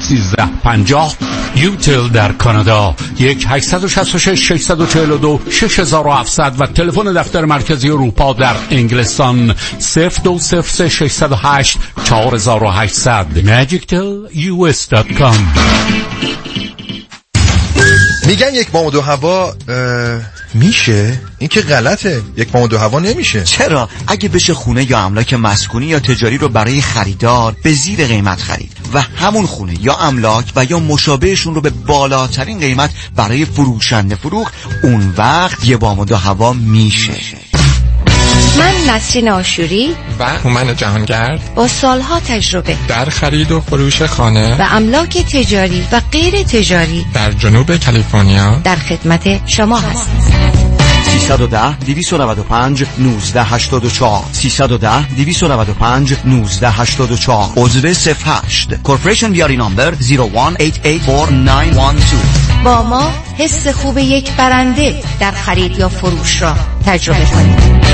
1350. یوتل در کانادا 1-866-642-6700 و تلفن دفتر مرکزی اروپا در انگلستان 02-308-4800. magictelus.com. میگن 1 ماه و 2 هوا میشه؟ این که غلطه. 1 ماه و 2 هوا نمیشه. چرا؟ اگه بشه خونه یا املاک مسکونی یا تجاری رو برای خریدار به زیر قیمت خرید و همون خونه یا املاک و یا مشابهشون رو به بالاترین قیمت برای فروشنده فروخت، اون وقت 1 ماه و 2 هوا میشه. من نسرین آشوری و هومن جهانگرد با سالها تجربه در خرید و فروش خانه و املاک تجاری و غیر تجاری در جنوب کالیفرنیا در خدمت شما هستیم. 310-295-1984 310-295-1984 عضو 08 کورپوریشن بیاری نامبر 0188499112. با ما حس خوب یک برنده در خرید یا فروش را تجربه کنید.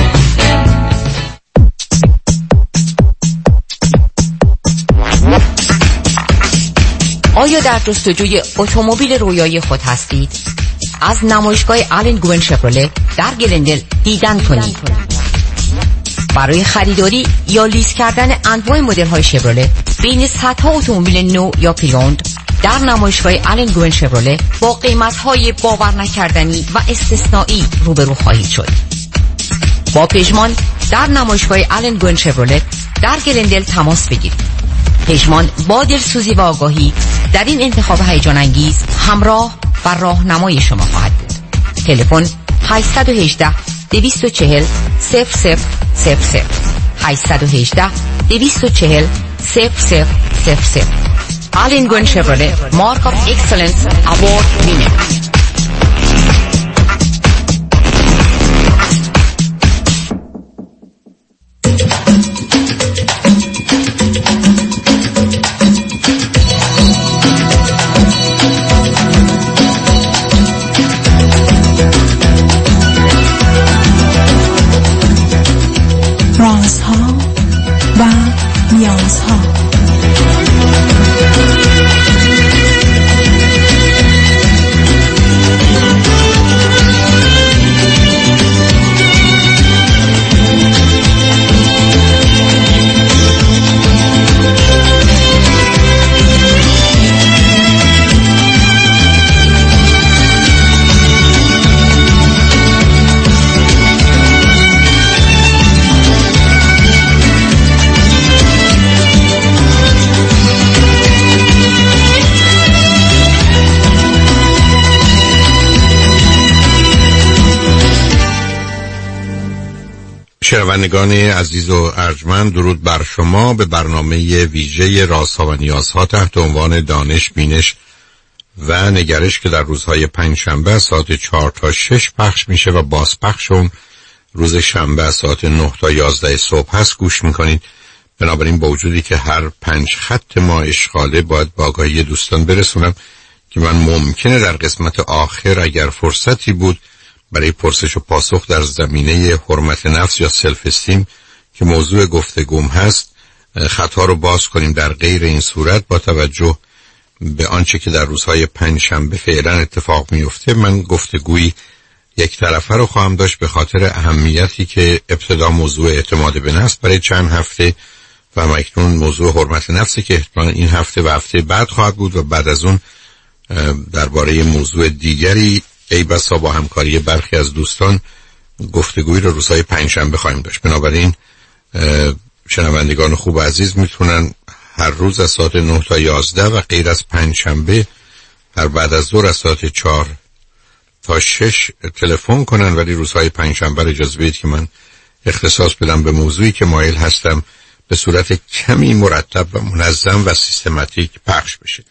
آیا در جستجوی اتومبیل رویایی خود هستید؟ از نمایشگاه آلن گوین شفرولت در گلندل دیدن کنید. برای خریداری یا لیز کردن انواع مدل‌های شفرولت بین صدها اتومبیل نو یا پریوند در نمایشگاه آلن گوین شفرولت با قیمت‌های باور نکردنی و استثنایی روبرو خواهید شد. با پژمان در نمایشگاه آلن گوین شفرولت در گلندل تماس بگیرید. پژمان با دلسوزی و آگاهی در این انتخاب هیجان انگیز همراه و راهنمای شما خواهد بود. تلفن 818-240-0000 818-240-0000. آلن گوین شفرولت مارک آف اکسلنس اوارد وینر. رازها و نیازها. شنوندگان عزیز و ارجمند، درود بر شما. به برنامه ویژه رازها و نیازها تحت عنوان دانش، بینش و نگرش که در روزهای پنجشنبه ساعت 4 تا 6 پخش میشه و بازپخش اون روز شنبه ساعت 9 تا 11 صبح هست گوش میکنید. بنابراین با وجودی که هر 5 خط ما اشغاله، باید با آگاهی دوستان برسونم که من ممکنه در قسمت آخر اگر فرصتی بود برای پرسش و پاسخ در زمینه حرمت نفس یا سلف استیم که موضوع گفتگوم هست خطا رو باز کنیم. در غیر این صورت با توجه به آنچه که در روزهای پنجشنبه فعلا اتفاق میفته، من گفتگویی یک طرفه رو خواهم داشت به خاطر اهمیتی که ابتدا موضوع اعتماد به نفس برای چند هفته و اکنون موضوع حرمت نفسی که احتمالاً این هفته و هفته بعد خواهد بود و بعد از اون درباره موضوع دیگری ای بسا با همکاری برخی از دوستان گفتگویی رو روزهای پنجشنبه خواهیم داشت. بنابراین شنوندگان خوب و عزیز میتونن هر روز از ساعت 9 تا 11 و غیر از پنجشنبه هر بعد از ظهر از ساعت 4 تا 6 تلفن کنن، ولی روزهای پنجشنبه اجازه بدید که من اختصاص بدم به موضوعی که مایل هستم به صورت کمی مرتب و منظم و سیستماتیک پخش بشه.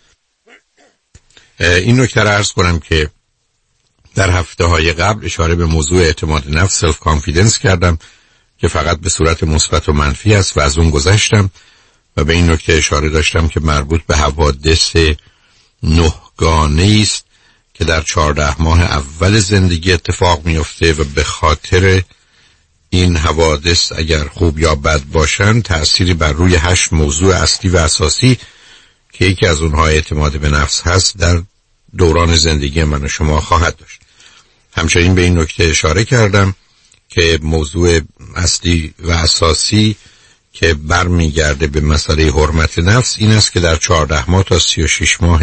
این نکته را عرض کنم که در هفته‌های قبل اشاره به موضوع اعتماد نفس، سلف کانفیدنس کردم که فقط به صورت مثبت و منفی است و از اون گذشتم و به این نکته اشاره داشتم که مربوط به حوادث 9 گانه است که در 14 ماه اول زندگی اتفاق میفته و به خاطر این حوادث اگر خوب یا بد باشن تأثیری بر روی 8 موضوع اصلی و اساسی که یکی از اونها اعتماد به نفس هست در دوران زندگی من و شما خواهد داشت. همچنین به این نکته اشاره کردم که موضوع اصلی و اساسی که برمیگرده به مسئله حرمت نفس این است که در 14 ماه تا 36 ماه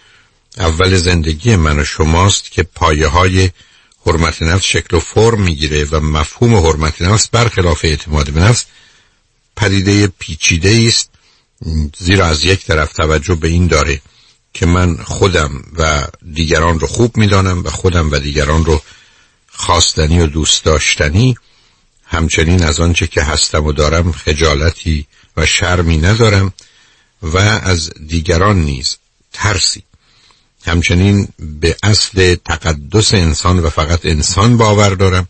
اول زندگی من و شماست که پایه های حرمت نفس شکل و فرم میگیره و مفهوم حرمت نفس برخلاف اعتماد به نفس پدیده پیچیده است، زیرا از یک طرف توجه به این داره که من خودم و دیگران رو خوب میدانم و خودم و دیگران رو خواستنی و دوست داشتنی، همچنین از آنچه که هستم و دارم خجالتی و شرمی ندارم و از دیگران نیز ترسی. همچنین به اصل تقدس انسان و فقط انسان باور دارم،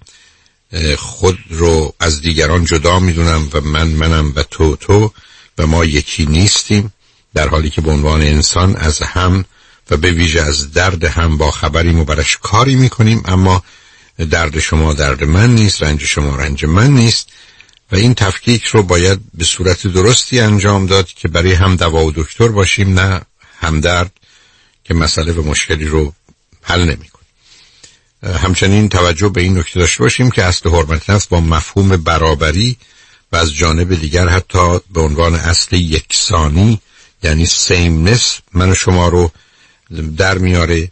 خود رو از دیگران جدا میدونم و منم و تو و ما یکی نیستیم، در حالی که به عنوان انسان از هم و به ویژه از درد هم با خبریم و برش کاری میکنیم، اما درد شما درد من نیست، رنج شما رنج من نیست و این تفکیک رو باید به صورت درستی انجام داد که برای هم دوا و دکتر باشیم، نه همدرد که مسئله و مشکلی رو حل نمی‌کنه. همچنین توجه به این نکته داشته باشیم که اصل حرمت نفس با مفهوم برابری و از جانب دیگر حتی به عنوان اصل یکسانی یعنی سیمنس من و شما رو در میاره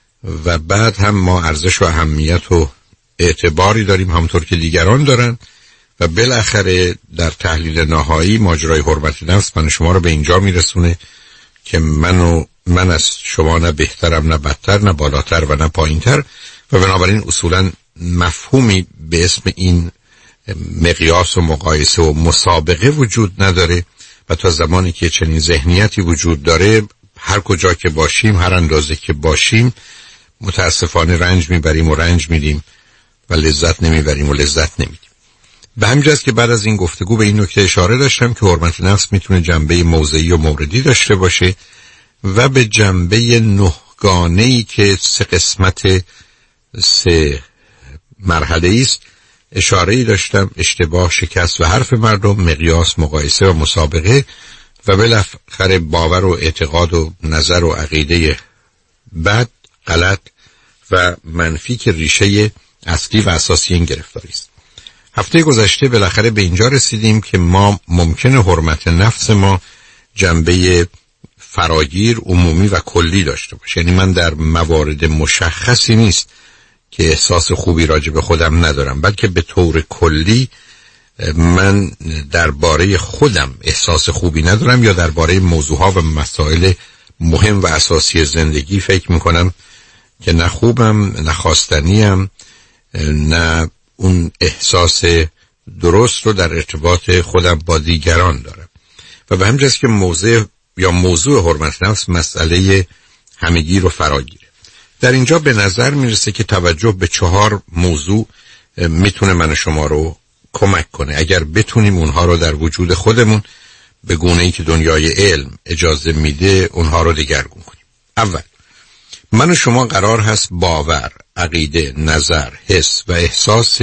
و بعد هم ما ارزش و اهمیت و اعتباری داریم همونطور که دیگران دارن و بالاخره در تحلیل نهایی ماجرای حرمت نفس من و شما رو به اینجا میرسونه که من از شما نه بهترم نه بدتر نه بالاتر و نه پایینتر و بنابراین اصولا مفهومی به اسم این مقیاس و مقایسه و مسابقه وجود نداره و تا زمانی که چنین ذهنیتی وجود داره هر کجا که باشیم هر اندازه که باشیم متاسفانه رنج میبریم و رنج میدیم و لذت نمیبریم و لذت نمیدیم. به همین جاست که بعد از این گفتگو به این نکته اشاره داشتم که حرمت نفس میتونه جنبه موضعی و موردی داشته باشه و به جنبه نهگانه‌ای که 3 قسمت 3 مرحله است اشاره‌ای داشتم: اشتباه، شکست و حرف مردم، مقیاس، مقایسه و مسابقه و بالاخره باور و اعتقاد و نظر و عقیده بد، غلط و منفی که ریشه اصلی و اساسی این گرفتاری است. هفته گذشته بالاخره به اینجا رسیدیم که ما ممکنه حرمت نفس ما جنبه فراگیر، عمومی و کلی داشته باشه. یعنی من در موارد مشخصی نیست که احساس خوبی راجع به خودم ندارم، بلکه به طور کلی من درباره خودم احساس خوبی ندارم یا درباره موضوعها و مسائل مهم و اساسی زندگی فکر میکنم که نه خوبم، نه خواستنیم، نه اون احساس درست رو در ارتباط خودم با دیگران دارم. و به همین جاست که موضوع حرمت نفس مسئله همگیر و فراگیره. در اینجا به نظر میرسه که توجه به 4 موضوع میتونه من و شما رو کمک کنه اگر بتونیم اونها رو در وجود خودمون به گونه‌ای که دنیای علم اجازه میده اونها رو دگرگون کنیم. اول، من و شما قرار هست باور، عقیده، نظر، حس و احساس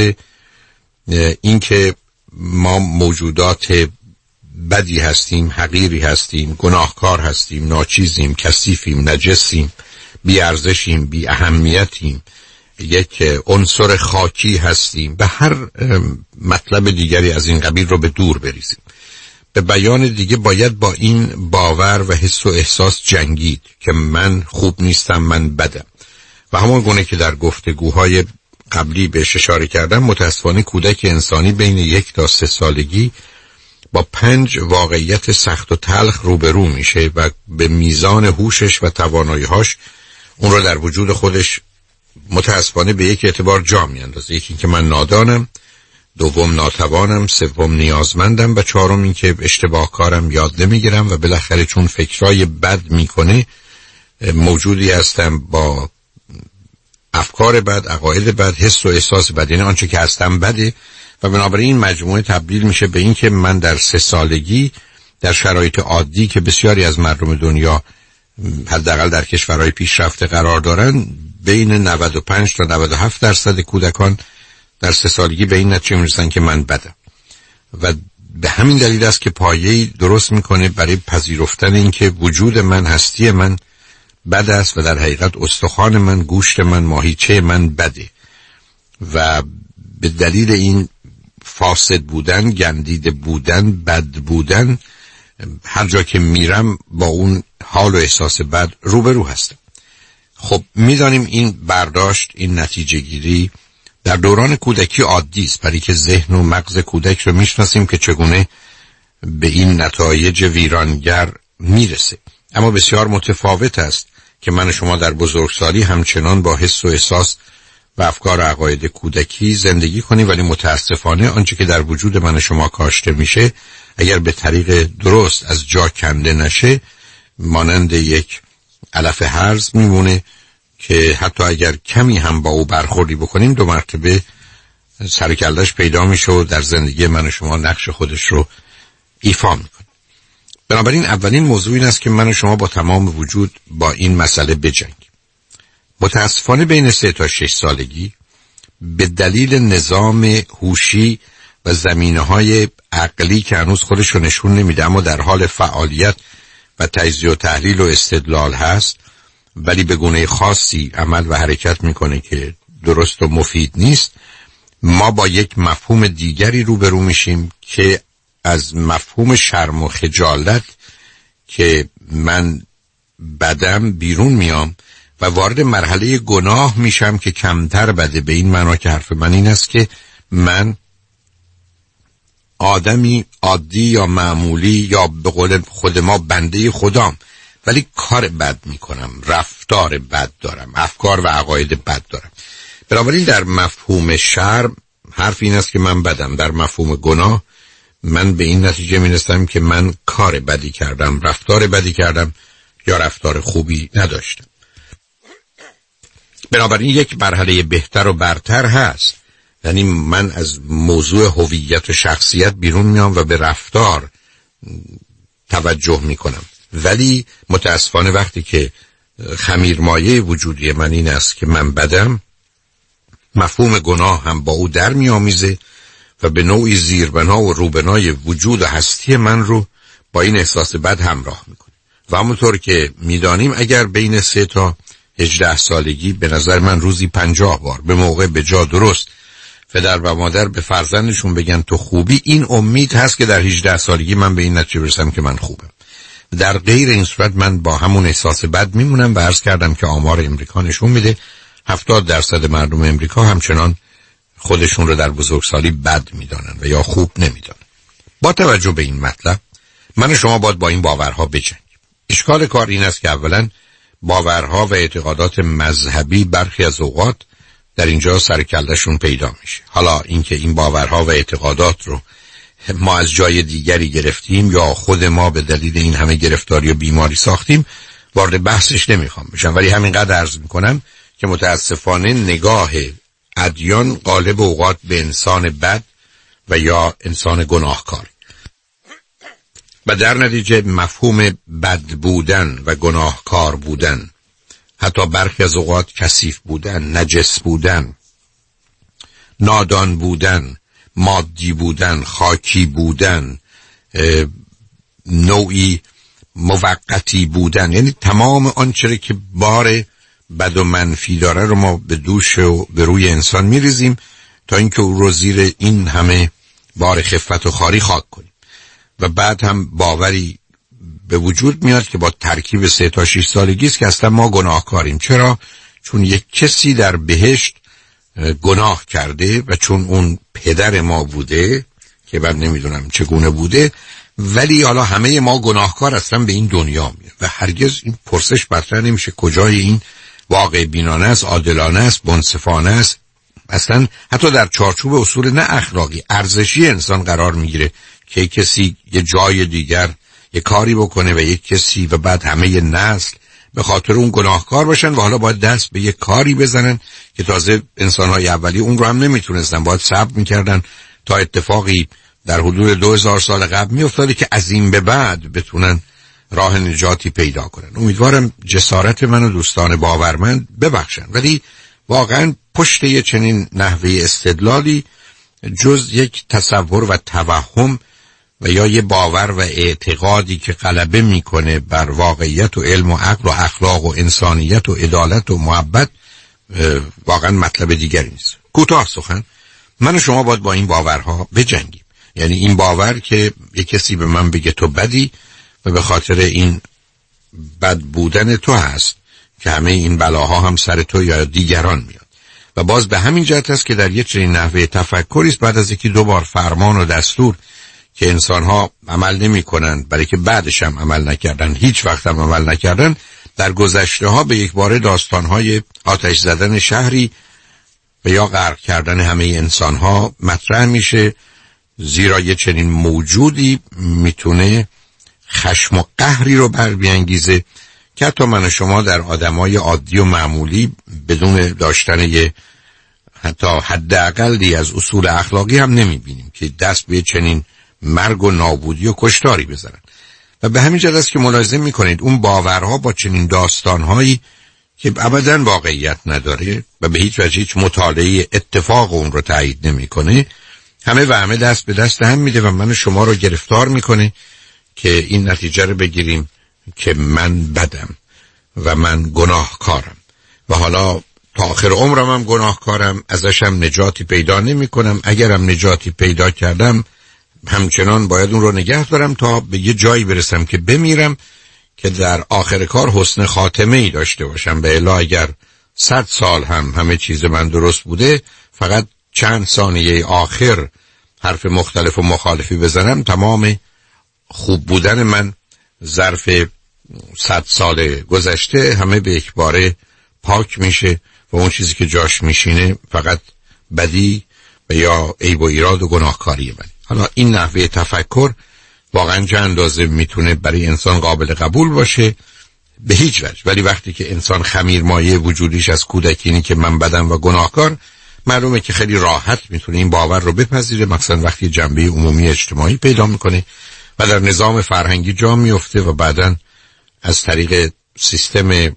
این که ما موجودات بدی هستیم، حقیری هستیم، گناهکار هستیم، ناچیزیم، کثیفیم، نجسیم، بی ارزشیم، بی اهمیتیم، یک عنصر خاکی هستیم، به هر مطلب دیگری از این قبیل رو به دور بریزیم. به بیان دیگه باید با این باور و حس و احساس جنگید که من خوب نیستم، من بدم. و همون گونه که در گفتگوهای قبلی بهش اشاره کردم، متاسفانه کودک انسانی بین 1 تا 3 سالگی با 5 واقعیت سخت و تلخ روبرو میشه و به میزان هوشش و توانایی‌هاش اون رو در وجود خودش متاسفانه به یک اعتبار جا میاندازه. یکی که من نادانم، دوم ناتوانم، سوم نیازمندم و چهارم این که اشتباهکارم، یاد نمیگیرم و بالاخره چون فکرای بد میکنه موجودی هستم با افکار بد، عقاید بد، حس و احساس بد، یعنی آنچه که هستم بده و بنابراین این مجموعه تبدیل میشه به این که من در 3 سالگی در شرایط عادی که بسیاری از مردم دنیا حداقل در کشورهای پیشرفته قرار دارن، بین 95 تا 97% کودکان در 3 سالگی به این نتیجه میرسن که من بدم و به همین دلیل است که پایه‌ای درست میکنه برای پذیرفتن این که وجود من، هستی من بد است و در حقیقت استخوان من، گوشت من، ماهیچه من بده و به دلیل این فاسد بودن، گندیده بودن، بد بودن، هر جا که میرم با اون حال و احساس بد روبرو هستم. خب میدانیم این برداشت، این نتیجه گیری در دوران کودکی عادی است، برای که ذهن و مغز کودک رو میشناسیم که چگونه به این نتایج ویرانگر میرسه. اما بسیار متفاوت است که من و شما در بزرگسالی همچنان با حس و احساس و افکار و عقاید کودکی زندگی کنیم، ولی متاسفانه آنچه که در وجود من و شما کاشته میشه اگر به طریق درست از جا کنده نشه مانند یک علف هرز میمونه که حتی اگر کمی هم با او برخوردی بکنیم 2 مرتبه سر کله‌اش پیدا میشه و در زندگی من و شما نقش خودش رو ایفا میکنه. بنابراین اولین موضوع این است که من و شما با تمام وجود با این مسئله بجنگیم. متاسفانه بین 3 تا 6 سالگی به دلیل نظام هوشی و زمینه‌های عقلی که هنوز خودش رو نشون نمیده اما در حال فعالیت و تجزیه و تحلیل و استدلال هست، ولی به گونه خاصی عمل و حرکت میکنه که درست و مفید نیست، ما با یک مفهوم دیگری روبرو میشیم که از مفهوم شرم و خجالت که من بدم بیرون میام و وارد مرحله گناه میشم که کمتر بده. به این معنا که حرف من این است که من آدمی عادی یا معمولی یا به قول خود ما بنده خدام، ولی کار بد میکنم، رفتار بد دارم، افکار و عقاید بد دارم. بنابراین در مفهوم شرم حرف این است که من بدم، در مفهوم گناه من به این نتیجه میرسم که من کار بدی کردم، رفتار بدی کردم یا رفتار خوبی نداشتم. بنابراین یک مرحله بهتر و برتر هست، یعنی من از موضوع هویت و شخصیت بیرون میام و به رفتار توجه میکنم. ولی متاسفانه وقتی که خمیرمایه وجودی من این است که من بدم، مفهوم گناه هم با او در میامیزه و به نوعی زیربنا و روبنای وجود و هستی من رو با این احساس بد همراه میکنه. و همونطور که میدانیم اگر بین 3 تا 18 سالگی به نظر من روزی 50 بار به موقع به جا درست پدر و مادر به فرزندشون بگن تو خوبی، این امید هست که در 18 سالگی من به این نتیجه برسم که من خوبم. در غیر این صورت من با همون احساس بد میمونم و عرض کردم که آمار امریکا نشون میده 70% مردم امریکا همچنان خودشون رو در بزرگسالی بد میدانن و یا خوب نمیدانن. با توجه به این مطلب من و شما باید با این باورها بجنگیم. اشکال کار این است که اولا باورها و اعتقادات مذهبی برخی از اوقات در اینجا سرکله‌شون پیدا میشه. حالا اینکه این باورها و اعتقادات رو ما از جای دیگری گرفتیم یا خود ما به دلیل این همه گرفتاری و بیماری ساختیم وارد بحثش نمیخوام بشم، ولی همینقدر عرض میکنم که متاسفانه نگاه ادیان غالب اوقات به انسان بد و یا انسان گناهکار و در نتیجه مفهوم بد بودن و گناهکار بودن، حتی برخی از اوقات کثیف بودن، نجس بودن، نادان بودن، مادی بودن، خاکی بودن، نوعی موقتی بودن، یعنی تمام آنچه که بار بد و منفی داره رو ما به دوش و به روی انسان میریزیم تا اینکه او رو زیر این همه بار خفت و خاری خاک کنیم و بعد هم باوری به وجود میاد که با ترکیب 3 تا 6 سالگی است که اصلا ما گناهکاریم. چرا؟ چون یک کسی در بهشت گناه کرده و چون اون پدر ما بوده که من نمیدونم چگونه بوده، ولی حالا همه ما گناهکار اصلا به این دنیا میاد و هرگز این پرسش مطرح نمیشه کجای این واقع بینانه است، عادلانه است، منصفانه است. اصلا حتی در چارچوب اصول نه اخلاقی، ارزشی انسان قرار میگیره که کسی یه جای دیگر یه کاری بکنه و یک کسی و بعد همه نسل به خاطر اون گناهکار باشن و حالا باید دست به یک کاری بزنن که تازه انسان‌های اولی اون رو هم نمیتونستن، باید صبر میکردن تا اتفاقی در حدود 2000 سال قبل میافتاده که از این به بعد بتونن راه نجاتی پیدا کنن. امیدوارم جسارت من و دوستان باورمند ببخشن، ولی واقعا پشت یه چنین نحوه استدلالی جز یک تصور و توهم و یا یه باور و اعتقادی که غلبه میکنه بر واقعیت و علم و عقل و اخلاق و انسانیت و عدالت و محبت، واقعا مطلب دیگری نیست. کوتاه سخن، من و شما باید با این باورها بجنگیم. یعنی این باور که یک کسی به من بگه تو بدی و به خاطر این بد بودن تو هست که همه این بلاها هم سر تو یا دیگران میاد. و باز به همین جهت است که در یک چنین نحوه تفکری است بعد از یکی دو بار فرمان و دستور که انسان‌ها عمل نمی‌کنند، برای که بعدش هم عمل نکردن، هیچ وقت هم عمل نکردن، در گذشته‌ها به یک باره داستان‌های آتش زدن شهری و یا غرق کردن همه انسان‌ها مطرح میشه، زیرا یه چنین موجودی میتونه خشم و قهری رو بربیانگیزه که حتی من و شما در آدمای عادی و معمولی بدون داشتن یه حتی حداقلی از اصول اخلاقی هم نمیبینیم که دست به چنین مرگ و نابودی و کشتاری بزنن. و به همین جهت است که ملاحظه میکنید اون باورها با چنین داستانهایی که ابداً واقعیت نداره و به هیچ وجه هیچ مطالعه اتفاق اون رو تایید نمیکنه، همه و همه دست به دست هم میده و من شما رو گرفتار میکنه که این نتیجه رو بگیریم که من بدم و من گناهکارم و حالا تا آخر عمرم هم گناهکارم، ازشم نجاتی پیدا نمی کنم. اگرم نجاتی پیدا کردم همچنان باید اون رو نگه دارم تا به یه جایی برسم که بمیرم که در آخر کار حسن خاتمه ای داشته باشم. به الا اگر 100 سال هم همه چیز من درست بوده، فقط چند ثانیه آخر حرف مختلف و مخالفی بزنم، تمام خوب بودن من ظرف 100 سال گذشته همه به یک باره پاک میشه و اون چیزی که جاش میشینه فقط بدی و یا عیب و ایراد و گناهکاری من. حالا این نحوه تفکر واقعا چه اندازه میتونه برای انسان قابل قبول باشه به هیچ وجه، ولی وقتی که انسان خمیرمایه وجودیش از کودکینی که من بدم و گناهکار، معلومه که خیلی راحت میتونه این باور رو بپذیره، مثلا وقتی جنبه عمومی اجتماعی پیدا میکنه و در نظام فرهنگی جا میفته و بعداً از طریق سیستم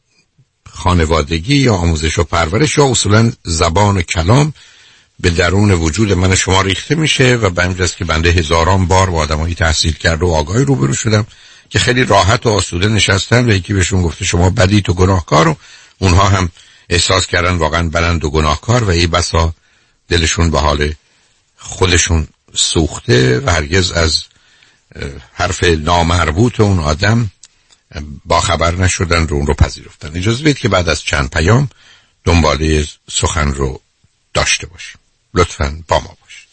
خانوادگی یا آموزش و پرورش یا اصولاً زبان و کلام به درون وجود من شما ریخته میشه و به همین جاست که بنده هزاران بار با آدمایی تحصیل کرده و آگاهی روبرو شدم که خیلی راحت و آسوده نشستن و یکی بهشون گفته شما بدی تو گناهکار، و اونها هم احساس کردن واقعا بلند و گناهکار و ای بسا دلشون به حال خودشون سوخته و هرگز از حرف نامربوط اون آدم با خبر نشدن و اون رو پذیرفتن. اجازه بدید که بعد از چند پیام دنباله سخن رو داشته باشیم. لطفاً با ما باشید.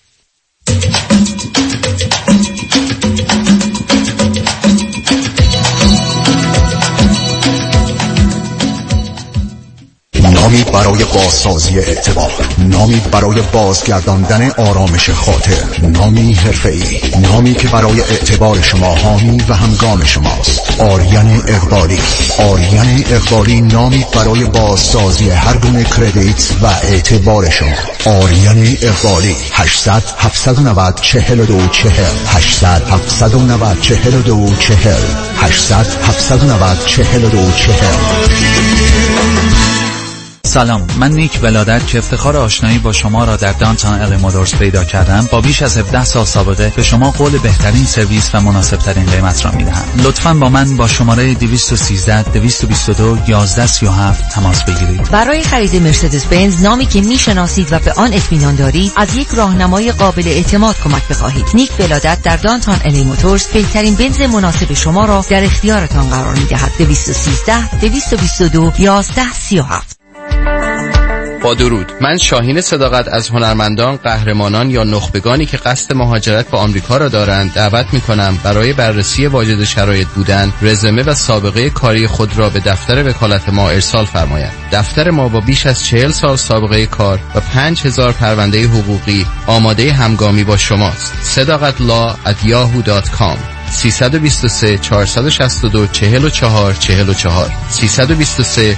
نامی برای بازسازی اعتبار، نامی برای بازگرداندن آرامش خاطر، نامی حرفه‌ای، نامی که برای اعتبار شما حامی و همگام شماست. آریان اقبالی. آریان اقبالی نامی برای بازسازی هر گونه کردیت و اعتبار شما. آریان اقبالی 800 790 4240 800 790 4240 800 790 4240. سلام، من نیک ولادت که افتخار آشنایی با شما را در دانتان الی موتورز پیدا کردم، با بیش از 17 سال سابقه به شما قول بهترین سرویس و مناسب ترین قیمت را میدهم. لطفاً با من با شماره 213 222 1137 تماس بگیرید. برای خرید مرسدس بنز، نامی که میشناسید و به آن اطمینان دارید، از یک راهنمای قابل اعتماد کمک بخواهید. نیک ولادت در دانتان الی موتورز بهترین بنز مناسب شما را در اختیارتان قرار میدهد. 213 222 1137. با درود، من شاهین صداقت از هنرمندان، قهرمانان یا نخبگانی که قصد مهاجرت به آمریکا را دارند دعوت می‌کنم برای بررسی واجد شرایط بودن، رزومه و سابقه کاری خود را به دفتر وکالت ما ارسال فرمایند. دفتر ما با بیش از 40 سال سابقه کار و 5000 پرونده حقوقی آماده همگامی با شماست. sadaqatlaw@yahoo.com 323 462 44 44 323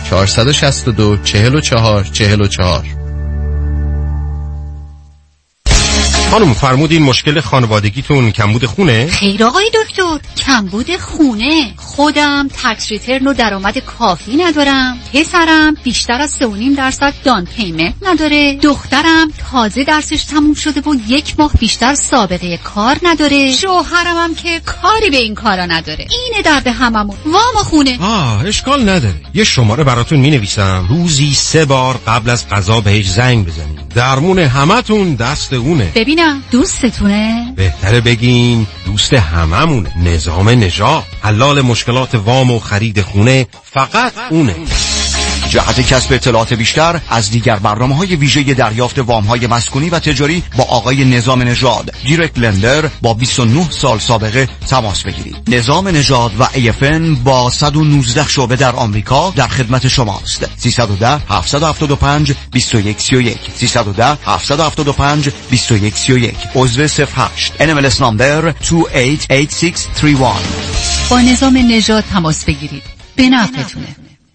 462 44 44. خانم فرمودین مشکل خانوادگیتون کمبود خونه؟ خیر آقای دکتر، کمبود خونه. خودم تکس ریترن و درآمد کافی ندارم. پسرم بیشتر از 3.5% دان پیمنت نداره. دخترم تازه درسش تموم شده و 1 ماه بیشتر سابقه کار نداره. شوهرم هم که کاری به این کارا نداره. اینه درد هممون. وام خونه. اشکال نداره. یه شماره براتون می‌نویسم. روزی 3 بار قبل از غذا بهش زنگ بزنید. درمون همتون دست اونه. ببینم دوستتونه؟ بهتره بگین دوست هممونه. نظام نژاد، حلال مشکلات وام و خرید خونه فقط اونه. جهت کسب اطلاعات بیشتر از دیگر برنامه‌های ویژه دریافت وام‌های مسکونی و تجاری با آقای نظام نژاد، دایرکت لندر با 29 سال سابقه تماس بگیرید. نظام نژاد و AFN با 119 شعبه در آمریکا در خدمت شماست. 310 775 2131 310 775 2131 عضو 08 NMLS نمبر 288631. با نظام نژاد تماس بگیرید. به نفعتونه.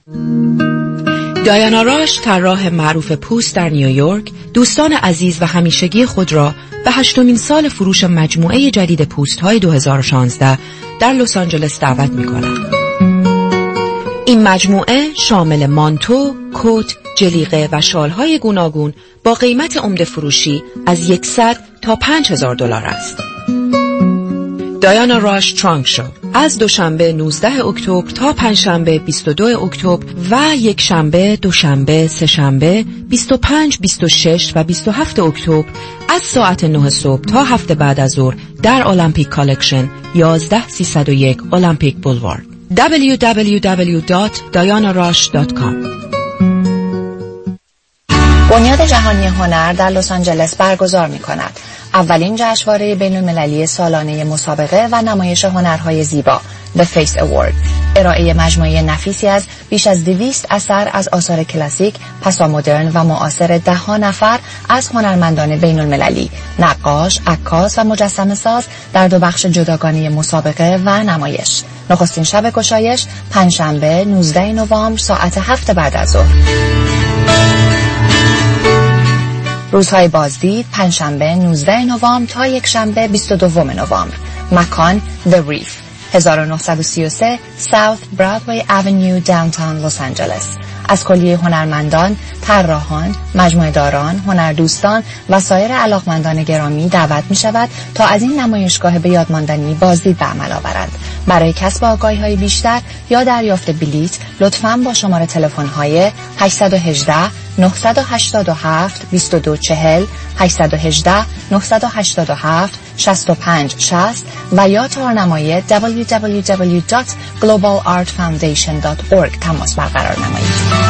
دایانا راش، طراح معروف پوست در نیویورک، دوستان عزیز و همیشگی خود را به 8مین سال فروش مجموعه جدید پوست‌های 2016 در لس آنجلس دعوت می‌کند. این مجموعه شامل مانتو، کت، جلیقه و شال‌های گوناگون با قیمت عمده فروشی از 100 تا $5,000 است. دایانا راش ترانک شو از دوشنبه 19 اکتبر تا پنجشنبه 22 اکتبر و یک شنبه، دوشنبه، سه شنبه 25، 26 و 27 اکتبر از ساعت 9 صبح تا 7 بعد از ظهر در المپیک کالکشن 11301 المپیک بولوارد. www.dianarash.com. بنیاد جهانی هنر در لس آنجلس برگزار می‌کند اولین جشنواره بین‌المللی سالانه مسابقه و نمایش هنرهای زیبا The Face Award. ارائه مجموعه نفیسی از بیش از 200 اثر از آثار کلاسیک، پسامدرن و معاصر 10 نفر از هنرمندان بین‌المللی، نقاش، عکاس و مجسمه ساز در 2 بخش جداگانه مسابقه و نمایش. نخستین شب گشایش پنجشنبه 19 نوامبر ساعت 7 بعد از ظهر. روزهای بازدید پنجشنبه 19 نوامبر تا یکشنبه 22 نوامبر. مکان The Reef 1933 South Broadway Avenue Downtown Los Angeles. از کلیه هنرمندان، طراحان، مجموعه داران، هنردوستان و سایر علاقمندان گرامی دعوت می شود تا از این نمایشگاه به یاد ماندنی بازدید به عمل آورند. برای کسب آگاهی‌های بیشتر یا دریافت بلیط لطفاً با شماره تلفن‌های 818 987 2240 818 987 6560 و یا تارنمای www.globalartfoundation.org تماس برقرار نمایید.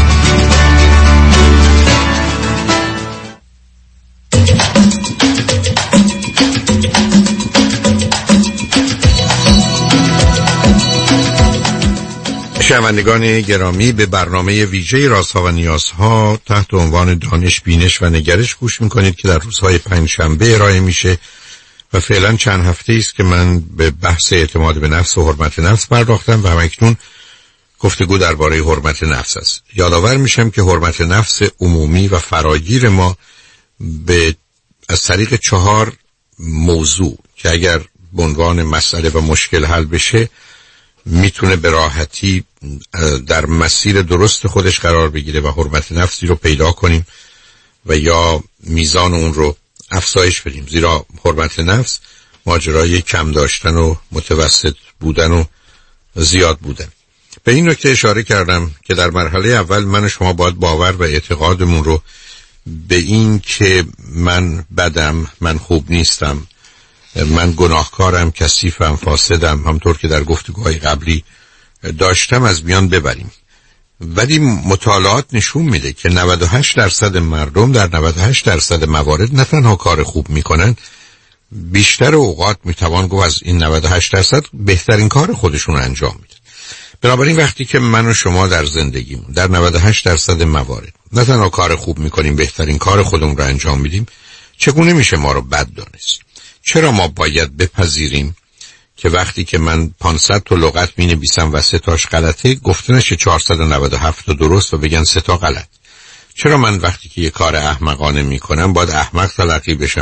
شنوندگان گرامی، به برنامه ویژه رازها و نیازها تحت عنوان دانش، بینش و نگرش گوش میکنید که در روزهای پنجشنبه ارائه میشه و فعلا چند هفته است که من به بحث اعتماد به نفس و حرمت نفس پرداختم و همکنون گفتگو درباره حرمت نفس است. یادآور میشم که حرمت نفس عمومی و فراگیر ما از طریق 4 موضوع که اگر به عنوان مسئله و مشکل حل بشه میتونه به راحتی در مسیر درست خودش قرار بگیره و حرمت نفسی رو پیدا کنیم و یا میزان اون رو افزایش بدیم. زیرا حرمت نفس ماجرای کم داشتن و متوسط بودن و زیاد بودن. به این نکته اشاره کردم که در مرحله اول من و شما باید باور و اعتقادمون رو به این که من بدم، من خوب نیستم، من گناهکارم، کثیفم، فاسدم، همطور که در گفتگوهای قبلی داشتم، از میان ببریم. ولی مطالعات نشون میده که 98% مردم در 98% موارد نه تنها کار خوب میکنن، بیشتر اوقات میتوان گفت از این 98% بهترین کار خودشون انجام میدن. بنابراین وقتی که من و شما در زندگیمون در 98% موارد نه تنها کار خوب میکنیم، بهترین کار خودمون رو انجام میدیم، چگونه میشه ما رو بد دانست؟ چرا ما باید بپذیریم که وقتی که من 500 تا لغت می نویسم و 3 تاش غلطه، گفته نشه 497 تا درست و بگن 3 تا غلط؟ چرا من وقتی که یه کار احمقانه می کنم باید احمق تلقی بشم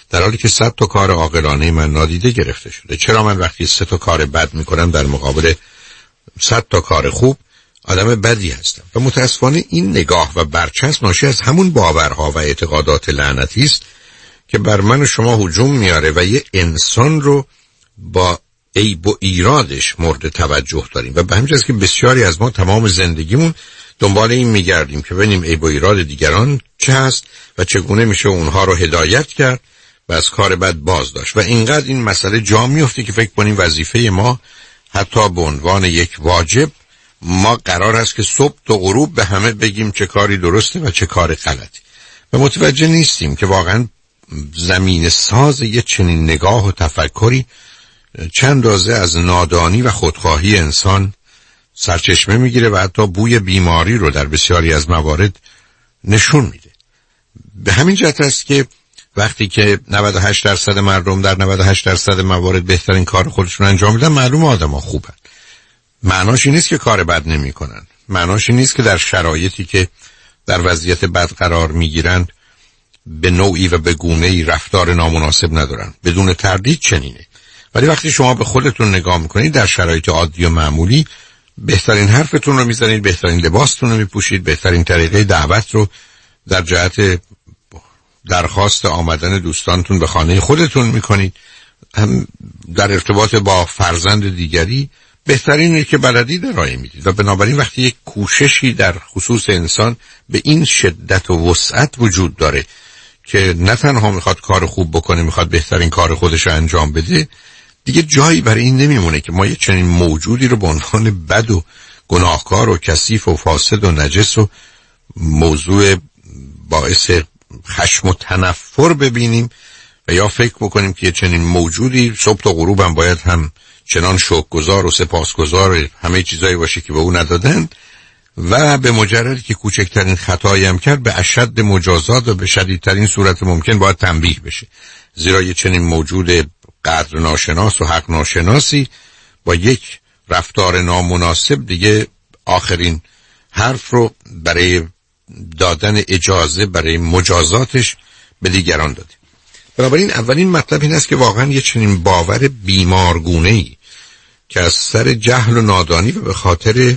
در حالی که 100 تا کار عاقلانه من نادیده گرفته شده. چرا من وقتی 3 تا کار بد میکنم در مقابل 100 تا کار خوب آدم بدی هستم؟ و متاسفانه این نگاه و برچسب ناشی از همون باورها و اعتقادات لعنتی است که بر من و شما هجوم میاره و یه انسان رو با عیب و ایرادش مورد توجه داریم و به همین جاست که بسیاری از ما تمام زندگیمون دنبال این میگردیم که ببینیم عیب و ایراد دیگران چه هست و چگونه میشه اونها رو هدایت کرد و از کار بد باز داشت. و اینقدر این مسئله جا میفته که فکر کنیم وظیفه ما حتی به عنوان یک واجب ما قرار است که صبح تا غروب به همه بگیم چه کاری درسته و چه کار غلطی و متوجه نیستیم که واقعا زمین ساز یه چنین نگاه و تفکری چند اندازه از نادانی و خودخواهی انسان سرچشمه میگیره و حتی بوی بیماری رو در بسیاری از موارد نشون میده. به همین جهت است که وقتی که 98% مردم در 98% موارد بهترین کار خودشون انجام میدن، معلومه آدم‌ها خوبن. معناش این نیست که کار بد نمی‌کنن. معناش این نیست که در شرایطی که در وضعیت بد قرار میگیرند به نوعی و به گونه‌ای رفتار نامناسب ندارن. بدون تردید چنینه. ولی وقتی شما به خودتون نگاه میکنید در شرایط عادی و معمولی بهترین حرفتون رو میزنید، بهترین لباستون رو میپوشید، بهترین طریقه دعوت رو در جهت درخواست آمدن دوستانتون به خانه خودتون میکنید، هم در ارتباط با فرزند دیگری بهترینه که بلدید ارائه میدید. و بنابراین وقتی یک کوششی در خصوص انسان به این شدت و وسعت وجود داره که نه تنها میخواد کار خوب بکنه، میخواد بهترین کار خودش رو انجام بده، دیگه جایی برای این نمیمونه که ما یه چنین موجودی رو به عنوان بد و گناهکار و کثیف و فاسد و نجس و موضوع باعث خشم و تنفر ببینیم و یا فکر بکنیم که یه چنین موجودی صبح تا غروب هم باید هم چنان شکرگزار و سپاسگزار همه چیزایی باشه که به او ندادن و به مجردی که کوچکترین خطایی هم کرد به اشد مجازات و به شدیدترین صورت ممکن باید تنبیه بشه. زیرا یه چنین موجود قدر ناشناس و حق ناشناسی با یک رفتار نامناسب دیگه آخرین حرف رو برای دادن اجازه برای مجازاتش به دیگران داده. بنابراین اولین مطلب این است که واقعا یه چنین باور بیمارگونه‌ای که از سر جهل و نادانی و به خاطر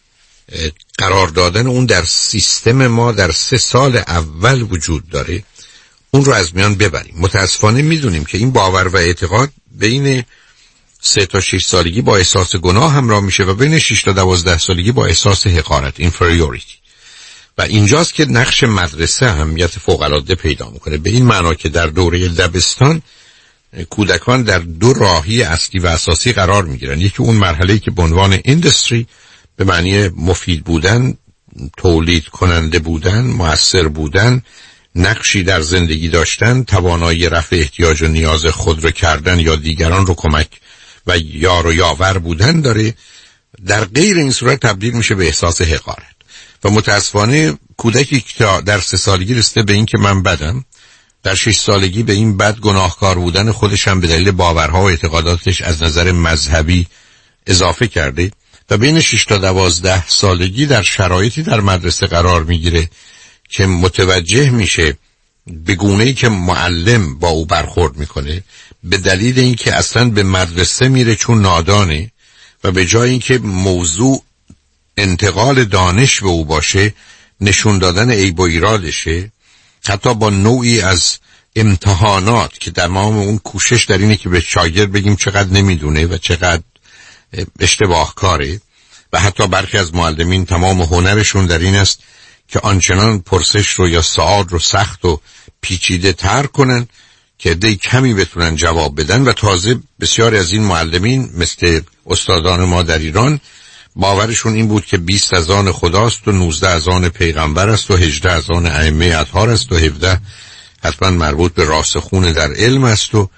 قرار دادن اون در سیستم ما در 3 سال اول وجود داره، اون رو از میان ببریم. متاسفانه میدونیم که این باور و اعتقاد بین 3 تا 6 سالگی با احساس گناه همراه میشه و بین 6 تا 12 سالگی با احساس حقارت، inferiority. و اینجاست که نقش مدرسه اهمیت فوق‌العاده پیدا میکنه، به این معنا که در دوره دبستان کودکان در 2 راهی اصلی و اساسی قرار میگیرن. یکی اون مرحله‌ای که به عنوان اینداستری به معنی مفید بودن، تولید کننده بودن، مؤثر بودن، نقشی در زندگی داشتن، توانایی رفع احتیاج و نیاز خود رو کردن یا دیگران رو کمک و یار و یاور بودن داره. در غیر این صورت تبدیل میشه به احساس حقارت. و متاسفانه کودکی که در 3 سالگی رسیده به این که من بدم، در 6 سالگی به این بد گناهکار بودن خودش هم به دلیل باورها و اعتقاداتش از نظر مذهبی اضافه کرده و بین 6 تا 12 سالگی در شرایطی در مدرسه قرار میگیره که متوجه میشه به گونه‌ای که معلم با او برخورد میکنه به دلیل اینکه اصلا به مدرسه میره چون نادانه و به جای اینکه موضوع انتقال دانش به او باشه، نشون دادن عیب و ایرادشه، حتی با نوعی از امتحانات که تمام اون کوشش در اینه که به شاگرد بگیم چقدر نمیدونه و چقدر اشتباه کاره. و حتی برخی از معلمین تمام هنرشون در این است که آنچنان پرسش رو یا سوال رو سخت و پیچیده تر کنن که عده کمی بتونن جواب بدن. و تازه بسیاری از این معلمین مثل استادان ما در ایران باورشون این بود که 20 از آن خداست و 19 از آن پیغمبر است و 18 از آن ائمه اطهار است و 17 حتما مربوط به راسخون در علم است و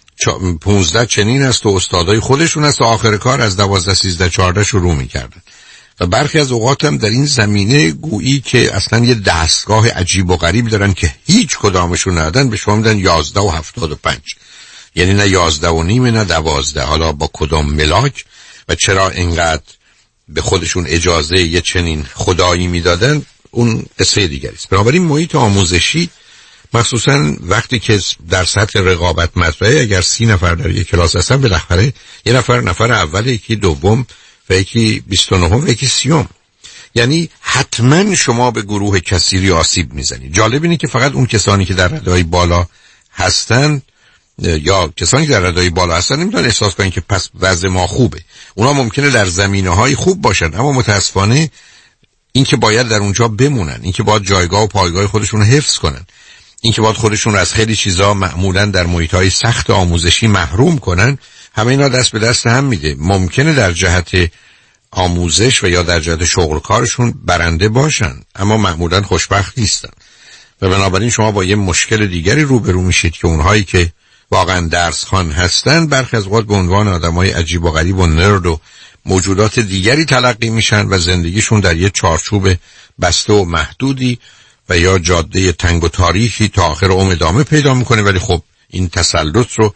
15 چنین است و استادای خودشون است و آخر کار از 12 13 14 شروع می‌کردن. و برخی از اوقات هم در این زمینه گویی که اصلا یه دستگاه عجیب و غریب دارن که هیچ کدامشون ندادن، به شما میدن 11 و 75، یعنی نه 11 و نیم نه 12. حالا با کدام ملاک و چرا اینقدر به خودشون اجازه یه چنین خدایی میدادن اون قصه دیگری است. بنابراین محیط آموزشی مخصوصا وقتی که در سطح رقابت مطرحه. اگر 30 نفر در یک کلاس هستن بالاخره یه نفر اول، یکی دوم و یکی 29 و یکی 30. یعنی حتما شما به گروه کثیری آسیب میزنید. جالب اینه که فقط اون کسانی که در رده‌های بالا هستن یا کسانی که در رده‌های بالا هستن نمیتونن احساس کنن که پس وضع ما خوبه. اونا ممکنه در زمینه‌های خوب باشن، اما متاسفانه این که باید در اونجا بمونن، این که باید جایگاه و پایگاه خودشون رو حفظ کنن، این که باید خودشون رو از خیلی چیزا معمولا در محیط‌های سخت آموزشی محروم کنن، همه اینا دست به دست هم میده. ممکنه در جهت آموزش و یا در جهت شغل کارشون برنده باشن، اما معمولا خوشبخت نیستن و بنابراین شما با یه مشکل دیگری روبرو میشید که اونهایی که واقعا درس خوان هستن برخی از اوقات به عنوان آدمای عجیب و غریب و نرد و موجودات دیگری تلقی میشن و زندگیشون در یه چارچوب بسته و محدودی و یا جاده تنگ و تاریکی تا آخر عمر ادامه پیدا میکنه. ولی خب این تسلط رو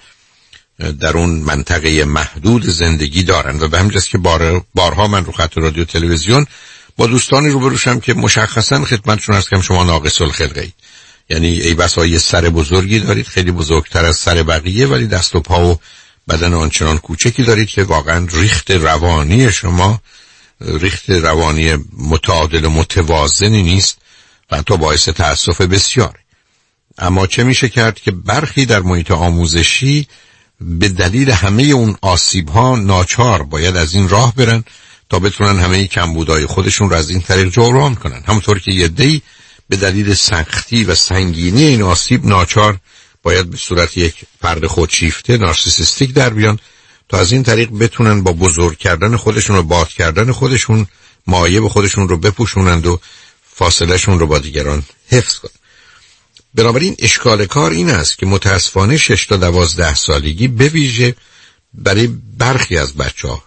در اون منطقه محدود زندگی دارن و به همین جاست که بارها من رو خط رادیو تلویزیون با دوستانی روبرو شدم که مشخصا خدمتشون هست که شما ناقص الخلقه اید. یعنی ای بسا یه سر بزرگی دارید، خیلی بزرگتر از سر بقیه، ولی دست و پا و بدن آنچنان کوچکی دارید که واقعا ریخت روانی شما ریخت روانی متعادل و متوازنی نیست و حتی باعث تأسف بسیار. اما چه میشه کرد که برخی در محیط آموزشی به دلیل همه اون آسیب‌ها ناچار باید از این راه برن تا بتونن همه کمبودهای خودشون رو از این طریق جبران کنن. همونطور که یه عده‌ای به دلیل سختی و سنگینی این آسیب ناچار باید به صورت یک فرد خودشیفته نارسیسیستیک در بیان تا از این طریق بتونن با بزرگ کردن خودشون و باد کردن خودشون معایب خودشون رو بپوشونند و فاصله شون رو با دیگران حفظ کنن. بنابراین اشکال کار این است که متاسفانه 6 تا 12 سالگی به ویژه برای برخی از بچه‌ها،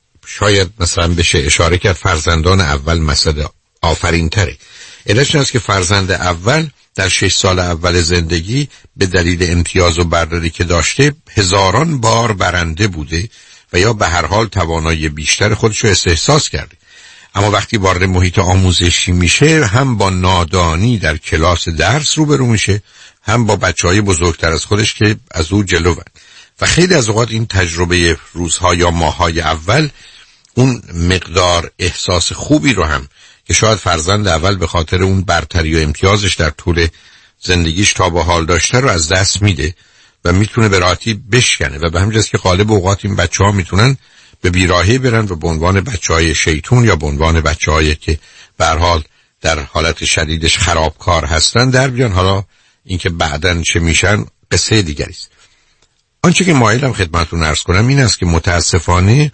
شاید مثلا بشه اشاره کرد فرزندان اول مسئله آفرین تره. علتش این است که فرزند اول در 6 سال اول زندگی به دلیل امتیاز و برداری که داشته هزاران بار برنده بوده و یا به هر حال توانایی بیشتر خودش رو احساس کرده. اما وقتی وارد محیط آموزشی میشه هم با نادانی در کلاس درس روبرو میشه، هم با بچهای بزرگتر از خودش که از او جلوون و خیلی از اوقات این تجربه روزها یا ماههای اول اون مقدار احساس خوبی رو هم که شاید فرزند اول به خاطر اون برتری و امتیازش در طول زندگیش تا به حال داشته رو از دست میده و میتونه به راحتی بشکنه و به همین جاست که غالب اوقات این بچه‌ها میتونن به بیراهه برن و به عنوان بچه‌های شیطون یا به عنوان بچه‌هایی که به هر حال در حالت شدیدش خرابکار هستن در بیان. حالا اینکه بعداً چه میشن قصه دیگری است. آنچه که مایلم خدمتتون عرض کنم این است که متاسفانه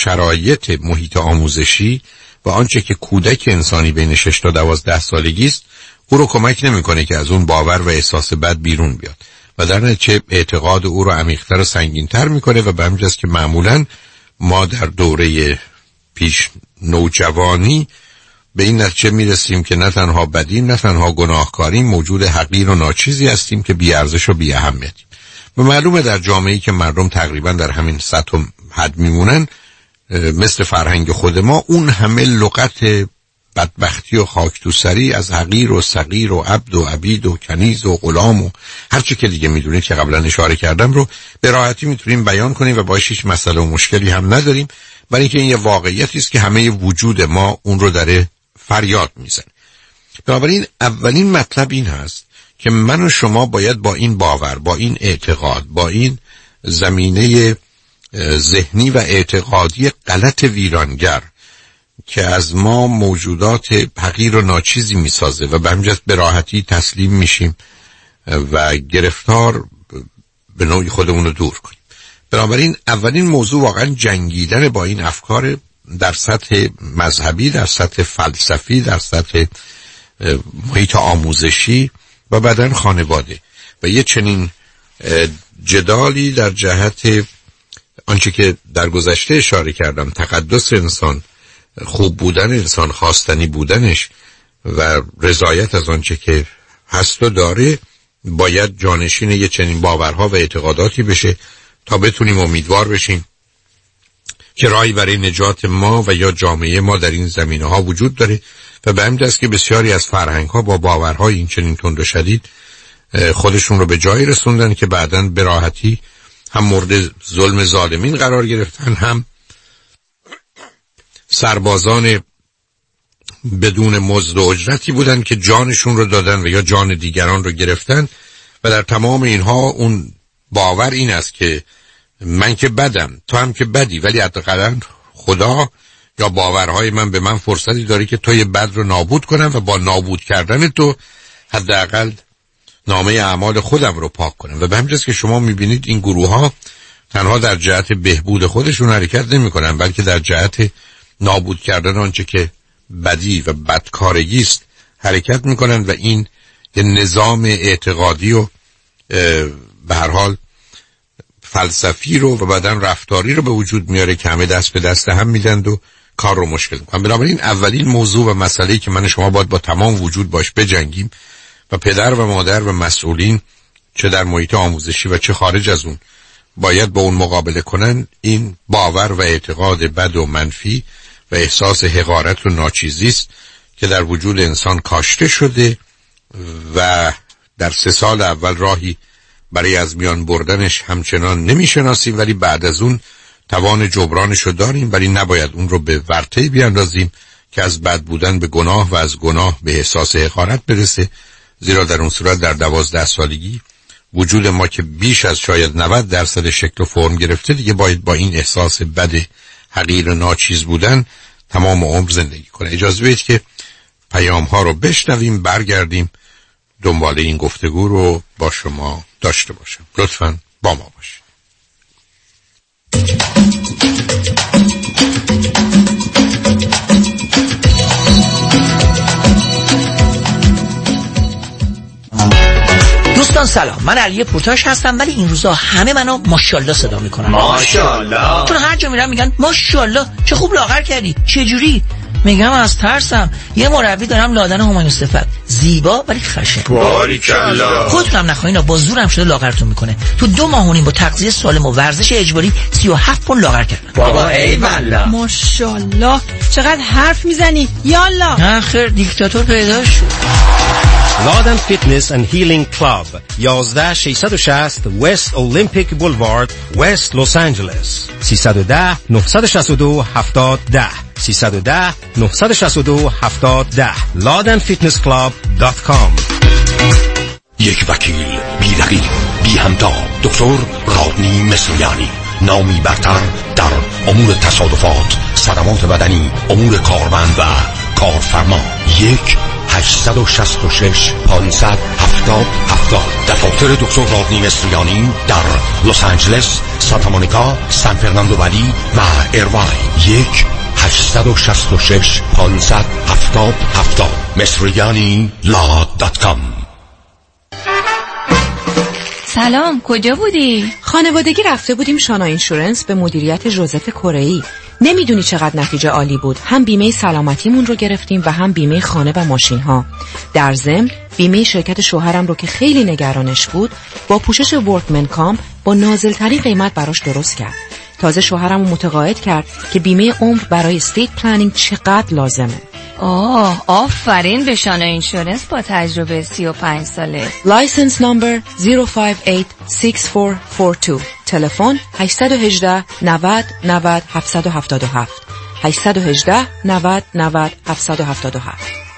شرایط محیط آموزشی و آنچه که کودک انسانی بین 6 تا 12 سالگی است او رو کمک نمی‌کنه که از اون باور و احساس بد بیرون بیاد و در نتیجه اعتقاد او رو عمیق‌تر و سنگین‌تر می‌کنه و به همین جاست که معمولاً ما در دوره پیش نوجوانی به این نتیجه میرسیم که نه تنها بدیم نه تنها گناهکاریم، موجود حقیر و ناچیزی هستیم که بی‌ارزش و بی‌اهمیتیم. و معلومه در جامعه‌ای که مردم تقریبا در همین سطح و حد میمونن مثل فرهنگ خود ما اون همه لغت بدبختی و خاک تو سری از حقیر و صغیر و عبد و عبید و کنیز و غلام و هر چی که دیگه میدونید که قبلا اشاره کردم رو به راحتی میتونیم بیان کنیم و باهاش هیچ مسئله و مشکلی هم نداریم، برای اینکه این یه واقعیتی است که همه وجود ما اون رو داره فریاد میزنه. بنابراین اولین مطلب این هست که من و شما باید با این باور، با این اعتقاد، با این زمینه ذهنی و اعتقادی غلط ویرانگر که از ما موجودات حقیر و ناچیزی میسازه و به همین به راحتی تسلیم میشیم و گرفتار به نوعی خودمون رو دور کنیم. بنابراین اولین موضوع واقعا جنگیدن با این افکار در سطح مذهبی، در سطح فلسفی، در سطح محیط آموزشی و بعداً خانواده و یه چنین جدالی در جهت آنچه که در گذشته اشاره کردم، تقدس انسان، خوب بودن انسان، خواستنی بودنش و رضایت از آنچه که هست و داره، باید جانشین یه چنین باورها و اعتقاداتی بشه تا بتونیم امیدوار بشیم که راهی برای نجات ما و یا جامعه ما در این زمینه‌ها وجود داره و به همین دست که بسیاری از فرهنگ‌ها با باورهای این چنین تند و شدید خودشون رو به جایی رسوندن که بعداً به راحتی هم مورد ظلم ظالمین قرار گرفتن، هم سربازان بدون مزد و اجرتی بودن که جانشون رو دادن و یا جان دیگران رو گرفتن. و در تمام اینها اون باور این است که من که بدم، تو هم که بدی، ولی حداقل خدا یا باورهای من به من فرصتی داره که توی بد رو نابود کنم و با نابود کردن تو حداقل نامه اعمال خودم رو پاک کنم. و به همین جاست که شما میبینید این گروه ها تنها در جهت بهبود خودشون حرکت نمی کنن، بلکه در جهت نابود کردن آنچه که بدی و بدکارگی است حرکت میکنن. و این یه نظام اعتقادی و به هر حال فلسفی رو و بعدن رفتاری رو به وجود میاره که همه دست به دست هم میدند و کار رو مشکل میکنن. بنابراین اولین موضوع و مسئله‌ای که من شما باید با تمام وجود باش بجنگیم و پدر و مادر و مسئولین چه در محیط آموزشی و چه خارج از اون باید با اون مقابله کنن، این باور و اعتقاد بد و منفی و احساس حقارت و ناچیزی است که در وجود انسان کاشته شده و در 3 سال اول راهی برای از میان بردنش همچنان نمیشناسیم، ولی بعد از اون توان جبرانش رو داریم، ولی نباید اون رو به ورطه‌ای بیاندازیم که از بد بودن به گناه و از گناه به احساس حقارت برسه. زیرا در اون صورت در 12 سالگی وجود ما که بیش از شاید 90% شکل و فرم گرفته دیگه باید با این احساس بد حقیر و ناچیز بودن تمام عمر زندگی کنه. اجازه بدید که پیام ها رو بشنویم، برگردیم دنبال این گفتگو رو با شما داشته باشم. لطفاً با ما باشید. دوستان سلام، من علی پورتاش هستم، ولی این روزا همه منو ماشاءالله صدا میکنن. ماشاءالله، چون هر جا میرم میگن ماشاءالله چه خوب لاغر کردی. چه جوری؟ میگم از ترسم. یه مربی دارم لادن همایون صفت، زیبا ولی خشن. باریکلا. خودتونم نخواین با زورم شده لاغرتون میکنه. تو 2 ماه و نیم با تغذیه سالم و ورزش اجباری 37 پوند لاغر کردم. بابا ای والله ماشاءالله چقدر حرف میزنی. یالا آخر دیکتاتور پیدا شد. لادن فیتنس اند هیلینگ کلاب 11660 وست اولمپیک بولوارد وست لس آنجلس 310 962 7010 310 962 7010 ladenfitnessclub.com. یک وکیل بی رقیب بی همتا، دکتر رادنی مصریانی، نامی برتر در امور تصادفات، صدمات بدنی، امور کارمند و کارفرما. 1-866-570-7070. دفاتر دکتر رادنی مصریانی در لس آنجلس، سانتا مونیکا، سان فرناندو ولی و ایرواین. 1-866-570-7070. مصریانی.com. سلام، کجا بودی؟ خانوادگی رفته بودیم شانا اینشورنس به مدیریت ژوزف کره‌ای. نمیدونی چقدر نتیجه عالی بود. هم بیمه سلامتیمون رو گرفتیم و هم بیمه خانه و ماشین ها. در ضمن بیمه شرکت شوهرم رو که خیلی نگرانش بود با پوشش ورکمن کامپ با نازل‌ترین قیمت براش درست کرد. تازه شوهرم رو متقاعد کرد که بیمه عمر برای استیت پلنینگ چقدر لازمه. آفرین به شانا اینشورنس با تجربه 35 ساله. لایسنس نمبر 0586442. تلفن 818 90 90 777 818 90 90 777.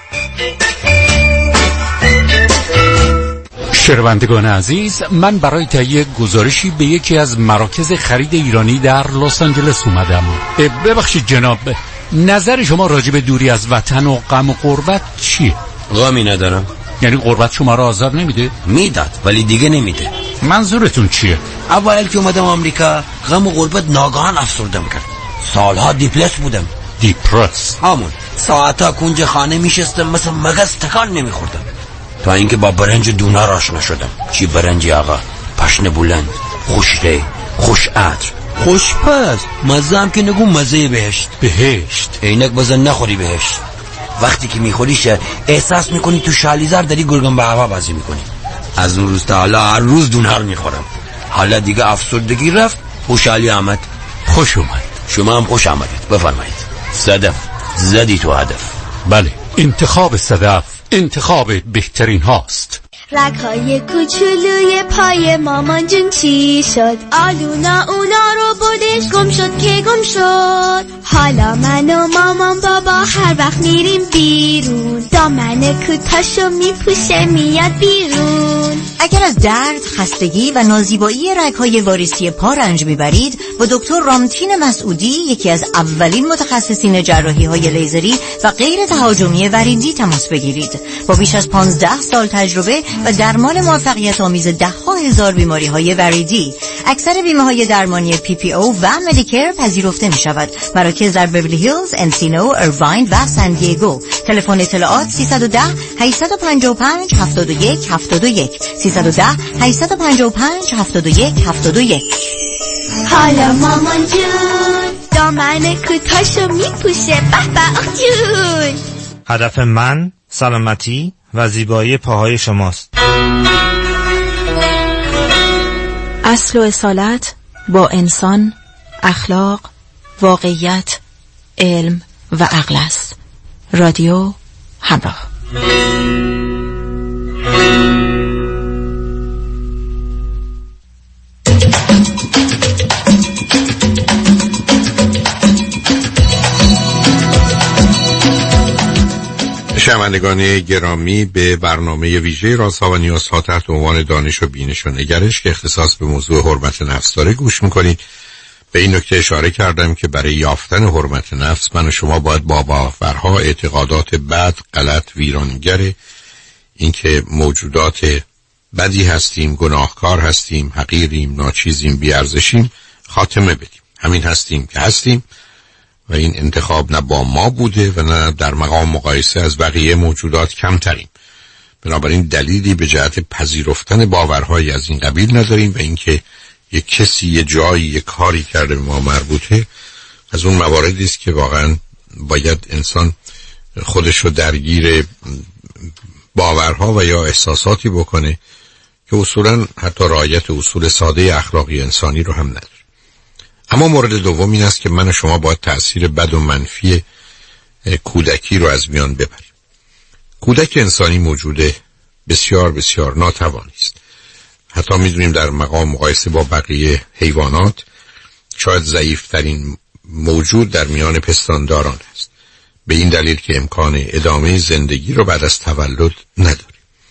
شنوندگان عزیز، من برای تهیه گزارشی به یکی از مراکز خرید ایرانی در لس آنجلس اومدم. ببخشید جناب، نظر شما راجع به دوری از وطن و غم و غربت چیه؟ غمی ندارم. یعنی غربت شما را آزار نمیده؟ میداد ولی دیگه نمیده. منظورتون چیه؟ اول که اومدم آمریکا غم و غربت ناگهان افسردم کرد. سالها دیپرس بودم. دیپرس؟ همون ساعتا کنج خانه میشستم مثل مگس تکان نمیخوردم، تا اینکه با برنج دونار آشنا شدم. چی برنجی آقا؟ پشن بلند، خوش ری، خوش عطر، خوش پز، مزه هم که نگو مزه بهشت. بهشت؟ اینک بزن نخوری بهشت. وقتی که میخوریش احساس میکنی تو شالیزر داری گرگن به هوا بازی میکنی. از اون روز تا حالا هر روز دونار میخورم. حالا دیگه افسردگی رفت، خوشحالی آمد. خوش اومد. شما هم خوش آمدید. بفرمایید. صدف زدی تو هدف. بله، انتخاب صدف انتخاب بهترین هاست. رگ‌های کوچولوی پای مامان جون چی شد؟ آلونا اونا رو بردش، گم شد که گم شد. حالا من و مامان بابا هر وقت میریم بیرون، دامن کوتاشو میپوشه میاد بیرون. اگر از درد، خستگی و نازیبایی رگ‌های واریسی پا رنج میبرید، با دکتر رامتین مسعودی، یکی از اولین متخصصین جراحی‌های لیزری و غیر تهاجمی وریدی تماس بگیرید. با بیش از 15 سال تجربه و درمان موفقیت آمیز ده‌ها هزار بیماری‌های وریدی، اکثر بیمه‌های درمانی PPO و مدیکر پذیرفته می‌شود. مراکز در بیولی هیلز، انسینو، ایرواین و سان دیگو. تلفن اطلاعات 310 855 71 71 310 855 71 71. حالا مامان جون دامن کوتاشو میپوشه، به به جون. هدف من سلامتی و زیبایی پاهای شماست. اصل و اصالت با انسان، اخلاق، واقعیت، علم و عقل است. رادیو همراه. شنوندگان گرامی، به برنامه ویژه رازها و نیازها تحت عنوان دانش و بینش و نگرش که اختصاص به موضوع حرمت نفس داره گوش میکنید. به این نکته اشاره کردم که برای یافتن حرمت نفس من و شما باید با باورها، اعتقادات بد، غلط، ویرانگر، اینکه موجودات بدی هستیم، گناهکار هستیم، حقیریم، ناچیزیم، بیارزشیم، خاتمه بدیم. همین هستیم که هستیم و این انتخاب نه با ما بوده و نه در مقام مقایسه از بقیه موجودات کمتریم. بنابراین دلیلی به جهت پذیرفتن باورهایی از این قبیل نداریم و اینکه یک کسی یه جایی یک کاری کرده به ما مربوطه از اون مواردی است که واقعا باید انسان خودش رو درگیر باورها و یا احساساتی بکنه که اصولا حتی رعایت اصول ساده اخلاقی انسانی رو هم نداره. اما مورد دوم این است که من و شما باید تأثیر بد و منفی کودکی رو از میان ببریم. کودک انسانی موجود بسیار بسیار ناتوانی است. حتی میدونیم در مقام مقایسه با بقیه حیوانات شاید ضعیفترین موجود در میان پستانداران است. به این دلیل که امکان ادامه زندگی رو بعد از تولد نداره.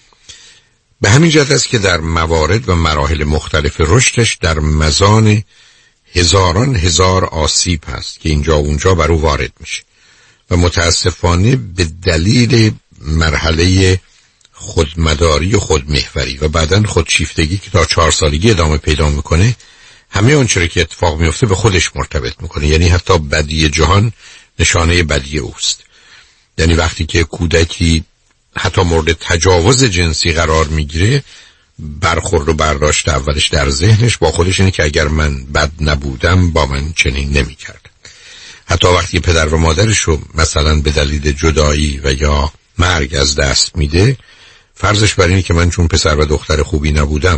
به همین جهت است که در موارد و مراحل مختلف رشدش در مزان هزاران هزار آسیب هست که اینجا و اونجا بر او وارد میشه و متاسفانه به دلیل مرحله خودمداری و خودمحوری و بعداً خودشیفتگی که تا 4 سالگی ادامه پیدا میکنه، همه اونچه که اتفاق میفته به خودش مرتبط میکنه. یعنی حتی بدی جهان نشانه بدی اوست. یعنی وقتی که کودکی حتی مورد تجاوز جنسی قرار میگیره، برخورد و برداشت اولش در ذهنش با خودش اینه که اگر من بد نبودم با من چنین نمی‌کرد. حتی وقتی پدر و مادرش رو مثلا به دلیل جدایی و یا مرگ از دست میده، فرضش بر اینه که من چون پسر و دختر خوبی نبودم،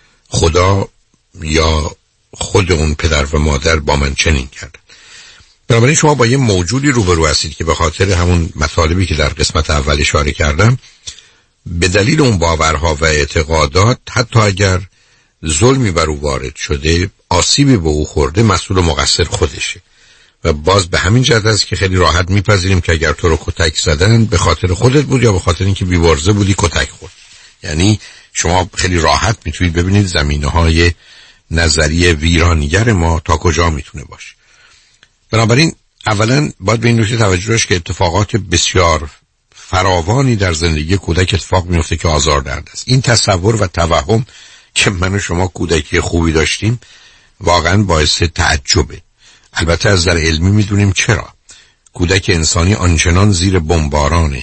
خدا یا خود اون پدر و مادر با من چنین کرد. بنابراین شما با یه موجودی روبرو هستید که به خاطر همون مطالبی که در قسمت اول اشاره کردم، به دلیل اون باورها و اعتقادات حتی اگر ظلمی بر او وارد شده، آسیبی به او خورده، مسئول و مقصر خودشه. و باز به همین جهت است که خیلی راحت میپذیریم که اگر تو رو کتک زدن به خاطر خودت بود یا به خاطر اینکه بی‌ورزه بودی کتک خورد. یعنی شما خیلی راحت میتونید ببینید زمینه‌های نظریه ویرانگر ما تا کجا میتونه باشه. بنابراین اولا باید به این نکته توجه داشت که اتفاقات بسیار فراوانی در زندگی کودک اتفاق میفته که آزاردهنده است. این تصور و توهم که من و شما کودکی خوبی داشتیم واقعا باعث تعجبه. البته از در علمی میدونیم چرا. کودک انسانی آنچنان زیر بمباران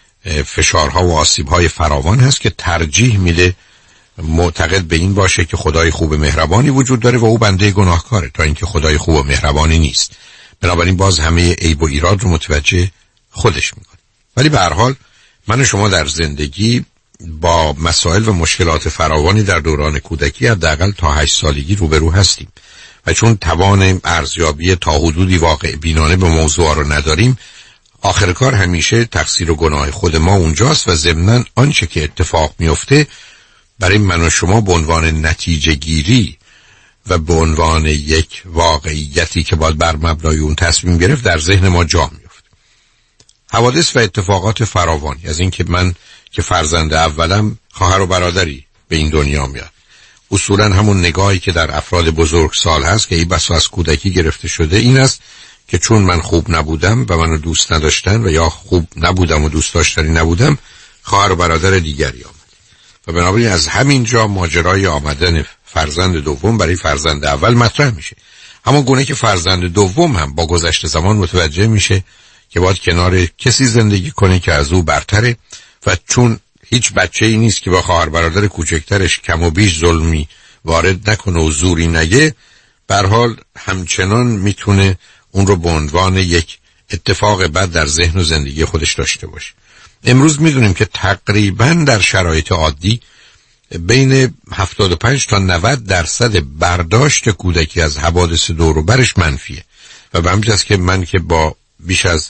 فشارها و آسیبهای فراوان هست که ترجیح میده معتقد به این باشه که خدای خوب مهربانی وجود داره و او بنده گناهکاره، تا اینکه خدای خوب و مهربانی نیست. بنابراین باز همه عیب و ایراد رو متوجه خودش میکنه. ولی به هر حال من و شما در زندگی با مسائل و مشکلات فراوانی در دوران کودکی حداقل تا 8 سالگی روبرو هستیم و چون توان ارزیابی تا حدودی واقع بینانه به موضوع رو نداریم، آخر کار همیشه تقصیر و گناه خود ما اونجاست و ضمناً آنچه که اتفاق میفته برای من و شما به عنوان نتیجه گیری و به عنوان یک واقعیتی که باید بر مبنای اون تصمیم گرفت در ذهن ما جا میفته. حوادث و اتفاقات فراوانی، از این که من که فرزند اولم خواهر و برادری به این دنیا میاد، اصولا همون نگاهی که در افراد بزرگسال هست که ای بسا از کودکی گرفته شده این است که چون من خوب نبودم و منو دوست نداشتن و یا خوب نبودم و دوست داشتنی نبودم، خواهر و برادر دیگری آمد و بنابراین از همین جا ماجرای آمدن فرزند دوم برای فرزند اول مطرح میشه. همون گونه که فرزند دوم هم با گذشت زمان متوجه میشه که باید کنار کسی زندگی کنه که از او برتره و چون هیچ بچه‌ای نیست که با خواهر برادر کوچکترش کم و بیش ظلمی وارد نکنه و زوری نگه، به هر حال همچنان میتونه اون رو به عنوان یک اتفاق بد در ذهن و زندگی خودش داشته باشه. امروز میدونیم که تقریباً در شرایط عادی بین 75 تا 90% برداشت کودکی از حوادث دور و برش منفیه و به همین جاست که من که با بیش از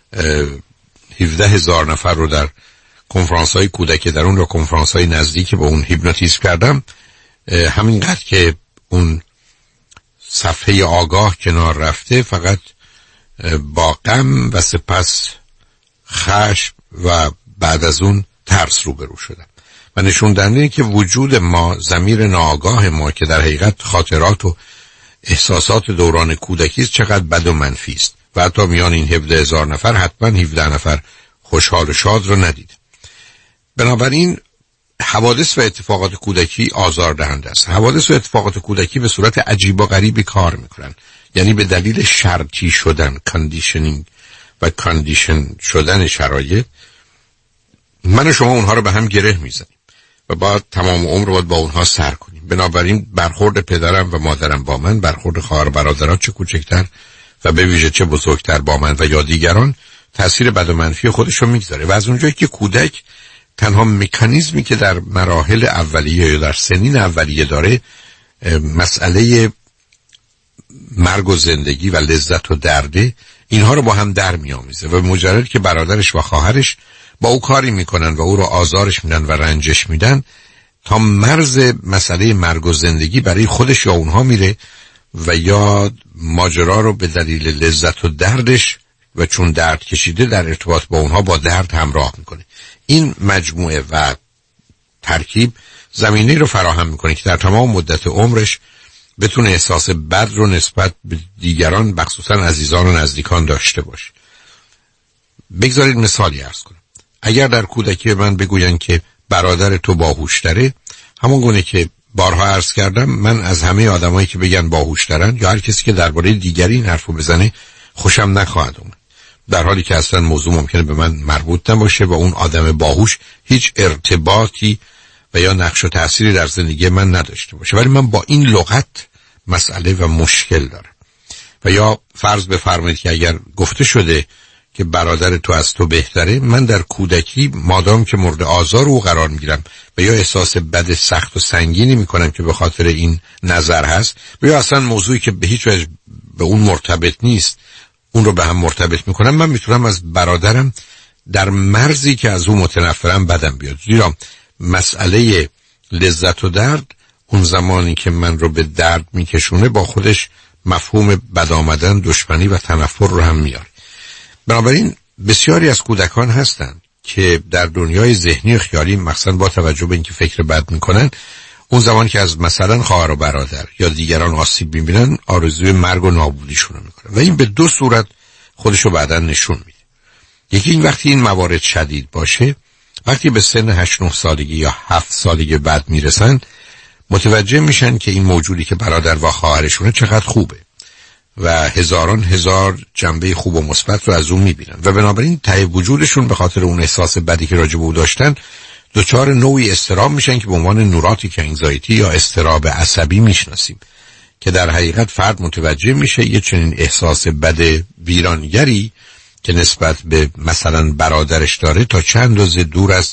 17,000 نفر رو در کنفرانس‌های کودکی در اون رو کنفرانس‌های نزدیک با اون هیپنوتیزم کردم، همینقدر که اون صفحه آگاه کنار رفته فقط با غم و سپس خشم و بعد از اون ترس روبرو شدم و نشون دهنده که وجود ما، ضمیر ناآگاه ما که در حقیقت خاطرات و احساسات دوران کودکی است چقدر بد و منفی است و حتی میان این 17,000 نفر حتما 17 نفر خوشحال و شاد رو ندید. بنابراین حوادث و اتفاقات کودکی آزاردهنده است. حوادث و اتفاقات کودکی به صورت عجیب و غریبی کار میکنن، یعنی به دلیل شرطی شدن، کاندیشنینگ و کاندیشن شدن شرایط من و شما اونها رو به هم گره میزنیم و بعد تمام عمر باید با اونها سر کنیم. بنابراین برخورد پدرم و مادرم با من، برخورد خواهر برادران چه کوچکتر و به ویژه چه بزرگتر با من و یا دیگران تأثیر بد و منفی خودش رو میگذاره و از اونجایی که کودک تنها مکانیزمی که در مراحل اولیه یا در سنین اولیه داره مسئله مرگ و زندگی و لذت و درده، اینها رو با هم در میامیزه و مجرد که برادرش و خواهرش با او کاری میکنن و او رو آزارش میدن و رنجش میدن تا مرز مسئله مرگ و زندگی برای خودش یا اونها میره و یا ماجرا رو به دلیل لذت و دردش و چون درد کشیده در ارتباط با اونها با درد همراه میکنه. این مجموعه و ترکیب زمینه رو فراهم میکنه که در تمام مدت عمرش بتونه احساس بد رو نسبت به دیگران مخصوصا عزیزان و نزدیکان داشته باشه. بگذارید مثالی عرض کنم. اگر در کودکی من بگوین که برادر تو باهوش‌تره، همون گونه که بارها عرض کردم من از همه آدمایی که بگن باهوش‌ترن یا هر کسی که درباره دیگری این حرفو بزنه خوشم نخواهد اومد، در حالی که اصلا موضوع ممکنه به من مربوط نباشه و اون آدم باهوش هیچ ارتباطی و یا نقش و تأثیری در زندگی من نداشته باشه، ولی من با این لغت مسئله و مشکل دارم. و یا فرض بفرمایید که اگر گفته شده که برادر تو از تو بهتره، من در کودکی مادام که مورد آزار او قرار میگیرم و یا احساس بد سخت و سنگینی میکنم که به خاطر این نظر هست و یا اصلا موضوعی که به هیچ وجه به اون مرتبط نیست اون رو به هم مرتبط میکنم، من میتونم از برادرم در مرزی که از اون متنفرم بدم بیاد. زیرا مسئله لذت و درد اون زمانی که من رو به درد میکشونه با خودش مفهوم بد آمدن، دشمنی و تنفر رو هم میاره. بنابراین بسیاری از کودکان هستند که در دنیای ذهنی و خیالی مثلا با توجه به اینکه فکر بد میکنن، اون زمان که از مثلا خواهر و برادر یا دیگران آسیب میبینن آرزوی مرگ و نابودیشون رو میکنن و این به دو صورت خودشو بعداً نشون میده. یکی این وقتی این موارد شدید باشه، وقتی به سن 8-9 سالگی یا 7 سالگی بعد میرسن متوجه میشن که این موجودی که برادر و خواهرشونه چقدر خوبه و هزاران هزار جنبه خوب و مثبت رو از اون میبینن و بنابراین ته وجودشون به خاطر اون احساس بدی که راجع به او داشتن دچار نوعی اضطراب میشن که به عنوان نوراتیک انگزایتی یا اضطراب عصبی میشناسیم، که در حقیقت فرد متوجه میشه یه چنین احساس بد ویرانگری که نسبت به مثلا برادرش داره تا چند اندازه دور از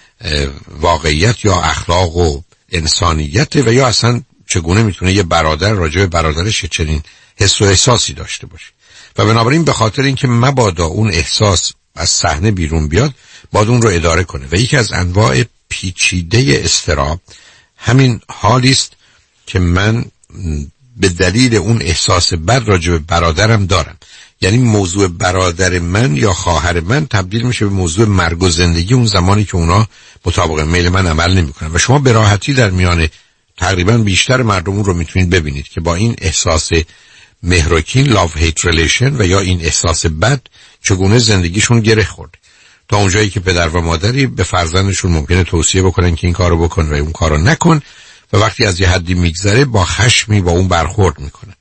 واقعیت یا اخلاق و انسانیت و یا اصلا چگونه میتونه یه برادر راجع به برادرش چنین حس و احساسی داشته باشه. و بنابراین به خاطر اینکه مبادا اون احساس از صحنه بیرون بیاد باید اون رو اداره کنه. و یکی از انواع پیچیده اضطراب همین حالی است که من به دلیل اون احساس بد راجع به برادرم دارم. یعنی موضوع برادر من یا خواهر من تبدیل میشه به موضوع مرگ و زندگی اون زمانی که اونا مطابق میل من عمل نمیکنن. و شما به راحتی در میان تقریبا بیشتر مردم رو میتونید ببینید که با این احساس مهرکین love hate relation و یا این احساس بد چگونه زندگیشون گره خورده، تا اونجایی که پدر و مادری به فرزندشون ممکنه توصیه بکنن که این کارو بکن و اون کارو نکن و وقتی از یه حدی میگذره با خشمی با اون برخورد میکنن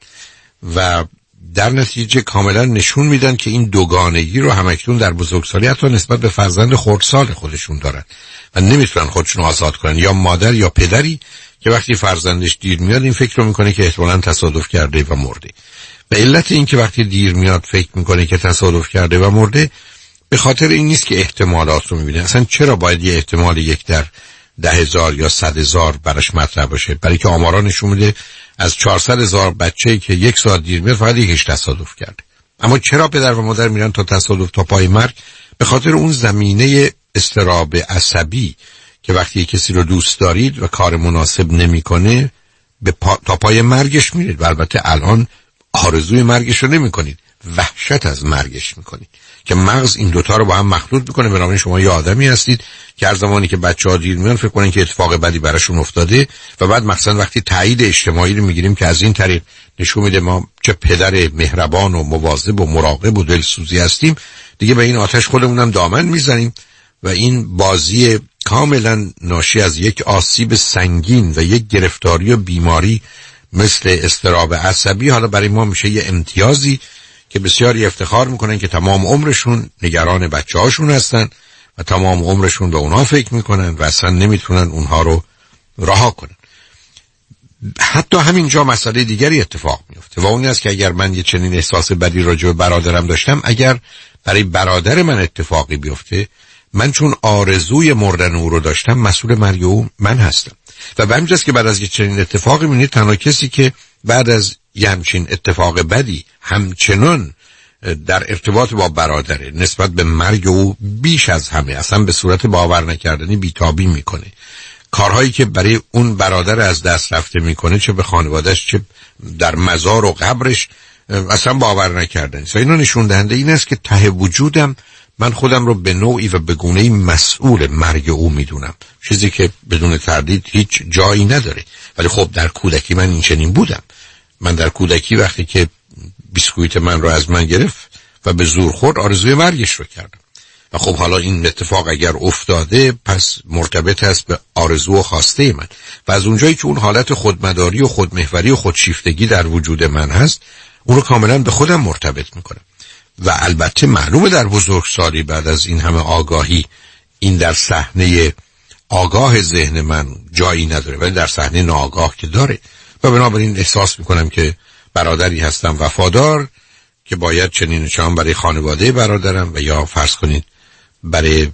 و در نتیجه کاملا نشون میدن که این دوگانگی رو همکنون در بزرگسالی حتی نسبت به فرزند خردسال خودشون دارن و نمیتونن خودشون آزاد کنن. یا مادر یا پدری که وقتی فرزندش دیر میاد این فکر رو میکنه که احتمالاً تصادف کرده و مرده. و علت این که وقتی دیر میاد فکر میکنه که تصادف کرده و مرده به خاطر این نیست که احتمالات رو میبینه. اصلا چرا باید یه احتمال 1 در 10,000 یا 100,000 براش مطرح باشه؟ برای که آمارا نشون میده از 400,000 بچه‌ای که 1 ساعت دیر میاد فقط یکیش تصادف کرده. اما چرا پدر و مادر میرن تا تصادف تا پای مرگ؟ به خاطر اون زمینه اضطراب عصبی که وقتی کسی رو دوست دارید و کار مناسب نمیکنه تا پای مرگش میرید و البته الان آرزوی مرگش رو نمیکنید، وحشت از مرگش میکنید که مغز این دوتا رو با هم مخلوط میکنه. بنابراین شما یه آدمی هستید که هر زمانی که بچه‌ها دیر میان فکر کنن که اتفاق بدی براشون افتاده و بعد مثلا وقتی تایید اجتماعی رو میگیریم که از این طریق نشون میده ما چه پدر مهربان و مواظب و مراقب و دلسوزی هستیم، دیگه به این آتش خودمونم دامن میزنیم و این بازی کاملا ناشی از یک آسیب سنگین و یک گرفتاری و بیماری مثل اضطراب عصبی حالا برای ما میشه یه امتیازی که بسیاری افتخار میکنن که تمام عمرشون نگران بچه‌هاشون هستن و تمام عمرشون به اونها فکر میکنن و اصلا نمیتونن اونها رو رها کنن. حتی همینجا مسئله دیگری اتفاق میفته و اون است که اگر من یه چنین احساس بدی راجع به برادرم داشتم، اگر برای برادر من اتفاقی بیفته، من چون آرزوی مردن او رو داشتم مسئول مرگ او من هستم. و به همینجاست که بعد از یه چنین اتفاقی میبینید تنها کسی که بعد از یه همچین اتفاق بدی همچنان در ارتباط با برادره نسبت به مرگ او بیش از همه اصلا به صورت باور نکردنی بیتابی میکنه. کارهایی که برای اون برادر از دست رفته میکنه، چه به خانوادهش چه در مزار و قبرش، اصلا باور نکردنی. اینا نشون دهنده این است که ته وجودم من خودم رو به نوعی و به گونه‌ای مسئول مرگ او میدونم، چیزی که بدون تردید هیچ جایی نداره. ولی خب در کودکی من این چنین بودم. من در کودکی وقتی که بیسکویت من رو از من گرفت و به زور خورد آرزوی مرگش رو کردم و خب حالا این اتفاق اگر افتاده پس مرتبط است به آرزو و خواسته من و از اونجایی که اون حالت خودمداری و خودمحوری و خودشیفتگی در وجود من هست اون رو کاملا به خودم مرتبط میکنم. و البته معلومه در بزرگسالی بعد از این همه آگاهی این در صحنه آگاه ذهن من جایی نداره ولی در صحنه ناآگاه که داره و بنابراین احساس میکنم که برادری هستم وفادار که باید چنین چنان برای خانواده برادرم و یا فرض کنید برای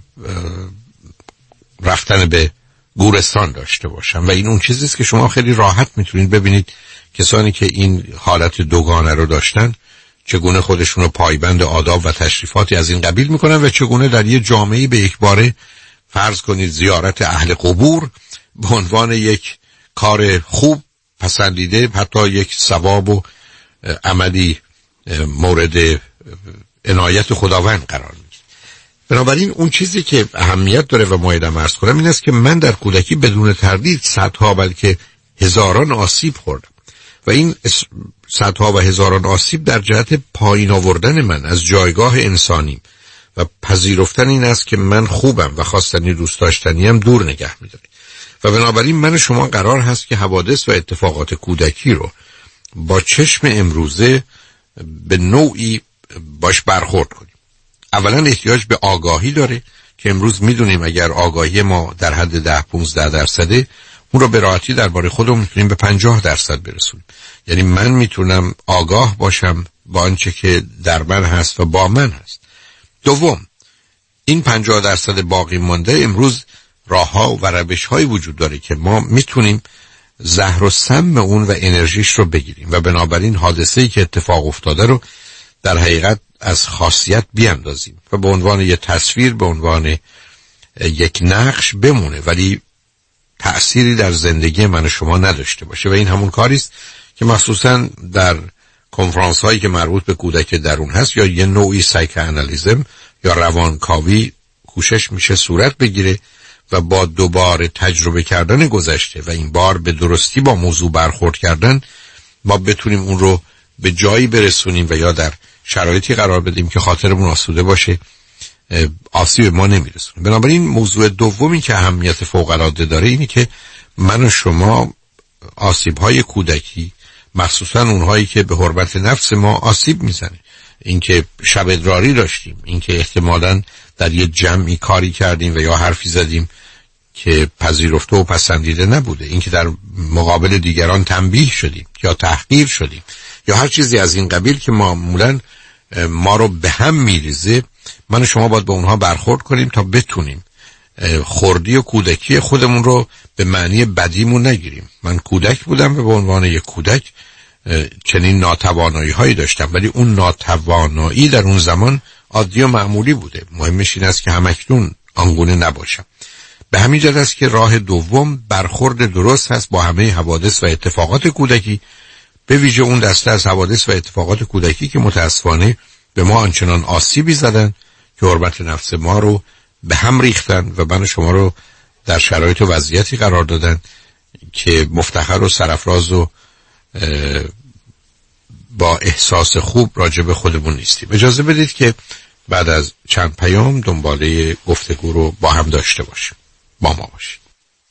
رفتن به گورستان داشته باشم. و این اون چیزیست که شما خیلی راحت میتونید ببینید کسانی که این حالت دوگانه رو داشتن چگونه خودشون رو پایبند آداب و تشریفاتی از این قبیل میکنن و چگونه در یه جامعه‌ای به یک باره فرض کنید زیارت اهل قبور به عنوان یک کار خوب پسندیده، حتی یک ثواب و عملی مورد عنایت خداوند قرار میگیره. بنابراین اون چیزی که اهمیت داره و مایدم عرض کنم این است که من در کودکی بدون تردید صدها بلکه هزاران آسیب خوردم و این صدها و هزاران آسیب در جهت پایین آوردن من از جایگاه انسانیم و پذیرفتن این است که من خوبم و خواستنی دوست داشتنیم دور نگه می‌داره. و بنابراین من شما قرار هست که حوادث و اتفاقات کودکی رو با چشم امروزه به نوعی باش برخورد کنیم. اولا احتیاج به آگاهی داره که امروز میدونیم اگر آگاهی ما در حد 10-15% اون رو به راحتی درباره خودمون میتونیم به 50% برسونیم. یعنی من میتونم آگاه باشم با آنچه که در من هست و با من هست. دوم، این 50% باقی مانده امروز راه‌ها و روش‌هایی وجود داره که ما میتونیم زهر و سم اون و انرژیش رو بگیریم و بنابراین حادثه‌ای که اتفاق افتاده رو در حقیقت از خاصیت بیاندازیم و به عنوان یک تصویر، به عنوان یک نقش بمونه، ولی تأثیری در زندگی من و شما نداشته باشه. و این همون کاری است که مخصوصا در کنفرانس هایی که مربوط به کودک درون هست یا یه نوعی سایکوآنالیزم یا روانکاوی کوشش میشه صورت بگیره و با دوباره تجربه کردن گذشته و این بار به درستی با موضوع برخورد کردن ما بتونیم اون رو به جایی برسونیم و یا در شرایطی قرار بدیم که خاطرمون آسوده باشه، آسیب ما نمیرسونه. بنابراین موضوع دومی که اهمیت فوق‌العاده داره اینه که من و شما آسیب‌های کودکی، مخصوصا اونهایی که به حرمت نفس ما آسیب میزنه، اینکه شب ادراری داشتیم، اینکه احتمالاً در یه جمعی کاری کردیم و یا حرفی زدیم که پذیرفته و پسندیده نبوده، اینکه در مقابل دیگران تنبیه شدیم یا تحقیر شدیم یا هر چیزی از این قبیل که معمولاً ما رو به هم میریزه، من و شما باید با اونها برخورد کنیم تا بتونیم خردی و کودکی خودمون رو به معنی بدیمون نگیریم. من کودک بودم و به عنوان یک کودک چنین ناتوانایی هایی داشتم، ولی اون ناتوانایی در اون زمان عادی و معمولی بوده. مهمش این است که همکنون آنگونه نباشم. به همین جهت است که راه دوم برخورد درست هست با همه حوادث و اتفاقات کودکی، به ویژه اون دسته از حوادث و اتفاقات کودکی که متاسفانه به ما آنچنان آسیبی زدن که حرمت نفس ما رو به هم ریختن و من شما رو در شرایط و وضعیتی قرار دادن که مفتخر و سرافراز و با احساس خوب راجع به خودمون نیستیم. اجازه بدید که بعد از چند پیام دنباله گفتگو رو با هم داشته باشیم. با ما باشید.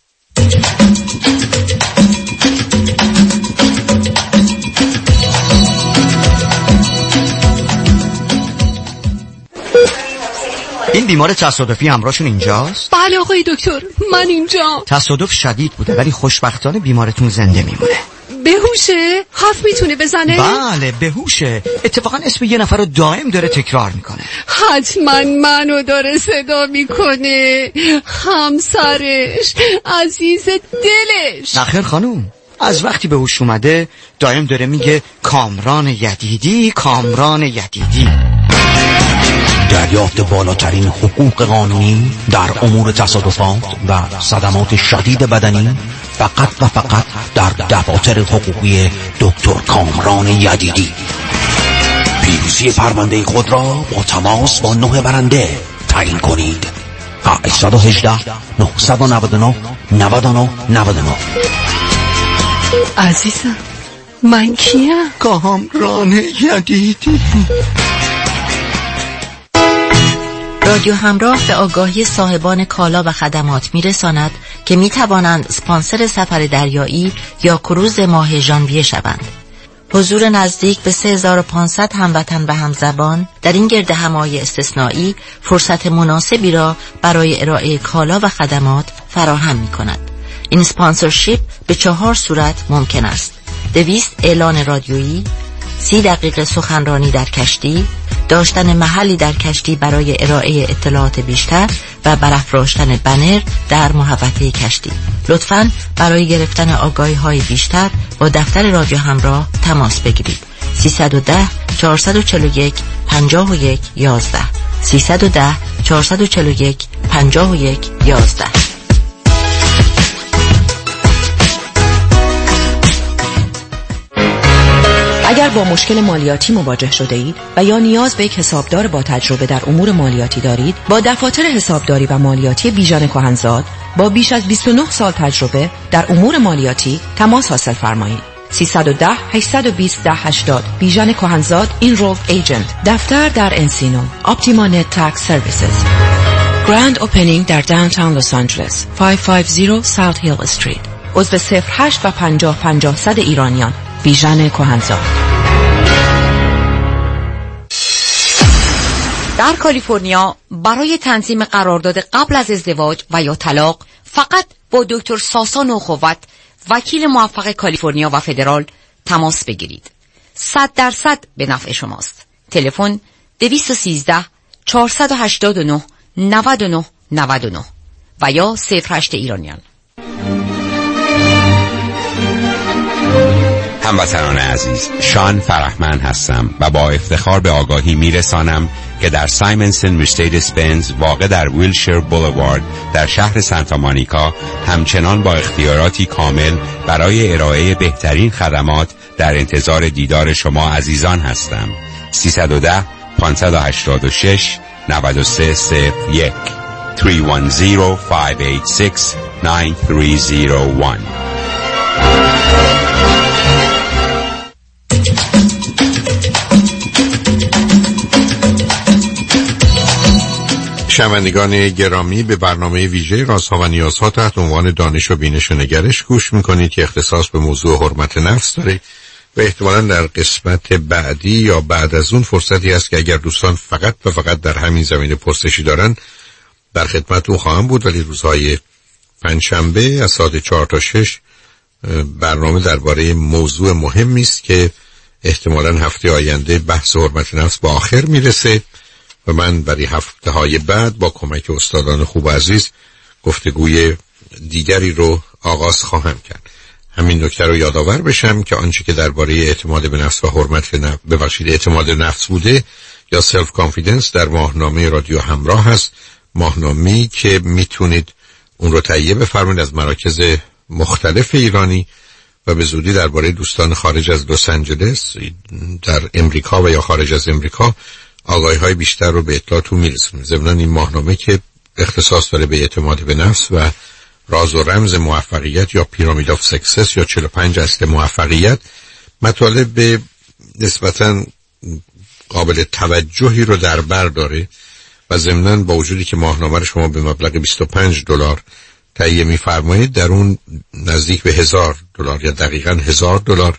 این بیمار تصادفی همراهشون اینجاست؟ بله آقای دکتر، من اینجا. تصادف شدید بوده ولی خوشبختانه بیمارتون زنده میمونه. بهوشه؟ حرف میتونه بزنه؟ بله بهوشه. اتفاقا اسم یه نفر رو دائم داره تکرار میکنه. حتما منو داره صدا میکنه، همسرش، عزیز دلش. نخیر خانوم، از وقتی به هوش اومده دائم داره میگه کامران یدیدی، کامران یدیدی. دریافت بالاترین حقوق قانونی در امور تصادفات و صدمات شدید بدنی فقط و فقط در دفاتر حقوقی دکتر کامران یدیدی. پیروزی پرونده خود را با تماس با 9 برنده تعیین کنید. 818 999 99 99. عزیزم من کیم؟ کامران یدیدی. رادیو همراه به آگاهی صاحبان کالا و خدمات میرساند که میتوانند اسپانسر سفر دریایی یا کروز ماه ژانویه شوند. حضور نزدیک به 3500 هموطن و همزبان در این گرد همایی استثنایی فرصت مناسبی را برای ارائه کالا و خدمات فراهم می‌کند. این اسپانسرشیپ به 4 صورت ممکن است: 200 اعلان رادیویی، 30 دقیقه سخنرانی در کشتی، داشتن محلی در کشتی برای ارائه اطلاعات بیشتر و برافراشتن بنر در محوطه کشتی. لطفاً برای گرفتن آگاهی‌های بیشتر با دفتر رادیو همراه تماس بگیرید. 310 441 51 11 310 441 51 11. اگر با مشکل مالیاتی مواجه شده اید و یا نیاز به یک حسابدار با تجربه در امور مالیاتی دارید، با دفاتر حسابداری و مالیاتی بیژن کهنزاد با بیش از 29 سال تجربه در امور مالیاتی تماس حاصل فرمایید. 310 820 1080 بیژن کهنزاد Enrolled Agent. دفتر در انسینو. Optima Net Tax Services. Grand Opening در داونتاون لس آنجلس 550 South Hill Street. عضو 08 و 50 50 100 ایرانیان. بیژن کهنزاد. در کالیفرنیا برای تنظیم قرارداد قبل از ازدواج و یا طلاق فقط با دکتر ساسان اخوت، وکیل موفق کالیفرنیا و فدرال تماس بگیرید. 100% به نفع شماست. تلفن 213 489 99 99 و یا 08 ایرانیان. هموطنان عزیز، شان فرحمند هستم و با افتخار به آگاهی میرسانم که در سایمنسن مرسدس بنز واقع در ویلشیر بولوارد در شهر سانتا مونیکا همچنان با اختیاراتی کامل برای ارائه بهترین خدمات در انتظار دیدار شما عزیزان هستم. 310 586 9301 310 586 9301. شنوندگان گرامی، به برنامه ویژه رازها و نیازها تحت عنوان دانش و بینش و نگرش گوش میکنید که اختصاص به موضوع حرمت نفس داره و احتمالاً در قسمت بعدی یا بعد از اون فرصتی هست که اگر دوستان فقط و فقط در همین زمینه پرسشی دارن در خدمتتون خواهم بود. ولی روزهای پنجشنبه از ساعت 4 تا 6 برنامه درباره موضوع مهمی است که احتمالاً هفته آینده بحث حرمت نفس به آخر میرسه و من برای هفته‌های بعد با کمک استادان خوب و عزیز گفتگوی دیگری رو آغاز خواهم کرد. همین نکته رو یادآور بشم که آنچه که درباره اعتماد به نفس و حرمت نفس اعتماد نفس بوده یا سلف کانفیدنس در ماهنامه رادیو همراه هست، ماهنامه‌ای که میتونید اون رو تهیه بفرمایید از مراکز مختلف ایرانی و به زودی درباره دوستان خارج از لس آنجلس در امریکا و یا خارج از امریکا آگاهی‌های بیشتر رو به اطلاعتون میرسونیم. ضمناً این ماهنامه که اختصاص داره به اعتماد به نفس و راز و رمز موفقیت یا پیرامید آف سکسس یا 45 اصل موفقیت، مطالب نسبتاً قابل توجهی رو در بر داره و ضمناً با وجودی که ماهنامه رو شما به مبلغ $25 تهیه می‌فرمایید، در اون نزدیک به $1000 یا دقیقاً $1000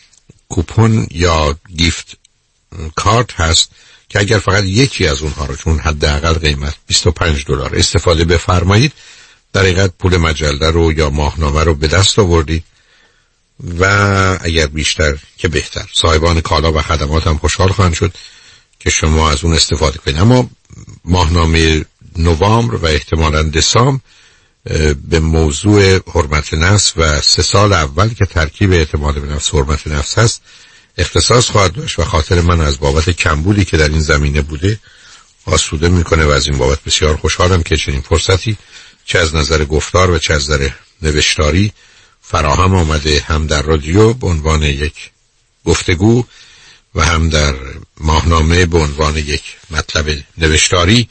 کوپن یا گیفت کارت هست که اگر فقط یکی از اونها رو، چون حداقل قیمت $25 استفاده بفرمایید، در حقیقت پول مجله رو یا ماهنامه رو به دست آوردید و اگر بیشتر که بهتر. صاحبان کالا و خدمات هم خوشحال خواهند شد که شما از اون استفاده کنید. اما ماهنامه نوامبر و احتمالاً دسامبر به موضوع حرمت نفس و 3 سال اول که ترکیب اعتماد به نفس و حرمت نفس هست اختصاص خواهد داشت و خاطر من از بابت کمبودی که در این زمینه بوده آسوده میکنه و از این بابت بسیار خوشحالم که چنین فرصتی چه از نظر گفتار و چه از نظر نوشتاری فراهم آمده، هم در رادیو به عنوان یک گفتگو و هم در ماهنامه به عنوان یک مطلب نوشتاری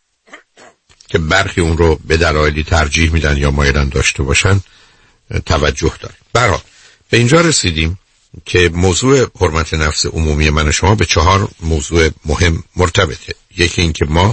که برخی اون رو به دلایلی ترجیح میدن یا مایلن داشته باشن توجه داره. برحال به اینجا رسیدیم که موضوع حرمت نفس عمومی من و شما به 4 موضوع مهم مرتبطه. یکی این که ما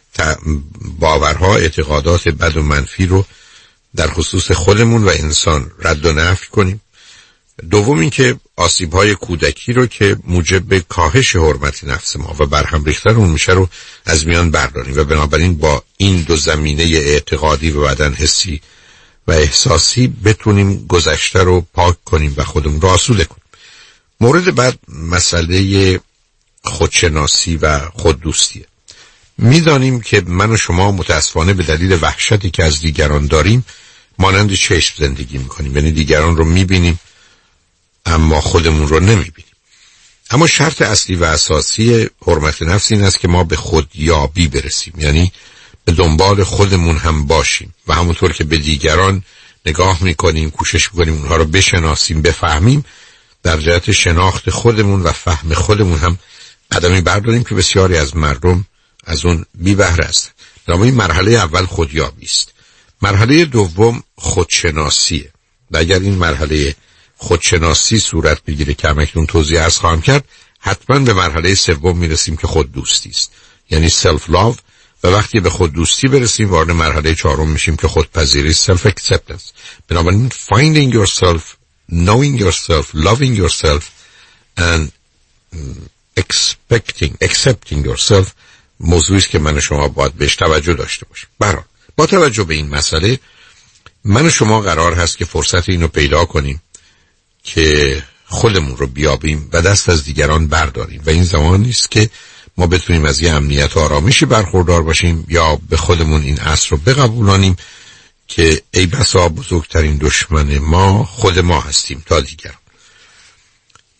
باورها، اعتقادات بد و منفی رو در خصوص خودمون و انسان رد و نفی کنیم. دوم این که آسیب‌های کودکی رو که موجب کاهش حرمت نفس ما و برهم ریختن اون میشه رو از میان برداریم و بنابراین با این دو زمینه اعتقادی و بعدن حسی و احساسی بتونیم گذشته رو پاک کنیم و خودمون رو آسوده کنیم. مورد بعد مسئله خودشناسی و خوددوستیه. میدانیم که من و شما متاسفانه به دلیل وحشتی که از دیگران داریم مانند چشم زندگی میکنیم، یعنی دیگران رو میبینیم اما خودمون رو نمیبینیم. اما شرط اصلی و اساسی حرمت نفس این است که ما به خودیابی برسیم، یعنی به دنبال خودمون هم باشیم و همونطور که به دیگران نگاه میکنیم، کوشش میکنیم اونها رو بشناسیم، بفهمیم، در جهت شناخت خودمون و فهم خودمون هم قدمی برداریم که بسیاری از مردم از اون بی بهره هستند. این مرحله اول خودیابی است. مرحله دوم خودشناسیه و اگر این مرحله خودشناسی صورت بگیره که همکنون توضیح عرض خواهم کرد، حتما به مرحله سوم میرسیم که خوددوستی است، یعنی سلف لاو، و وقتی به خوددوستی برسیم وارد مرحله 4 میشیم که خودپذیری، سلف اکسپتنس. بنابراین finding yourself, knowing yourself, loving yourself and accepting yourself موضوعی است که من و شما باید بهش توجه داشته باشیم. برای با توجه به این مسئله من و شما قرار هست که فرصت اینو پیدا کنیم که خودمون رو بیابیم و دست از دیگران برداریم و این زمانی است که ما بتونیم از یه امنیت و آرامشی برخوردار باشیم یا به خودمون این اصل رو بقبولانیم که ای بسا بزرگترین دشمن ما خود ما هستیم تا دیگران.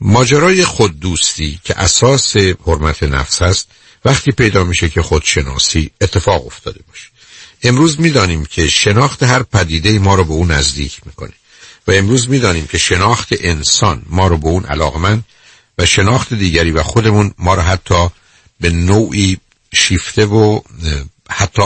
ماجرای خوددوستی که اساس حرمت نفس است وقتی پیدا میشه که خودشناسی اتفاق افتاده باشه. امروز میدانیم که شناخت هر پدیده ما رو به اون نزدیک میکنه و امروز میدانیم که شناخت انسان ما رو به اون علاقمند و شناخت دیگری و خودمون ما رو حتی به نوعی شیفته و حتی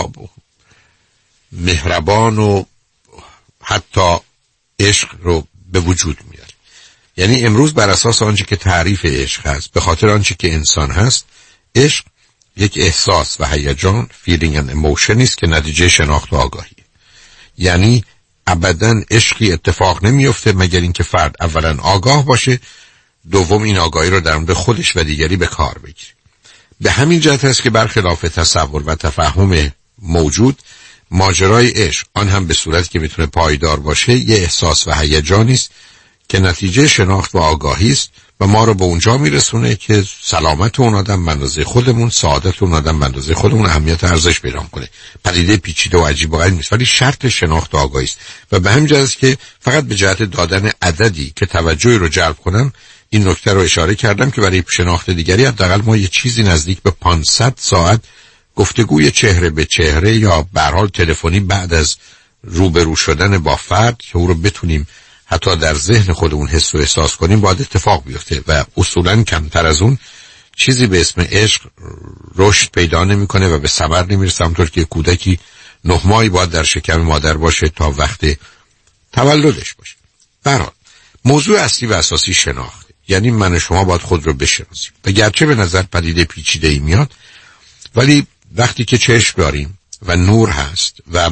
مهربان و حتی عشق رو به وجود میاره. یعنی امروز بر اساس آنچه که تعریف عشق هست، به خاطر آنچه که انسان هست، عشق یک احساس و هیجان، feeling and emotion است که نتیجه شناخت و آگاهی. یعنی ابداً عشقی اتفاق نمیفته مگر اینکه فرد اولا آگاه باشه، دوم این آگاهی رو در مورد خودش و دیگری به کار بگیره. به همین جهت است که برخلاف تصور و تفهم موجود، ماجرای عشق، آن هم به صورتی که میتونه پایدار باشه، یه احساس و هیجانی است که نتیجه شناخت و آگاهی است و ما رو به اونجا میرسونه که سلامت اون آدم به اندازه خودمون، سعادت اون آدم به اندازه خودمون اهمیت و ارزش پیدا کنه. پدیده پیچیده و عجیب و غریب نیست، ولی شرط شناخت و آگاهی است. و به همین جهت است که فقط به جهت دادن عددی که توجهی رو جلب کنم این نکته رو اشاره کردم که برای شناخت دیگری حداقل ما یه چیزی نزدیک به 500 ساعت گفتگوی چهره به چهره یا به هر حال تلفنی بعد از روبرو شدن با فرد که او رو بتونیم حتی در ذهن خودمون حس و احساس کنیم باید اتفاق بیفته و اصولاً کمتر از اون چیزی به اسم عشق رشد پیدا نمیکنه و به ثمر نمیرسه. همونطور که کودکی 9 ماهی باید در شکم مادر باشه تا وقت تولدش باشه. برحال موضوع اصلی و اساسی شناخت، یعنی من و شما باید خود رو بشناسیم و گرچه به نظر پدیده پیچیده ای میاد، ولی وقتی که چشم داریم و نور هست و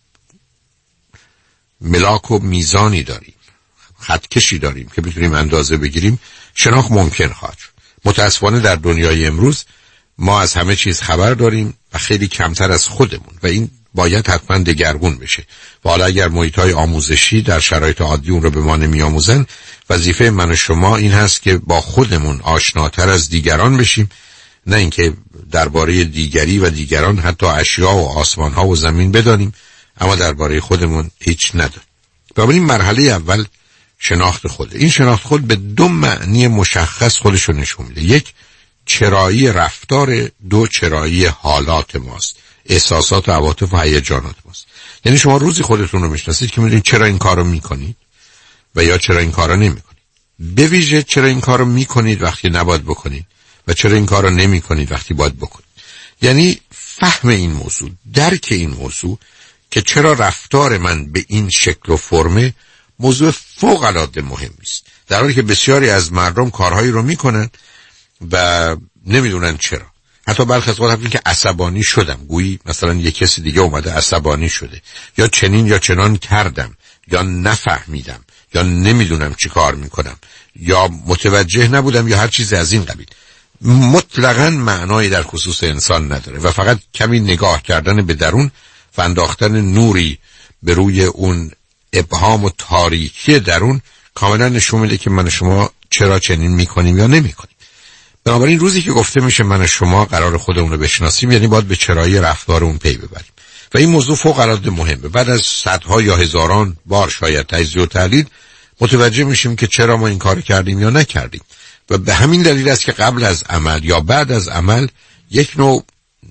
ملاک و میزانی داریم، خطکشی داریم که بتونیم اندازه بگیریم، شناخت ممکن خواهد شد. متاسفانه در دنیای امروز ما از همه چیز خبر داریم و خیلی کمتر از خودمون و این باید حتما دگرگون بشه. و حالا اگر محیط‌های آموزشی در شرایط عادی اون رو به ما نمی‌آموزن، وظیفه من و شما این هست که با خودمون آشناتر از دیگران بشیم، نه اینکه درباره دیگری و دیگران حتی اشیا و آسمان‌ها و زمین بدانیم اما درباره خودمون هیچ نداریم. بنابراین مرحله اول شناخت خود. این شناخت خود به 2 معنی مشخص خودش رو نشون میده. 1 چرایی رفتار، 2 چرایی حالات ماست، احساسات و عواطف و هیجانات ماست. یعنی شما روزی خودتون رو میشناسید که میدونید چرا این کارو میکنید و یا چرا این کارو نمیکنید. به ویژه چرا این کارو میکنید وقتی نباید بکنید و چرا این کارو نمیکنید وقتی باید بکنید. یعنی فهم این موضوع، درک این موضوع که چرا رفتار من به این شکل و فرمه، موضوع فوق العاده مهمی است. در حالی که بسیاری از مردم کارهایی رو میکنن و نمیدونن چرا. حتی برخی از وقت که عصبانی شدم، گویی مثلا یک کسی دیگه اومده عصبانی شده، یا چنین یا چنان کردم، یا نفهمیدم، یا نمیدونم چی کار میکنم، یا متوجه نبودم، یا هر چیز از این قبیل. مطلقاً معنایی در خصوص انسان نداره و فقط کمی نگاه کردن به درون و انداختن نوری به روی اون ابهام و تاریکی درون کاملا نشون میده که من و شما چرا چنین میکنیم یا نمیکنیم. بنابراین روزی که گفته میشه من و شما قرار خودمون رو بشناسیم، یعنی باید به چرایی رفتار اون پی ببریم و این موضوع فوق العاده مهمه. بعد از صدها یا هزاران بار شاید تجزیه و تحلیل متوجه میشیم که چرا ما این کار کردیم یا نکردیم و به همین دلیل است که قبل از عمل یا بعد از عمل یک نوع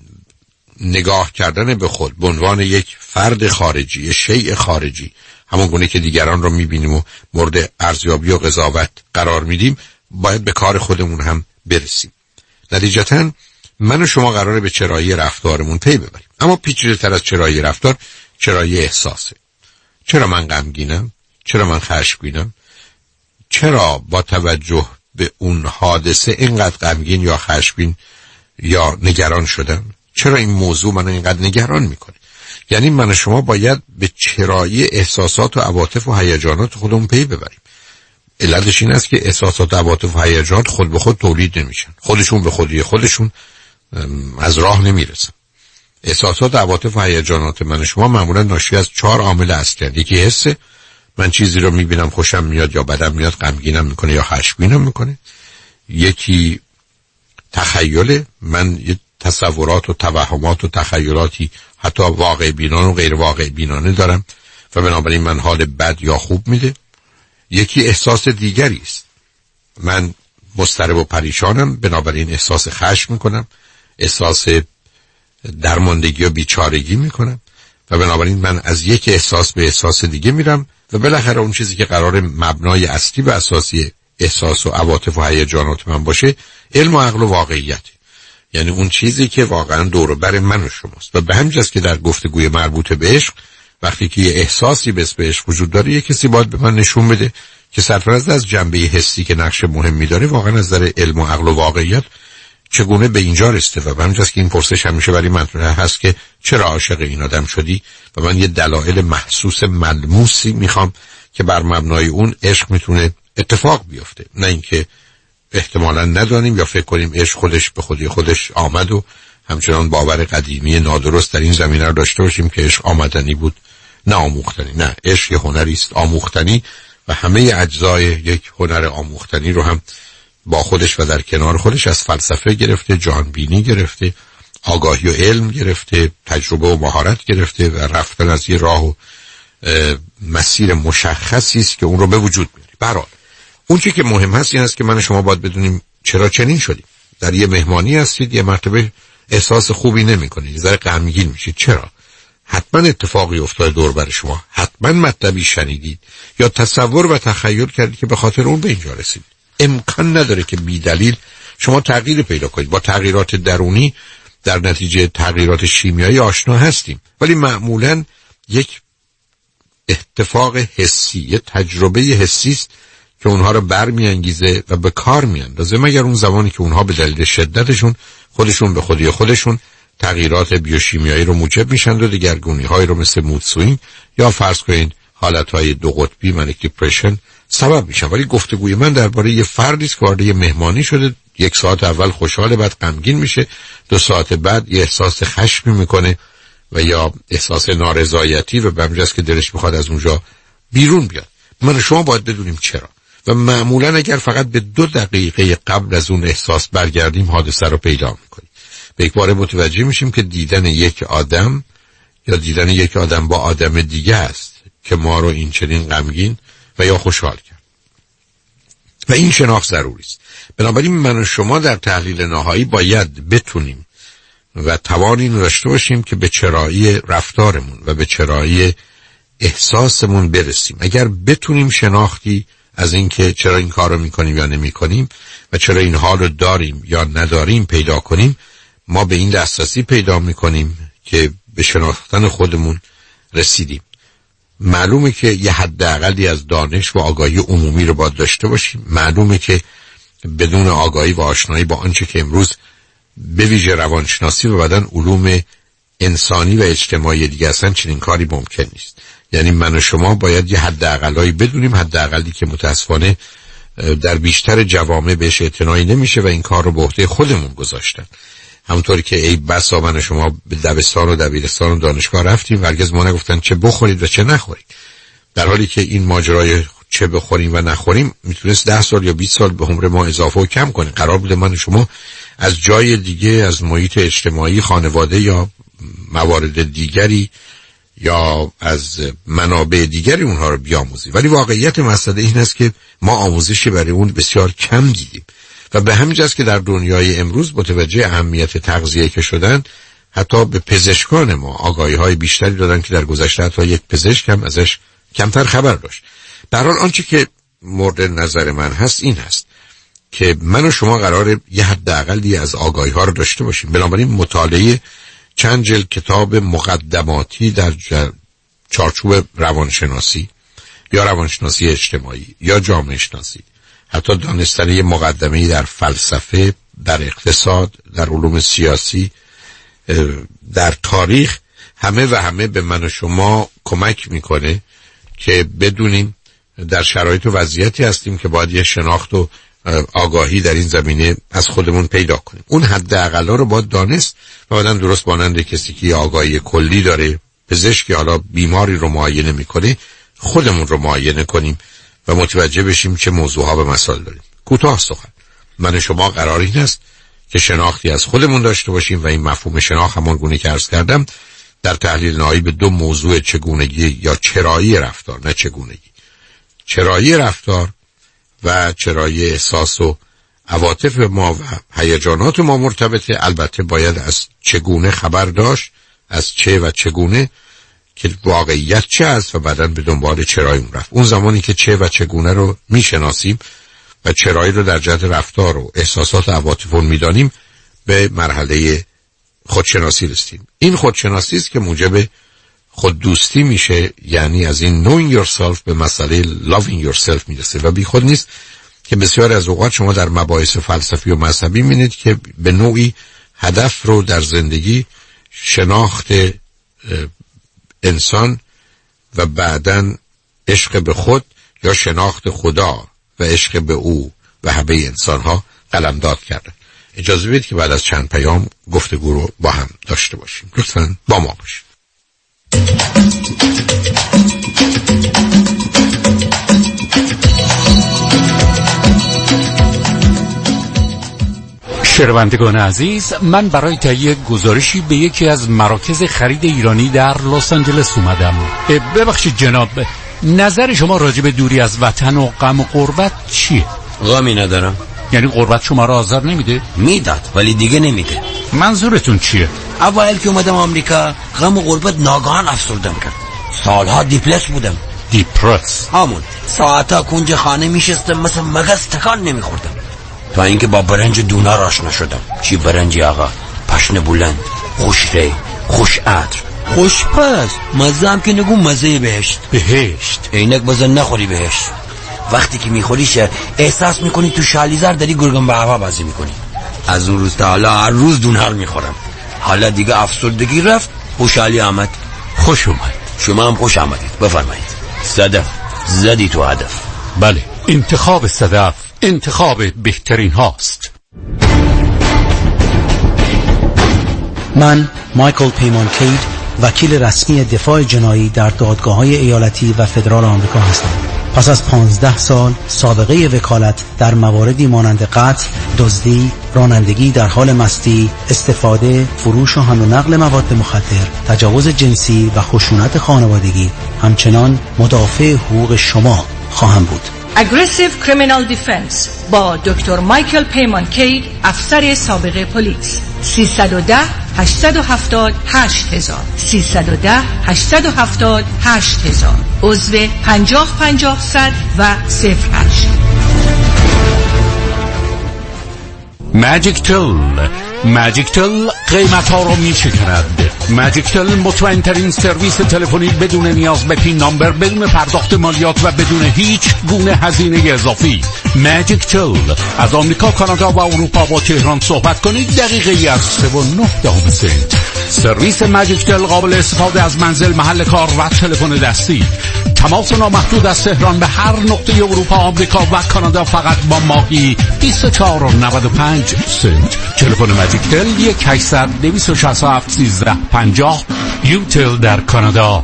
نگاه کردن به خود به عنوان یک فرد خارجی، یک شیء خارجی، همون گونه که دیگران رو میبینیم و مورد ارزیابی و قضاوت قرار میدیم، باید به کار خودمون هم برسیم. نتیجتاً من و شما قراره به چرایی رفتارمون پی ببریم. اما پیچیده‌تر از چرایی رفتار، چرایی احساسه. چرا من غمگینم؟ چرا من خشمگینم؟ چرا با توجه به اون حادثه اینقدر غمگین یا خشمگین یا نگران شدم؟ چرا این موضوع منو اینقدر نگران میکنه؟ یعنی من و شما باید به چرایی احساسات و عواطف و هیجانات خودمون پی ببریم. علتش این است که احساسات و عواطف و هیجانات خود به خود تولید نمیشن، خودشون به خودی خودشون از راه نمیرسن. احساسات و عواطف و هیجانات من و شما معمولا ناشی از 4 عامل اصلی هستند. یکی حسه، من چیزی رو میبینم خوشم میاد یا بدم میاد، غمگینم میکنه یا خشمگینم میکنه. یکی تخیله، من یه تصورات و توهمات و تخیلاتی حتی واقع بینانه و غیر واقع بینانه دارم و بنابراین من حال بد یا خوب میده. یکی احساس دیگری است، من مضطرب و پریشانم، بنابراین احساس خشم میکنم، احساس درماندگی و بیچارگی میکنم و بنابراین من از یک احساس به احساس دیگه میرم و بالاخره اون چیزی که قرار مبنای اصلی و اساسی احساس و عواطف و هیجانات من باشه علم و عقل و واقعیت، یعنی اون چیزی که واقعا دور و بر من و شماست. و به همین جاست که در گفتگوی مربوط به عشق وقتی که یه احساسی به اسم عشق وجود داره، یه کسی باید به من نشون بده که سرفراز از جنبه حسی که نقش مهمی داره واقعا از نظر علم و عقل و واقعیت چگونه به اینجا رسیده. و به همین جاست که این پرسش همیشه برای من هست که چرا عاشق این آدم شدی و من یه دلایل محسوس ملموسی میخوام که بر مبنای اون عشق میتونه اتفاق بیفته، نه اینکه احتمالاً ندانیم یا فکر کنیم عشق خودش به خودی خودش آمد و همچنان باور قدیمی نادرست در این زمینه رو داشته باشیم که عشق آمدنی بود نه آموختنی. نه، عشق یه هنری است آموختنی و همه اجزای یک هنر آموختنی رو هم با خودش و در کنار خودش از فلسفه گرفته، جانبینی گرفته، آگاهی و علم گرفته، تجربه و مهارت گرفته و رفتن از یه راه و مسیر مشخصی است که اون رو به وجود میاره. برای اون چیزی که مهم هست این است که من و شما باید بدونیم چرا چنین شدیم. در یه مهمانی هستید، یه مرتبه احساس خوبی نمی‌کنید، ذره غمگین میشید. چرا؟ حتما اتفاقی افتاد دور بر شما، حتما مطلبی شنیدید یا تصور و تخیل کردید که به خاطر اون به اینجا رسیدید. امکان نداره که بی دلیل شما تغییر پیدا کنید. با تغییرات درونی در نتیجه تغییرات شیمیایی آشنا هستیم، ولی معمولاً یک اتفاق حسی، یک تجربه حسی است که اونها رو برمیانگیزه و به کار میاندازه، مگر اون زمانی که اونها به دلیل شدتشون خودشون به خودی خودشون تغییرات بیوشیمیایی رو موجب میشن و دگرگونی‌هایی رو مثل مود سوینگ یا فرض کنید حالتهای دو قطبی منیک دیپرشن سبب میشن. ولی گفتگوی من درباره یه فردی است که وارد یه مهمانی شده، 1 ساعت اول خوشحاله، بعد غمگین میشه، 2 ساعت بعد یه احساس خشمی میکنه و یا احساس نارضایتی و به همین جاست که دلش میخواد از اونجا بیرون بیاد. من و شما باید بدونیم چرا و معمولا اگر فقط به 2 دقیقه قبل از اون احساس برگردیم حادثه رو پیدا میکنیم. به یک بار متوجه میشیم که دیدن یک آدم یا دیدن یک آدم با آدم دیگه است که ما رو این چنین غمگین و یا خوشحال کرد و این شناخت ضروری است. بنابراین من و شما در تحلیل نهایی باید بتونیم و توانی داشته باشیم که به چرایی رفتارمون و به چرایی احساسمون برسیم. اگر بتونیم شناختی از اینکه چرا این کار رو میکنیم یا نمیکنیم و چرا این حال رو داریم یا نداریم پیدا کنیم، ما به این دسترسی پیدا میکنیم که به شناختن خودمون رسیدیم. معلومه که یه حداقلی از دانش و آگاهی عمومی رو باید داشته باشیم. معلومه که بدون آگاهی و آشنایی با آنچه که امروز به ویژه روانشناسی و بعدن علوم انسانی و اجتماعی دیگه اصلا چنین کاری ممکن نیست. یعنی من و شما باید یه حداقلایی بدونیم، حداقلی که متاسفانه در بیشتر جوامع بهش اعتنایی نمیشه و این کار رو به عهده خودمون گذاشتن. همونطوری که ای بسا من و شما به دبستان و دبیرستان و دانشگاه رفتیم و هرگز ما نگفتن چه بخورید و چه نخورید، در حالی که این ماجرای چه بخوریم و نخوریم میتونست 10 سال یا 20 سال به عمر ما اضافه و کم کنه. قرار بوده من و شما از جای دیگه، از محیط اجتماعی، خانواده یا موارد دیگری یا از منابع دیگری اونها رو بیاموزیم، ولی واقعیت مسئله این است که ما آموزشی برای اون بسیار کم دیدیم و به همین جاست که در دنیای امروز متوجه اهمیت تغذیه که شدن، حتی به پزشکان ما آگاهی‌های بیشتری دادن که در گذشته حتی یک پزشک هم ازش کمتر خبر داشت. در حال آنچه که مورد نظر من هست این هست که من و شما قراره یه حداقلی از آگاهی‌ها رو داشته باشیم. بنابراین مطالعه چند جلد کتاب مقدماتی در چارچوب روانشناسی یا روانشناسی اجتماعی یا جامعه شناسی، حتی دانستن یه مقدمه‌ای در فلسفه، در اقتصاد، در علوم سیاسی، در تاریخ، همه به من و شما کمک میکنه که بدونیم در شرایط و وضعیتی هستیم که باید یه شناخت و آگاهی در این زمینه از خودمون پیدا کنیم. اون حداقلا رو باید دانست و بعدن درست مانند کسی که آگاهی کلی داره، پزشکی حالا بیماری رو معاینه میکنه، خودمون رو معاینه کنیم و متوجه بشیم چه موضوعها به مسائل داریم. کوتاه سخن، من و شما قرار این است که شناختی از خودمون داشته باشیم و این مفهوم شناخت همان گونه که عرض کردم در تحلیل نهایی به 2 موضوع چگونگی یا چرایی رفتار، نه چگونگی، چرایی رفتار و چرایی احساس و عواطف ما و هیجانات ما مرتبطه. البته باید از چگونه خبر داشت، از چه و چگونه، که واقعیت چه است و بعداً به دنبال چرای اون رفت. اون زمانی که چه و چگونه رو میشناسیم و چرایی رو در جهت رفتار و احساسات و عواطف اون میدانیم، به مرحله خودشناسی رسیدیم. این خودشناسی است که موجب خود دوستی میشه، یعنی از این knowing yourself به مسئله loving yourself میرسه. و بی خود نیست که بسیار از اوقات شما در مباحث فلسفی و مذهبی می‌بینید که به نوعی هدف رو در زندگی شناخت انسان و بعداً عشق به خود یا شناخت خدا و عشق به او و همه انسان‌ها قلمداد کردن. اجازه بدید که بعد از چند پیام گفتگو رو با هم داشته باشیم. لطفاً با ما باشید. شنوندگان عزیز، من برای تهیه گزارشی به یکی از مراکز خرید ایرانی در لس آنجلس اومدم. ببخشید جناب، نظر شما راجع به دوری از وطن و غم و غربت چیه؟ غمی ندارم. یعنی غربت شما را آزار نمیده؟ میداد ولی دیگه نمیده. منظورتون چیه؟ اوایل که اومدم آمریکا غم و غربت ناگهان افسردم کرد. سالها دیپرس بودم. دیپرس؟ همون ساعتا کنج خانه میشستم مثل مگس تکان نمیخوردم، تا اینکه با برنج دونار آشنا شدم. چی برنجی آقا؟ پشن بلند، خوش ری، خوش عطر، خوش پز، مزه هم که نگو مزه بهشت. بهشت؟ اینک بزن نخوری بهشت. وقتی که میخوریش احساس میکنی تو شالیزر داری گرگان به هوا بازی میکنی. از اون روز تا حالا هر روز دونار میخورم. حالا دیگه افسردگی رفت، خوشحالی آمد. خوش اومد. شما هم خوش آمدید. بفرمایید. صدف زدی تو هدف. بله، انتخاب صدف انتخاب بهترین هاست. من مایکل پیمان کید، وکیل رسمی دفاع جنایی در دادگاه‌های ایالتی و فدرال آمریکا هستم. پس از 15 سال سابقه وکالت در مواردی مانند قتل، دزدی، رانندگی در حال مستی، استفاده، فروش و حمل و نقل مواد مخدر، تجاوز جنسی و خشونت خانوادگی، همچنان مدافع حقوق شما خواهم بود. Aggressive Criminal Defense با دکتر مایکل پیمان کید، افسر سابق پلیس. 310 870 8000 310 870 8000 عضو 50 50 100 و 08. ماجیک تل قیمت ها رو می شکند. ماجیک تل مطمئن ترین سرویس تلفنی بدون نیاز به پین نامبر، بدون پرداخت مالیات و بدون هیچ گونه هزینه اضافی. ماجیک تل از آمریکا، کانادا و اروپا با تهران صحبت کنید دقیقه از 3.9 سنت. سرویس ماجیک تل قابل استفاده از منزل، محل کار و تلفن دستی. تماس نامحدود از تهران به هر نقطه اروپا، آمریکا و کانادا فقط با ماهی 24.95 سنت. تلفن ماجیک تل 1-800-267-1350. یوتل در کانادا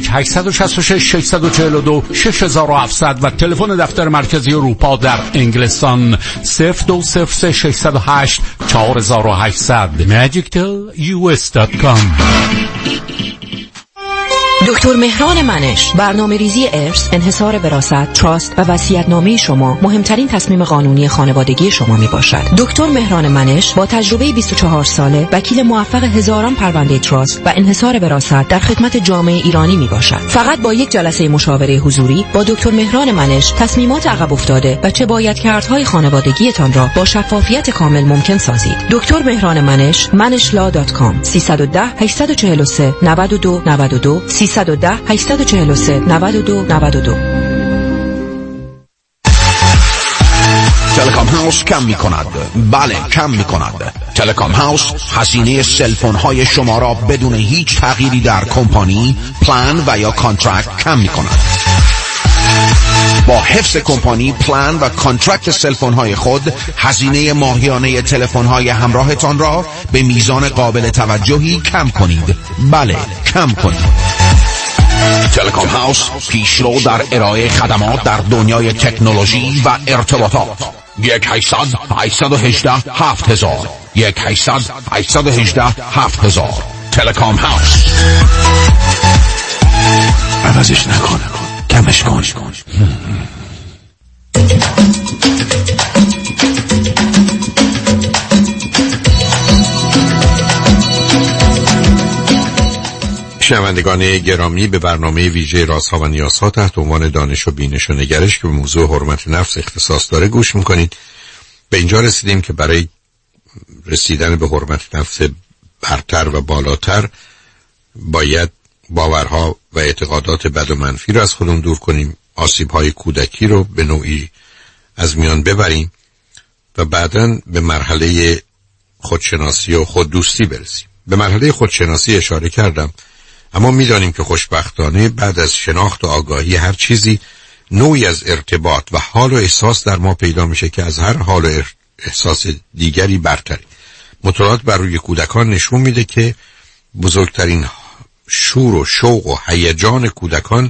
1-866-642-6700 و تلفن دفتر مرکزی اروپا در انگلستان 0203-608-4800. magictelus.com. دکتر مهران منش، برنامه ریزی ارث، انحصار وراثت، تراست و وصیت‌نامه شما مهمترین تصمیم قانونی خانوادگی شما می باشد. دکتر مهران منش با تجربه 24 ساله، وکیل موفق هزاران پرونده تراست و انحصار وراثت در خدمت جامعه ایرانی می باشد. فقط با یک جلسه مشاوره حضوری با دکتر مهران منش تصمیمات عقب افتاده و چه بایدکردهای خانوادگیتان را با شفافیت کامل ممکن سازید. دکتر مهران منش، manishla.com 310 843 92 92 310 843 92 92. تلکام هاوس کم می کند. بله، کم می کند. تلکام هاوس هزینه سلفون های شما را بدون هیچ تغییری در کمپانی، پلان و یا کانترکت کم می کند. با حفظ کمپانی، پلان و کانترکت سلفون های خود، هزینه ماهیانه تلفن های همراهتان را به میزان قابل توجهی کم کنید. بله، کم کنید. تلکام هاوس پیشرو در ارائه خدمات در دنیای تکنولوژی و ارتباطات. 1-800-818-7000 1-800-818-7000. تلکام هاوس. عوضش نکن، کمش کن. شنوندگان گرامی، به برنامه ویژه رازها و نیازها تحت عنوان دانش و بینش و نگرش که به موضوع حرمت نفس اختصاص داره گوش میکنید. به اینجا رسیدیم که برای رسیدن به حرمت نفس برتر و بالاتر باید باورها و اعتقادات بد و منفی رو از خودمون دور کنیم، آسیب‌های کودکی رو به نوعی از میان ببریم و بعداً به مرحله خودشناسی و خوددوستی برسیم. به مرحله خودشناسی اشاره کردم، اما میدانیم که خوشبختانه بعد از شناخت و آگاهی هر چیزی نوعی از ارتباط و حال و احساس در ما پیدا میشه که از هر حال و احساس دیگری برتری. مطالعات بر روی کودکان نشون میده که بزرگترین شور و شوق و هیجان کودکان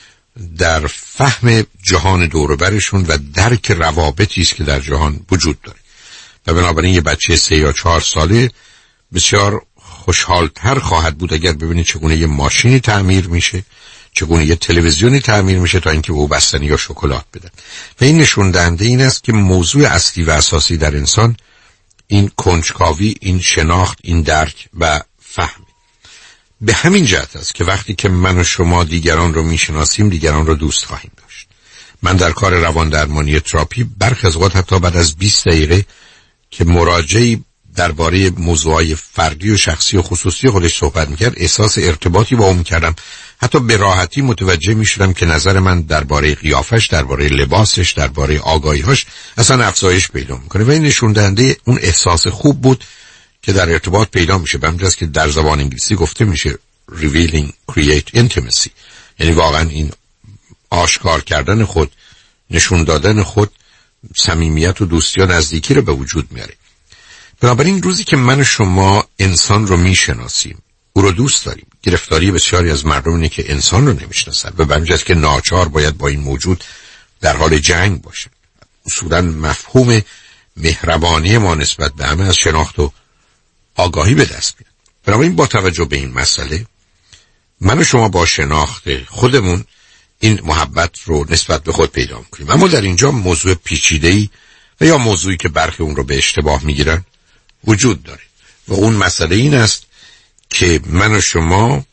در فهم جهان دور و برشون و درک روابطی است که در جهان وجود داره و بنابراین یه بچه 3 یا 4 ساله بسیار خوشحالتر خواهد بود اگر ببینید چگونه یه ماشینی تعمیر میشه، چگونه یه تلویزیونی تعمیر میشه تا اینکه او بستنی یا شکلات بدن. و این نشون دهنده این است که موضوع اصلی و اساسی در انسان این کنجکاوی، این شناخت، این درک و فهم. به همین جهت است که وقتی که من و شما دیگران رو میشناسیم دیگران رو دوست خواهیم داشت. من در کار روان درمانی تراپی برخی از اوقات حتی بعد از 20 دقیقه که مراجعی درباره موضوعات فردی و شخصی و خصوصی خودش صحبت میکرد احساس ارتباطی با اون کردم، حتی به راحتی متوجه میشدم که نظر من درباره قیافش، درباره لباسش، درباره آگاهی‌هاش اصلا افزایش پیدا میکنه و این نشون دهنده اون احساس خوب بود که در ارتباط پیدا میشه. به همین جاست که در زبان انگلیسی گفته میشه revealing create intimacy، یعنی واقعا این آشکار کردن خود، نشون دادن خود صمیمیت و دوستی و نزدیکی رو به وجود میاره. بنابراین روزی که من و شما انسان رو میشناسیم، او رو دوست داریم. گرفتاری بسیاری از مردم اینه که انسان رو نمیشناسن و به همین جاست که ناچار باید با این موجود در حال جنگ باشه. اصولا مفهوم مهربانی ما نسبت به همه از شناخت و آگاهی به دست میاد. بنابراین با توجه به این مسئله من و شما با شناخت خودمون این محبت رو نسبت به خود پیدا میکنیم. اما در اینجا موضوع پیچیده‌ای و یا موضوعی که برخی اون رو به اشتباه میگیرن وجود داره و اون مسئله این است که من و شما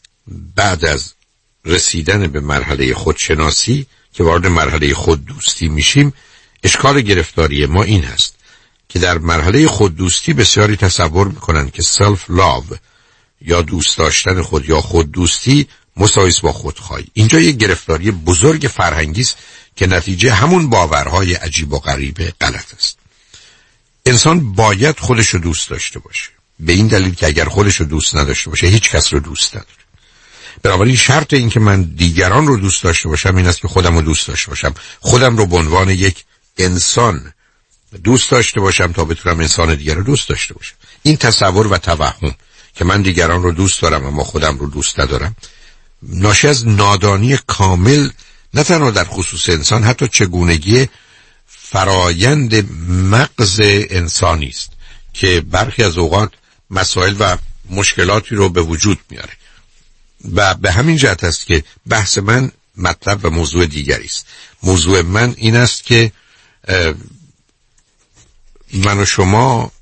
بعد از رسیدن به مرحله خودشناسی که وارد مرحله خوددوستی میشیم، اشکال گرفتاری ما این هست که در مرحله خوددوستی بسیاری تصور میکنن که سلف لاو یا دوست داشتن خود یا خوددوستی مساوی با خودخواهی. اینجا یه گرفتاری بزرگ فرهنگی است که نتیجه همون باورهای عجیب و غریب غلط است. انسان باید خودش رو دوست داشته باشه، به این دلیل که اگر خودش رو دوست نداشته باشه هیچ کس رو دوست نداره. بنابراین شرط این که من دیگران رو دوست داشته باشم این است که خودم رو دوست داشته باشم، خودم رو به عنوان یک انسان دوست داشته باشم تا بتونم انسان دیگر رو دوست داشته باشم. این تصور و توهم که من دیگران رو دوست دارم اما خودم رو دوست ندارم ناشی از نادانی کامل نه تنها در خصوص انسان، حتی چگونگی فرایند مغز انسانی است که برخی از اوقات مسائل و مشکلاتی رو به وجود میاره و به همین جهت است که بحث من مطلب و موضوع دیگری است. موضوع من این است که من و شما،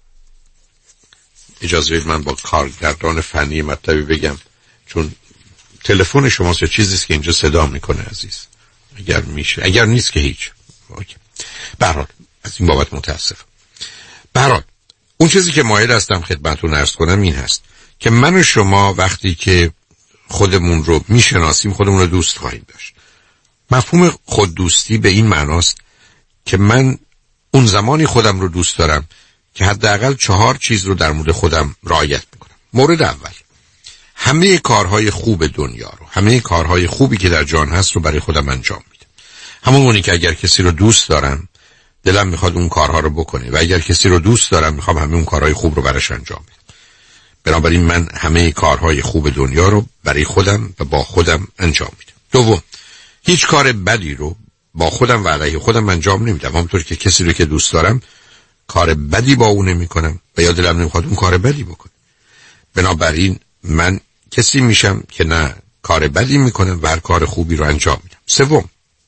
اجازه بدید من با کارگردان فنی مطلبی بگم چون تلفن شماست یا چیزی است که اینجا صدا میکنه عزیز، اگر میشه، اگر نیست که هیچ. به هر حال از این بابت متاسفم. به هر حال اون چیزی که مایل هستم خدمتتون عرض کنم این هست که من و شما وقتی که خودمون رو میشناسیم خودمون رو دوست خواهیم داشت. مفهوم خوددوستی به این معناست که من اون زمانی خودم رو دوست دارم که حداقل 4 چیز رو در مورد خودم رعایت میکنم. مورد اول، همه کارهای خوب دنیا رو، همه کارهای خوبی که در جهان هست رو برای خودم انجام میدم. همونی که اگر کسی رو دوست دارم دلم میخواد اون کارها رو بکنه و اگر کسی رو دوست دارم میخوام همه اون کارهای خوب رو براش انجام بدم. بنابراین من همه کارهای خوب دنیا رو برای خودم و با خودم انجام میدم. دوم، هیچ کار بدی رو با خودم و علیه خودم انجام نمیدم. همونطور که کسی رو که دوست دارم کار بدی با اون نمیکنم و یا دلم نمیخواد اون کار بدی بکنه. بنابراین من کسی میشم که نه کار بدی میکنم و هر کار خوبی رو انجام میدم. سوم،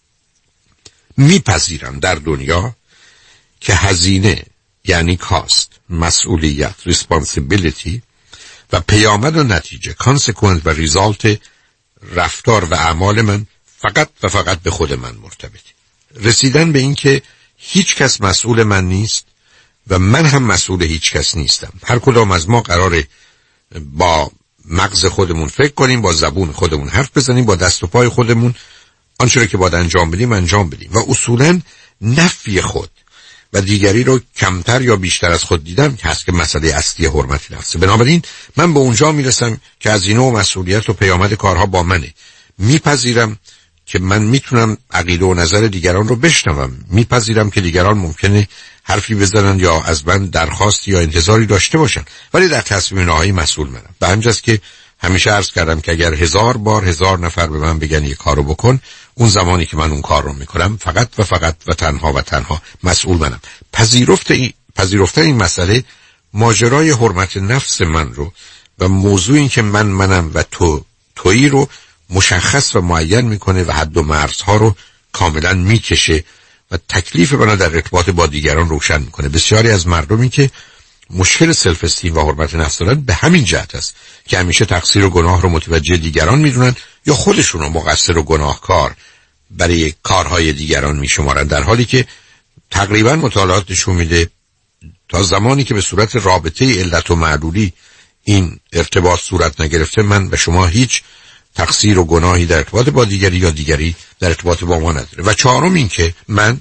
میپذیرم در دنیا که هزینه یعنی کاست، مسئولیت، ریسپانسیبیلیتی و پیامد و نتیجه کانسیکوئنس و ریزالت رفتار و اعمال من فقط و فقط به خود من مرتبطه. رسیدن به این که هیچ کس مسئول من نیست و من هم مسئول هیچ کس نیستم. هر کدام از ما قراره با مغز خودمون فکر کنیم، با زبون خودمون حرف بزنیم، با دست و پای خودمون آنچه که باید انجام بدیم و اصولاً نفی خود و دیگری رو کمتر یا بیشتر از خود دیدم که هست که مسئله اصلی حرمت نفسه. بنابراین من به اونجا میرسم که از این نوع مسئولیت و پیامد کارها با منه. میپذیرم که من میتونم عقیده و نظر دیگران رو بشنوم، میپذیرم که دیگران ممکنه حرفی بزنن یا از من درخواستی یا انتظاری داشته باشن، ولی در تصمیم نهایی مسئول منم. به همین جاست که همیشه عرض کردم که اگر 1000 بار 1000 نفر به من بگن یک کارو بکن، اون زمانی که من اون کار رو میکنم فقط و تنها مسئول منم. پذیرفته این مسئله ماجرای حرمت نفس من رو و موضوع این که منم و تویی رو مشخص و معین میکنه و حد و مرزها رو کاملا میکشه و تکلیف بنا در ارتباط با دیگران روشن میکنه. بسیاری از مردمی که مشکل سلف استیم و حرمت نفس دارن به همین جهت است که همیشه تقصیر و گناه رو متوجه دیگران میدونن یا خودشون رو مقصر و گناهکار برای کارهای دیگران میشمارن، در حالی که تقریبا مطالعات نشون میده تا زمانی که به صورت رابطه علت و معلولی این ارتباط صورت نگرفته، من و شما هیچ تقصیر و گناهی در ارتباط با دیگری یا دیگری در ارتباط با ما نداره. و چهارم این که من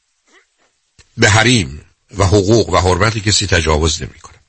به حریم و حقوق و حرمت کسی تجاوز نمی کنم.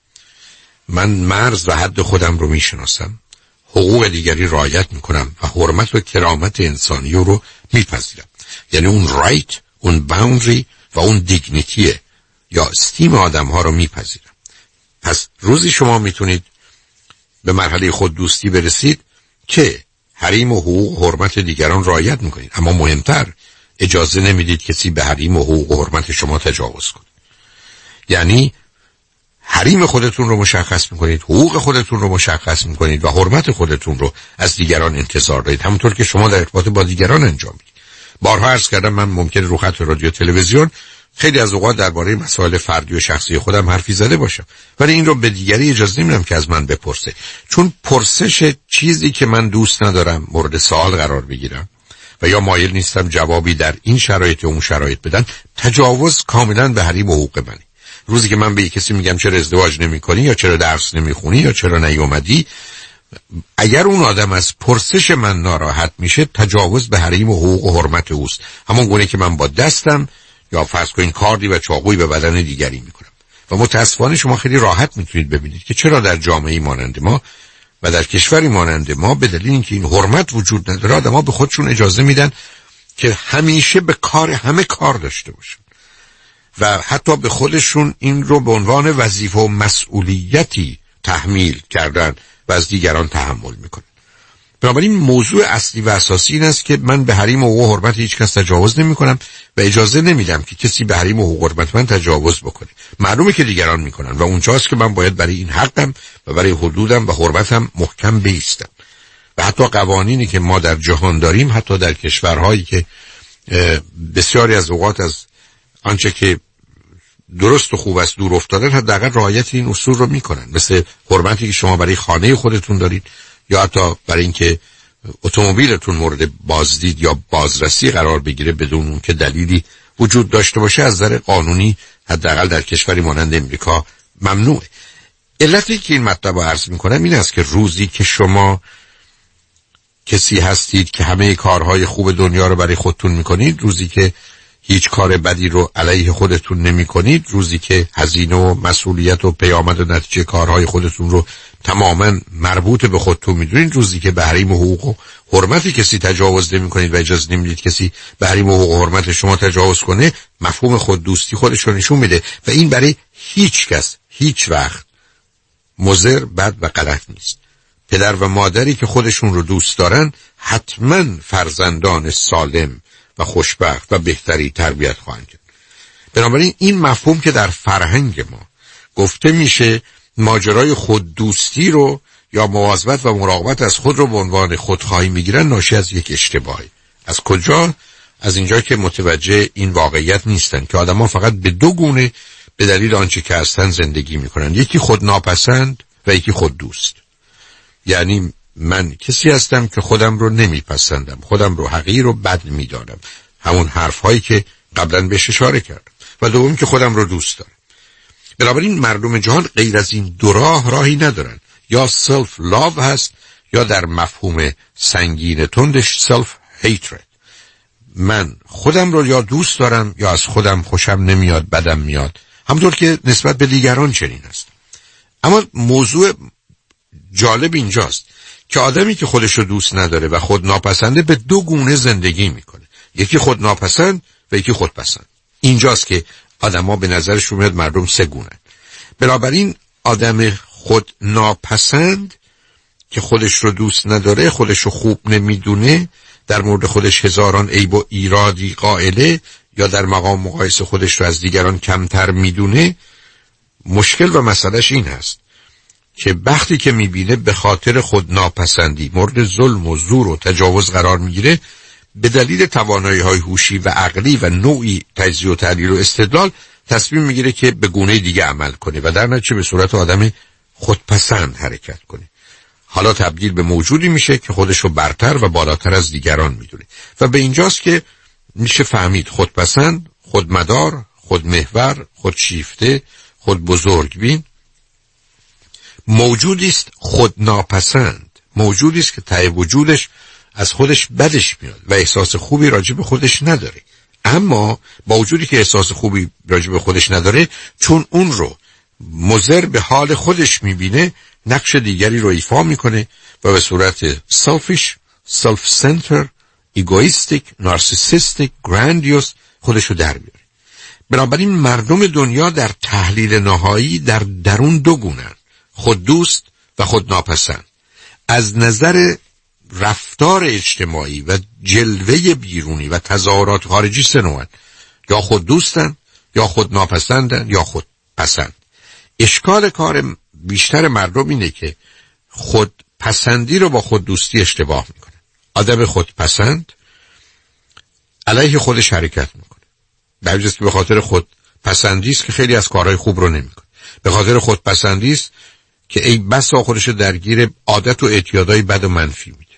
من مرز و حد خودم رو می شناسم، حقوق دیگری رعایت می کنم و حرمت و کرامت انسانی رو می پذیرم. یعنی اون رایت، اون باوندری و اون دیگنیتی یا استیم آدم ها رو می پذیرم. پس روزی شما می تونید به مرحله خود دوستی برسید که حریم و حقوق و حرمت دیگران رعایت می کنید، اما مهمتر اجازه نمیدید کسی به حریم و حقوق و حرمت شما تجاوز کنه. یعنی حریم خودتون رو مشخص میکنید، حقوق خودتون رو مشخص میکنید و حرمت خودتون رو از دیگران انتظار دارید، همونطور که شما در ارتباط با دیگران انجام میدید. بارها عرض کردم من ممکنه رو خط رادیو تلویزیون خیلی از اوقات درباره مسائل فردی و شخصی خودم حرفی زده باشم، ولی این رو به دیگری اجازه نمیدم که از من بپرسه، چون پرسش چیزی که من دوست ندارم مورد سوال قرار بگیرم و یا مایل نیستم جوابی در این شرایط و اون شرایط بدن، تجاوز کاملا به حریم و حقوق منه. روزی که من به کسی میگم چرا ازدواج نمی‌کنی یا چرا درس نمی‌خونی یا چرا نیومدی، اگر اون آدم از پرسش من ناراحت میشه، تجاوز به حریم و حقوق و حرمت اوست. همون گونه که من با دستم یا فرض کنین کاردی و چاقویی به بدن دیگری میکنم. و متاسفانه شما خیلی راحت میتونید ببینید که چرا در جامعه‌ای مانند ما و در کشوری مانند ما به دلیل اینکه این حرمت وجود نداره، آدم‌ها به خودشون اجازه میدن که همیشه به کار همه کار داشته باشن و حتی به خودشون این رو به عنوان وظیفه و مسئولیتی تحمیل کردن و از دیگران تحمل میکنن. بنابراین موضوع اصلی و اساسی این است که من به حریم و حقوق و حرمت هیچ کس تجاوز نمی کنم و اجازه نمیدم که کسی به حریم و حقوق و حرمت من تجاوز بکنه. معلومه که دیگران میکنن و اونجاست که من باید برای این حقم و برای حدودم و حرمتم محکم بایستم. و حتی قوانینی که ما در جهان داریم، حتی در کشورهایی که بسیاری از اوقات از آنچه که درست و خوب است دور افتادن، حداقل رعایت این اصول رو میکنن، مثل حرمتی که شما برای خانه خودتون دارید یا حتی برای اینکه اتومبیلتون مورد بازدید یا بازرسی قرار بگیره بدون اون که دلیلی وجود داشته باشه، از نظر قانونی حداقل در کشوری مانند امریکا ممنوعه. علتی که این مطلب رو عرض میکنم این است که روزی که شما کسی هستید که همه کارهای خوب دنیا رو برای خودتون میکنید، روزی که هیچ کار بدی رو علیه خودتون نمی کنید، روزی که هزینه و مسئولیت و پیامد و نتیجه کارهای خودتون رو تماما مربوط به خودتون میدونید، روزی که به حریم و حقوق و حرمت کسی تجاوز نمی کنید و اجازه نمیدید کسی به حریم و حقوق و حرمت شما تجاوز کنه، مفهوم خود دوستی خودش رو نشون میده و این برای هیچ کس هیچ وقت مضر، بد و غلط نیست. پدر و مادری که خودشون رو دوست دارن حتما فرزندان سالم و خوشبخت و بهتری تربیت خواهند کرد. بنابراین این مفهوم که در فرهنگ ما گفته میشه ماجرای خود دوستی رو یا مواظبت و مراقبت از خود رو به عنوان خودخواهی میگیرن، ناشی از یک اشتباهی. از کجا؟ از اینجا که متوجه این واقعیت نیستن که آدم‌ها فقط به دو گونه به دلیل آنچه که هستن زندگی میکنن. یکی خود ناپسند و یکی خود دوست. یعنی من کسی هستم که خودم رو نمیپسندم، خودم رو حقیر و بد میدانم، همون حرفهایی که قبلا بهش اشاره کردم. و دوم که خودم رو دوست دارم. بنابراین مردم جهان غیر از این دو راهی ندارن. یا سلف لاو هست یا در مفهوم سنگین تندش سلف هیترد. من خودم رو یا دوست دارم یا از خودم خوشم نمیاد، بدم میاد، همونطور که نسبت به دیگران چنین است. اما موضوع جالب اینجاست که آدمی که خودش رو دوست نداره و خود ناپسنده به دو گونه زندگی میکنه. یکی خود ناپسند و یکی خودپسند. اینجاست که آدم‌ها به نظرشون میاد مردم سه گونه. بنابراین آدم خود ناپسند که خودش رو دوست نداره، خودش رو خوب نمیدونه، در مورد خودش هزاران عیب و ایرادی قائله، یا در مقام مقایسه خودش رو از دیگران کمتر میدونه، مشکل و مسئلهش این هست که وقتی که میبینه به خاطر خود ناپسندی مورد ظلم و زور و تجاوز قرار میگیره، به دلیل توانایی‌های هوشی و عقلی و نوعی تجزیه و تحلیل و استدلال تصمیم میگیره که به گونه دیگه عمل کنه و در نتیجه به صورت آدم خودپسند حرکت کنه. حالا تبدیل به موجودی میشه که خودش رو برتر و بالاتر از دیگران میدونه و به اینجاست که میشه فهمید خودپسند، خودمدار، خودمحور، خودشیفته، خود بزرگبین موجودی است خود ناپسند، موجودی است که ته وجودش از خودش بدش میاد و احساس خوبی راجع به خودش نداره. اما با وجودی که احساس خوبی راجع به خودش نداره، چون اون رو مضر به حال خودش میبینه، نقش دیگری رو ایفا میکنه و به صورت سلفیش، سلف سنتر، ایگویستیک، نارسیسیستیک، گراندیوس خودش رو در بیاره. بنابراین مردم دنیا در تحلیل نهایی در درون دو گونه‌اند: خود دوست و خود ناپسند. از نظر رفتار اجتماعی و جلوه بیرونی و تظاهرات خارجی سه نوعن: یا خود دوستن، یا خود ناپسندن، یا خود پسند. اشکال کار بیشتر مردم اینه که خود پسندی رو با خود دوستی اشتباه میکنه. آدم خود پسند علیه خودش حرکت میکنه. در حالی که به خاطر خود پسندی است که خیلی از کارهای خوب رو نمیکنه. به خاطر خود پسندی است که ای بسا خودش رو درگیر عادت و اعتیادهای بد و منفی میده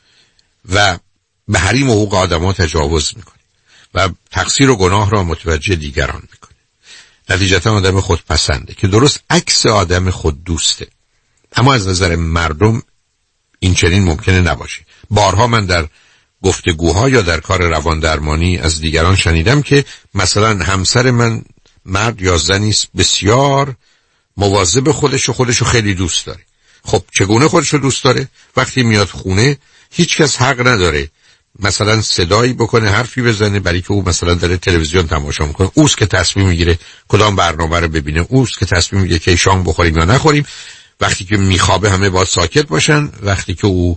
و به حریم و حقوق آدم‌ها تجاوز میکنه و تقصیر و گناه را متوجه دیگران میکنه. نتیجتا آدم خود پسنده که درست عکس آدم خود دوسته. اما از نظر مردم این چنین ممکنه نباشه. بارها من در گفتگوها یا در کار روان درمانی از دیگران شنیدم که مثلا همسر من مرد یا زنی است بسیار مواظب خودش و خودشو خیلی دوست داره. خب چگونه خودشو دوست داره؟ وقتی میاد خونه هیچ کس حق نداره مثلا صدایی بکنه، حرفی بزنه، برای که او مثلا داره تلویزیون تماشا میکنه. اوست که تصمیم میگیره کدام برنامه رو ببینه، اوست که تصمیم میگیره که شام بخوریم یا نخوریم. وقتی که میخوابه همه باید ساکت باشن، وقتی که او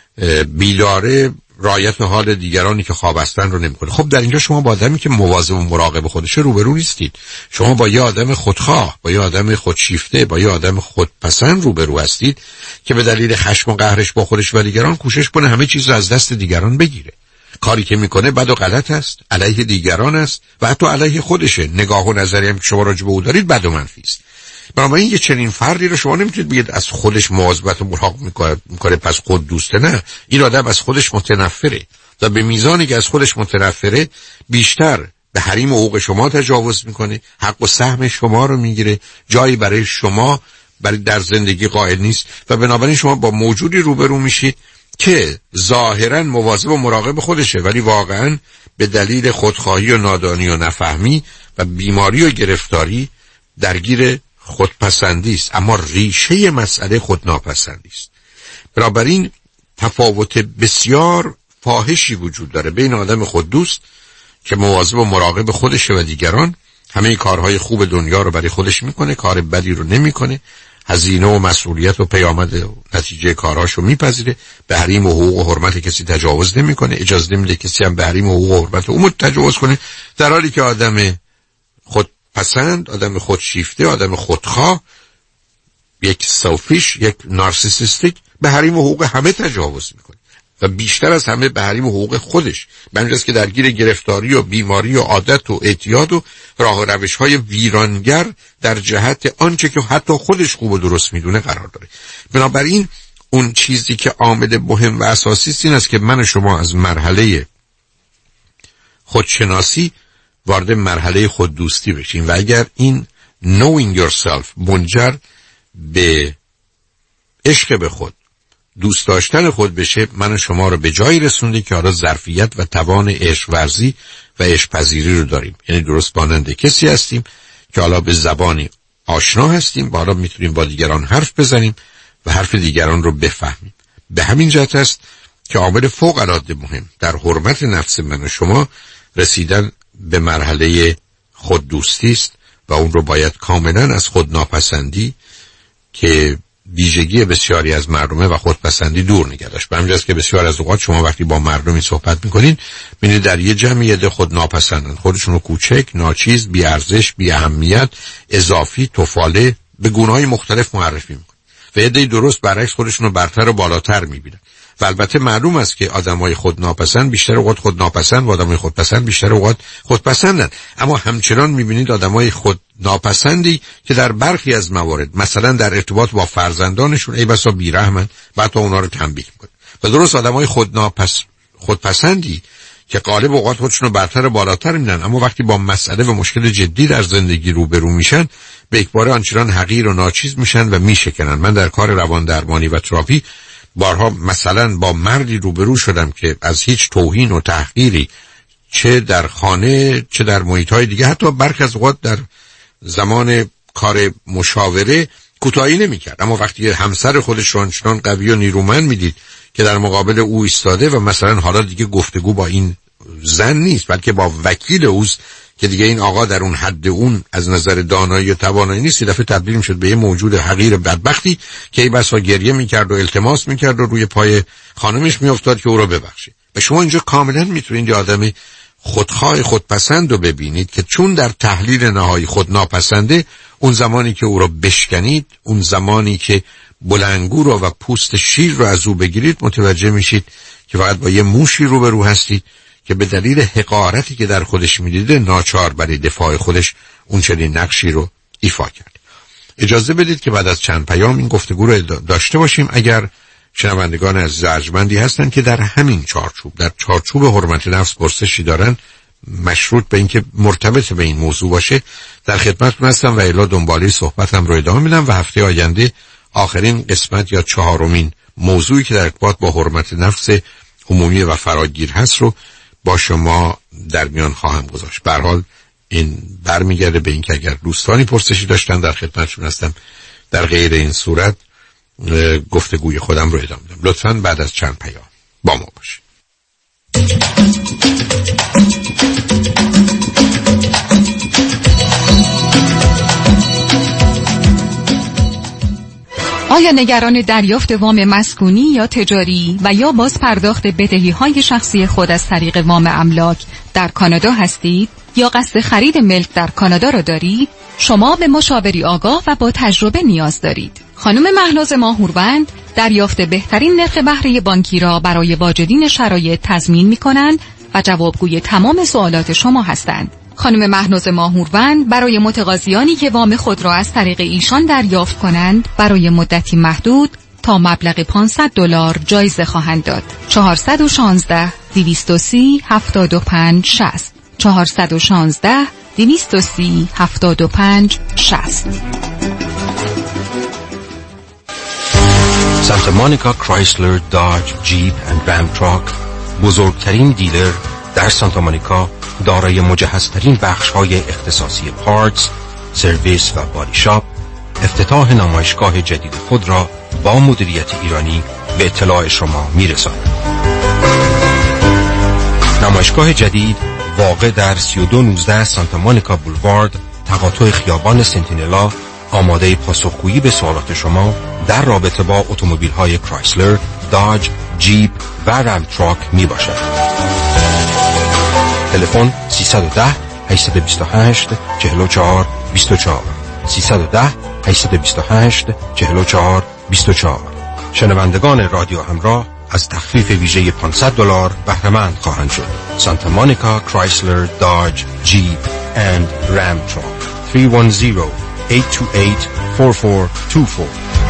بیداره رعایت حال دیگرانی که خواب هستن رو نمیکنه. خب در اینجا شما با آدمی که مواظب و مراقب خودشه روبرو نیستید. شما با یه آدم خودخواه، با یه آدم خودشیفته، با یه آدم خودپسند روبرو هستید که به دلیل خشم و قهرش با خودش و دیگران کوشش کنه همه چیز رو از دست دیگران بگیره. کاری که میکنه بد و غلط است، علیه دیگران است و حتی علیه خودشه. نگاه و نظری هم که شما راجع به او دارید بد و منفی است. بنابراین یه چنین فردی رو شما نمیتونید بگید از خودش مواظبت و مراقبت میکنه پس خود دوسته. نه، این آدم از خودش متنفره و به میزانی که از خودش متنفره بیشتر به حریم و حقوق شما تجاوز میکنه، حق و سهم شما رو میگیره، جایی برای شما در زندگی قائل نیست و بنابراین شما با موجودی روبرو میشید که ظاهرا مواظب و مراقب خودشه ولی واقعا به دلیل خودخواهی و نادانی و نفهمی و بیماری و گرفتاری درگیر خودپسندی است. اما ریشه مسئله خودناپسندی است. بنابراین تفاوت بسیار فاحشی وجود داره بین آدم خود دوست که مواظب و مراقب خودشه و دیگران، همه کارهای خوب دنیا رو برای خودش میکنه، کار بدی رو نمیکنه، هزینه و مسئولیت و پیامد و نتیجه کارهاشو میپذیره، به حریم و حقوق و حرمت کسی تجاوز نمیکنه، اجازه نمیده کسی هم به حریم و حقوق و حرمت او تجاوز کنه، در حالی که آدم خودپسند، آدم خودشیفته، آدم خودخواه، یک سلفیش، یک نارسیسیستیک به حریم و حقوق همه تجاوز میکنه. و بیشتر از همه به حریم حقوق خودش، به همینجاست که درگیر گرفتاری و بیماری و عادت و اعتیاد و راه و روش‌های ویرانگر در جهت آنچه که حتی خودش خوب و درست میدونه قرار داره. بنابراین اون چیزی که عامل مهم و اساسی است این است که من و شما از مرحله خودشناسی وارد مرحله خوددوستی بشیم و اگر این knowing yourself منجر به عشق به خود، دوست داشتن خود بشه، من و شما رو به جایی رسونده که حالا ظرفیت و توان عشق ورزی و عشق پذیری رو داریم. یعنی درست مانند کسی هستیم که حالا به زبانی آشنا هستیم و حالا میتونیم با دیگران حرف بزنیم و حرف دیگران رو بفهمیم. به همین جهت است که عامل فوق العاده مهم در حرمت نفس من و شما رسیدن به مرحله خوددوستی است و اون رو باید کاملا از خودناپسندی که ویژگی بسیاری از مردمه و خودپسندی دور نگه داشت. به همین جاست که بسیار از اوقات شما وقتی با مردمی صحبت میکنین میبینید در یه جمعیت خودناپسندن، خودشون رو کوچک، ناچیز، بی ارزش، بی اهمیت، اضافی، تفاله به گونه‌های مختلف معرفی میکنن و عده‌ای درست برعکس خودشون رو برتر و بالاتر میبینن. و البته معلوم است که آدمای خودناپسند بیشتر اوقات خودناپسند و آدمای خودپسند بیشتر اوقات خودپسندن، اما همچنان میبینید آدمای خودناپسندی که در برخی از موارد مثلا در ارتباط با فرزندانشون ای بسا بیرحمن، بعد تا اونا رو تنبیه میکنن. و درست آدمای خودپسندی که غالب اوقات خودشون رو برتر و بالاتر میبینن، اما وقتی با مسئله و مشکل جدی در زندگی روبرو میشن به یکباره آنچنان حقیر و ناچیز میشن و میشکنن. من در کار روان درمانی و تراپی بارها مثلا با مردی روبرو شدم که از هیچ توهین و تحقیری چه در خانه چه در محیط‌های دیگه، حتی برخی از اوقات در زمان کار مشاوره کوتاهی نمی‌کرد، اما وقتی همسر خودش رو آنچنان قوی و نیرومند میدید که در مقابل او ایستاده و مثلا حالا دیگه گفتگو با این زن نیست بلکه با وکیل اوست که دیگه این آقا در اون حد اون از نظر دانایی و توانایی نیست، دفعه تبدیل میشد به یه موجود حقیر بدبختی که ای بسا گریه میکرد و التماس میکرد و روی پای خانمش میافتاد که او رو ببخشه. و شما اینجا کاملا میتونید یه آدم خودخواه خودپسند رو ببینید که چون در تحلیل نهایی خودناپسنده، اون زمانی که او رو بشکنید، اون زمانی که بلنگو رو و پوست شیر رو از او بگیرید، متوجه میشید که فقط با یه موشی روبرو هستید که به دلیل حقارتی که در خودش میدیده ناچار برای دفاع خودش اون چنین نقشی رو ایفا کرد. اجازه بدید که بعد از چند پیام این گفتگو رو داشته باشیم. اگر شنوندگان عزیز ارجمندی هستن که در همین چارچوب، در چارچوب حرمت نفس پرسشی دارن مشروط به اینکه مرتبط به این موضوع باشه، در خدمتتون هستم و الا دنباله صحبتم رو ادامه میدم و هفته آینده آخرین قسمت یا چهارمین موضوعی که در ارتباط با حرمت نفس عمومی و فراگیر هست رو با شما در میان خواهم گذاشت. به هر حال این برمیگرده به این که اگر دوستانی پرسشی داشتن در خدمتشون هستم، در غیر این صورت گفتگوی خودم رو ادامه میدم. لطفاً بعد از چند پیام با ما باشید. آیا نگران دریافت وام مسکونی یا تجاری و یا باز پرداخت بدهی‌های شخصی خود از طریق وام املاک در کانادا هستید یا قصد خرید ملک در کانادا را دارید؟ شما به مشاوری آگاه و با تجربه نیاز دارید. خانم مهناز ماهوروند دریافت بهترین نرخ بهره بانکی را برای واجدین شرایط تضمین می‌کنند و جوابگوی تمام سوالات شما هستند. خانم مهناز ماهوروند برای متقاضیانی که وام خود را از طریق ایشان دریافت کنند برای مدتی محدود تا مبلغ $500 جایزه خواهند داد. 416 230 75 60 416 230 75 60. سانتا مونیکا کرایسلر، داج، جیپ اند رام تراک بزرگترین دیلر در سانتا مونیکا، دارای مجهزترین بخش‌های اختصاصی پارتس، سرویس و بادی شاپ، افتتاح نمایشگاه جدید خود را با مدیریت ایرانی به اطلاع شما می‌رساند. نمایشگاه جدید واقع در 3219 سانتا مونیکا بولوارد، تقاطع خیابان سنتینلا، آماده پاسخگویی به سوالات شما در رابطه با اتومبیل‌های کرایسلر، داج، جیپ و رام تراک میباشد. تلفن 310 828 44 24 310 828 44 24. شنوندگان رادیو همراه از تخفیف ویژه $500 بهره‌مند خواهند شد. سانتا مونیکا، کرایسلر، داج، جیپ and رام تراک. 310-828-4424.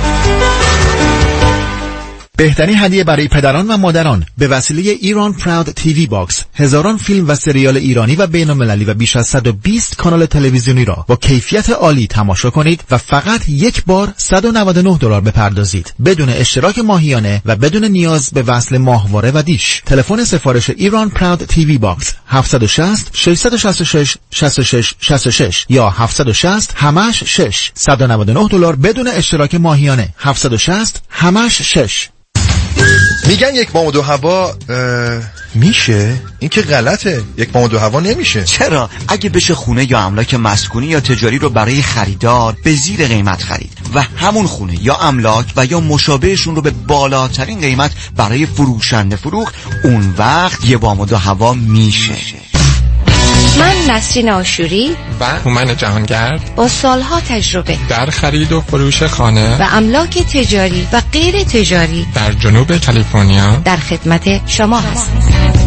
بهترین هدیه برای پدران و مادران به وسیله ایران پراود تیوی باکس هزاران فیلم و سریال ایرانی و بین‌المللی و بیش از 120 کانال تلویزیونی را با کیفیت عالی تماشا کنید و فقط یک بار $199 بپردازید بدون اشتراک ماهیانه و بدون نیاز به وصل ماهواره و دیش. تلفن سفارش ایران پراود تیوی باکس 760 666 66 66 یا 760 همش 6 $199 بدون اشتراک ماهیانه. 760 همش 6. میگن یک بام و دو هوا میشه؟ این که غلطه. یک بام و دو هوا نمیشه. چرا؟ اگه بشه خونه یا املاک مسکونی یا تجاری رو برای خریدار به زیر قیمت خرید و همون خونه یا املاک و یا مشابهشون رو به بالاترین قیمت برای فروشنده فروخت، اون وقت یه بام و دو هوا میشه. من نسرین آشوری و هومن جهانگرد با سالها تجربه در خرید و فروش خانه و املاک تجاری و غیر تجاری در جنوب کالیفرنیا در خدمت شما هستیم.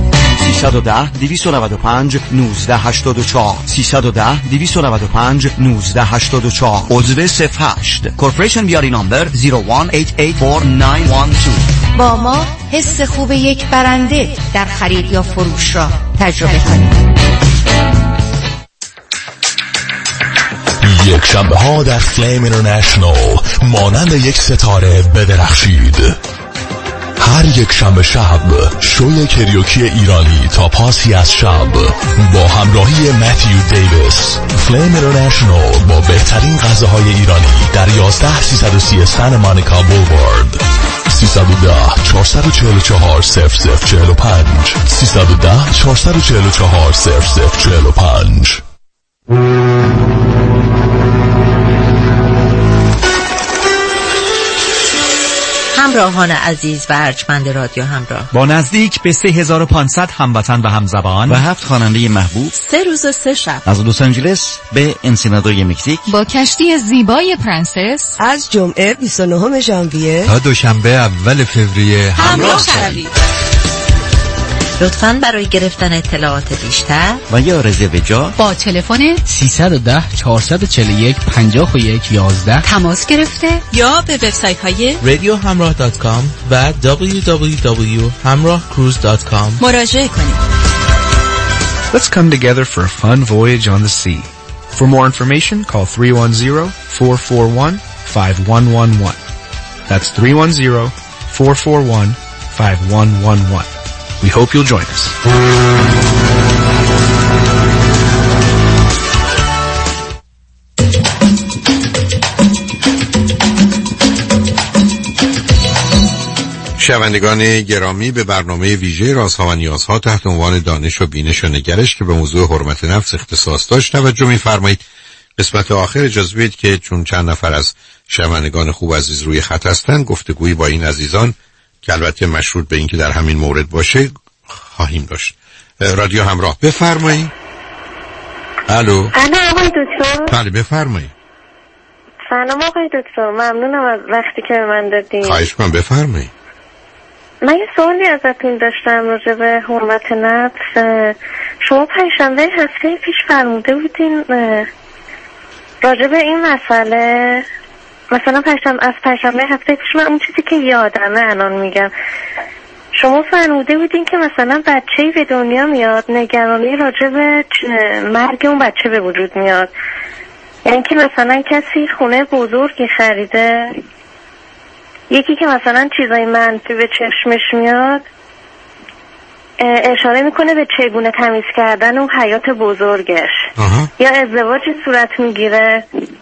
310-295-1984 310-295-1984 عضو 08 کورپوریشن بیاری نامبر 0188499112. با ما حس خوب یک برنده در خرید یا فروش را تجربه کنید. یک شنبه ها در فلیم اینترنشنال مانند یک ستاره بدرخشید. هر یک شنبه شب شوی کریوکی ایرانی تا پاسی از شب با همراهی متیو دیویس. فلیم اینترنشنال با بهترین غذاهای ایرانی در 11330 سن مانیکا بولوارد. 310-444-0045 310-444-0045. همراهان عزیز و ارجمند رادیو همراه، با نزدیک به 3500 هموطن و همزبان و 7 خواننده محبوب 3 روز و 3 شب از لس آنجلس به انسینادوی مکزیک با کشتی زیبای پرنسس از جمعه 29 ژانویه تا دوشنبه اول فوریه همراه شوید. لطفاً برای گرفتن اطلاعات بیشتر و یا رزرو جا با تلفن 310-441-5111 تماس گرفته یا به وبسایت های radiohamrah.com و www.hamrahcruise.com مراجعه کنید. Let's come together for a fun voyage on the sea. For more information, call 310-441-5111. That's 310-441-5111. We hope you'll join us. شنوندگان گرامی، به برنامه ویژه رازها و نیازها تحت عنوان دانش و بینش و نگرش که به موضوع حرمت نفس اختصاص داشت توجه می‌فرمایید. قسمت آخر اجازه بدید که چون چند نفر از شنوندگان خوب عزیز روی خط هستند، گفتگویی با این عزیزان که البته مشروط به این که در همین مورد باشه خواهیم داشت. رادیو همراه، بفرمایید. الو آقای دکتر. بله بفرمایید. سلام آقای دکتر، ممنونم از وقتی که به من دادین. خواهش کنم بفرمایید. من یه سوالی ازتون داشتم راجع به حرمت نفس. شما پنجشنبه هفته پیش فرموده بودین راجع به این مسئله، مثلا از پنجشنبه هفته پیش، من اون چیزی که یادمه الان میگم، شما فرموده بودین که مثلا بچه‌ای به دنیا میاد، نگرانی راجع به مرگ اون بچه به وجود میاد. یعنی که مثلا کسی خونه بزرگی خریده، یکی که مثلا چیزای منفی به چشمش میاد اشاره میکنه به چگونه تمیز کردن اون حیات بزرگش. یا ازدواجی صورت میگیره،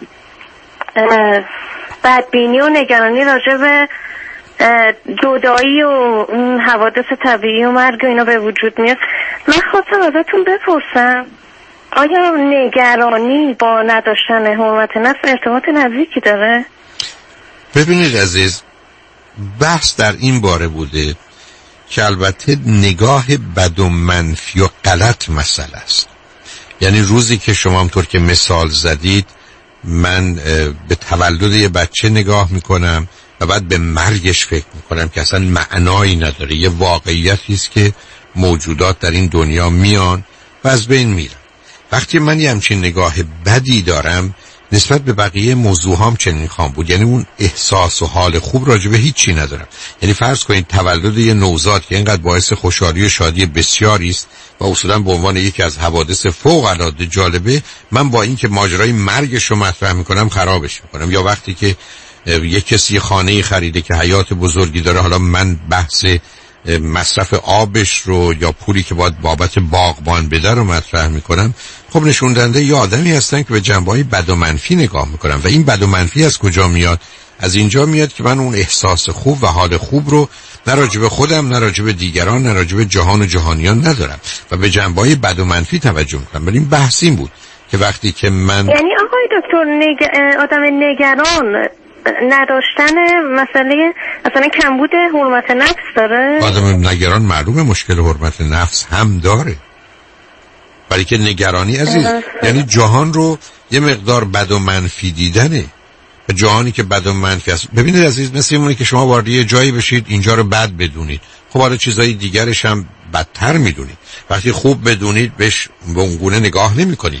بدبینی و نگرانی راجع به جدایی و حوادث طبیعی و مرگ و اینا به وجود میاد. من خواستم ازتون بپرسم آیا نگرانی با نداشتن حرمت نفس ارتباط نزدیکی داره؟ ببینید عزیز، بحث در این باره بوده که البته نگاه بد و منفی و غلط مسئله است. یعنی روزی که شما همطور که مثال زدید، من به تولد یه بچه نگاه میکنم و بعد به مرگش فکر میکنم که اصلا معنایی نداره، یه واقعیتی است که موجودات در این دنیا میان و از بین میرن. وقتی من یه همچین نگاه بدی دارم نسبت به بقیه موضوع هم چنین خواهم بود، یعنی اون احساس و حال خوب راجبه هیچی ندارم. یعنی فرض کنید تولد یه نوزاد که اینقدر باعث خوشحالی و شادی بسیاری است و اصولا به عنوان یکی از حوادث فوق العاده جالبه، من با این که ماجرای مرگش رو مطرح میکنم خرابش میکنم. یا وقتی که یک کسی خانه خریده که حیات بزرگی داره، حالا من بحث مصرف آبش رو یا پولی که باید بابت باغبان بده رو مطرح میکنم، خب نشون دهنده یه آدمی هستن که به جنبه‌های بد و منفی نگاه میکنم. و این بد و منفی از کجا میاد؟ از اینجا میاد که من اون احساس خوب و حال خوب رو نه راجب خودم، نه راجب دیگران، نه راجب جهان و جهانیان ندارم و به جنبه‌های بد و منفی توجه میکنم. ولی این بحث این بود که وقتی که من یعنی آقای دکتر آدم نگران نداشتن مسئله اصلا کمبود حرمت نفس داره. آدم نگران معلومه مشکل حرمت نفس هم داره، برای که نگرانی عزیز یعنی جهان رو یه مقدار بد و منفی دیدنه. و جهانی که بد و منفی است، ببینید عزیز، مثل اینه که شما وارد یه جایی بشید اینجا رو بد بدونید، خب حالا چیزای دیگرش هم بدتر میدونید. وقتی خوب بدونید بهش به اون گونه نگاه نمی‌کنید.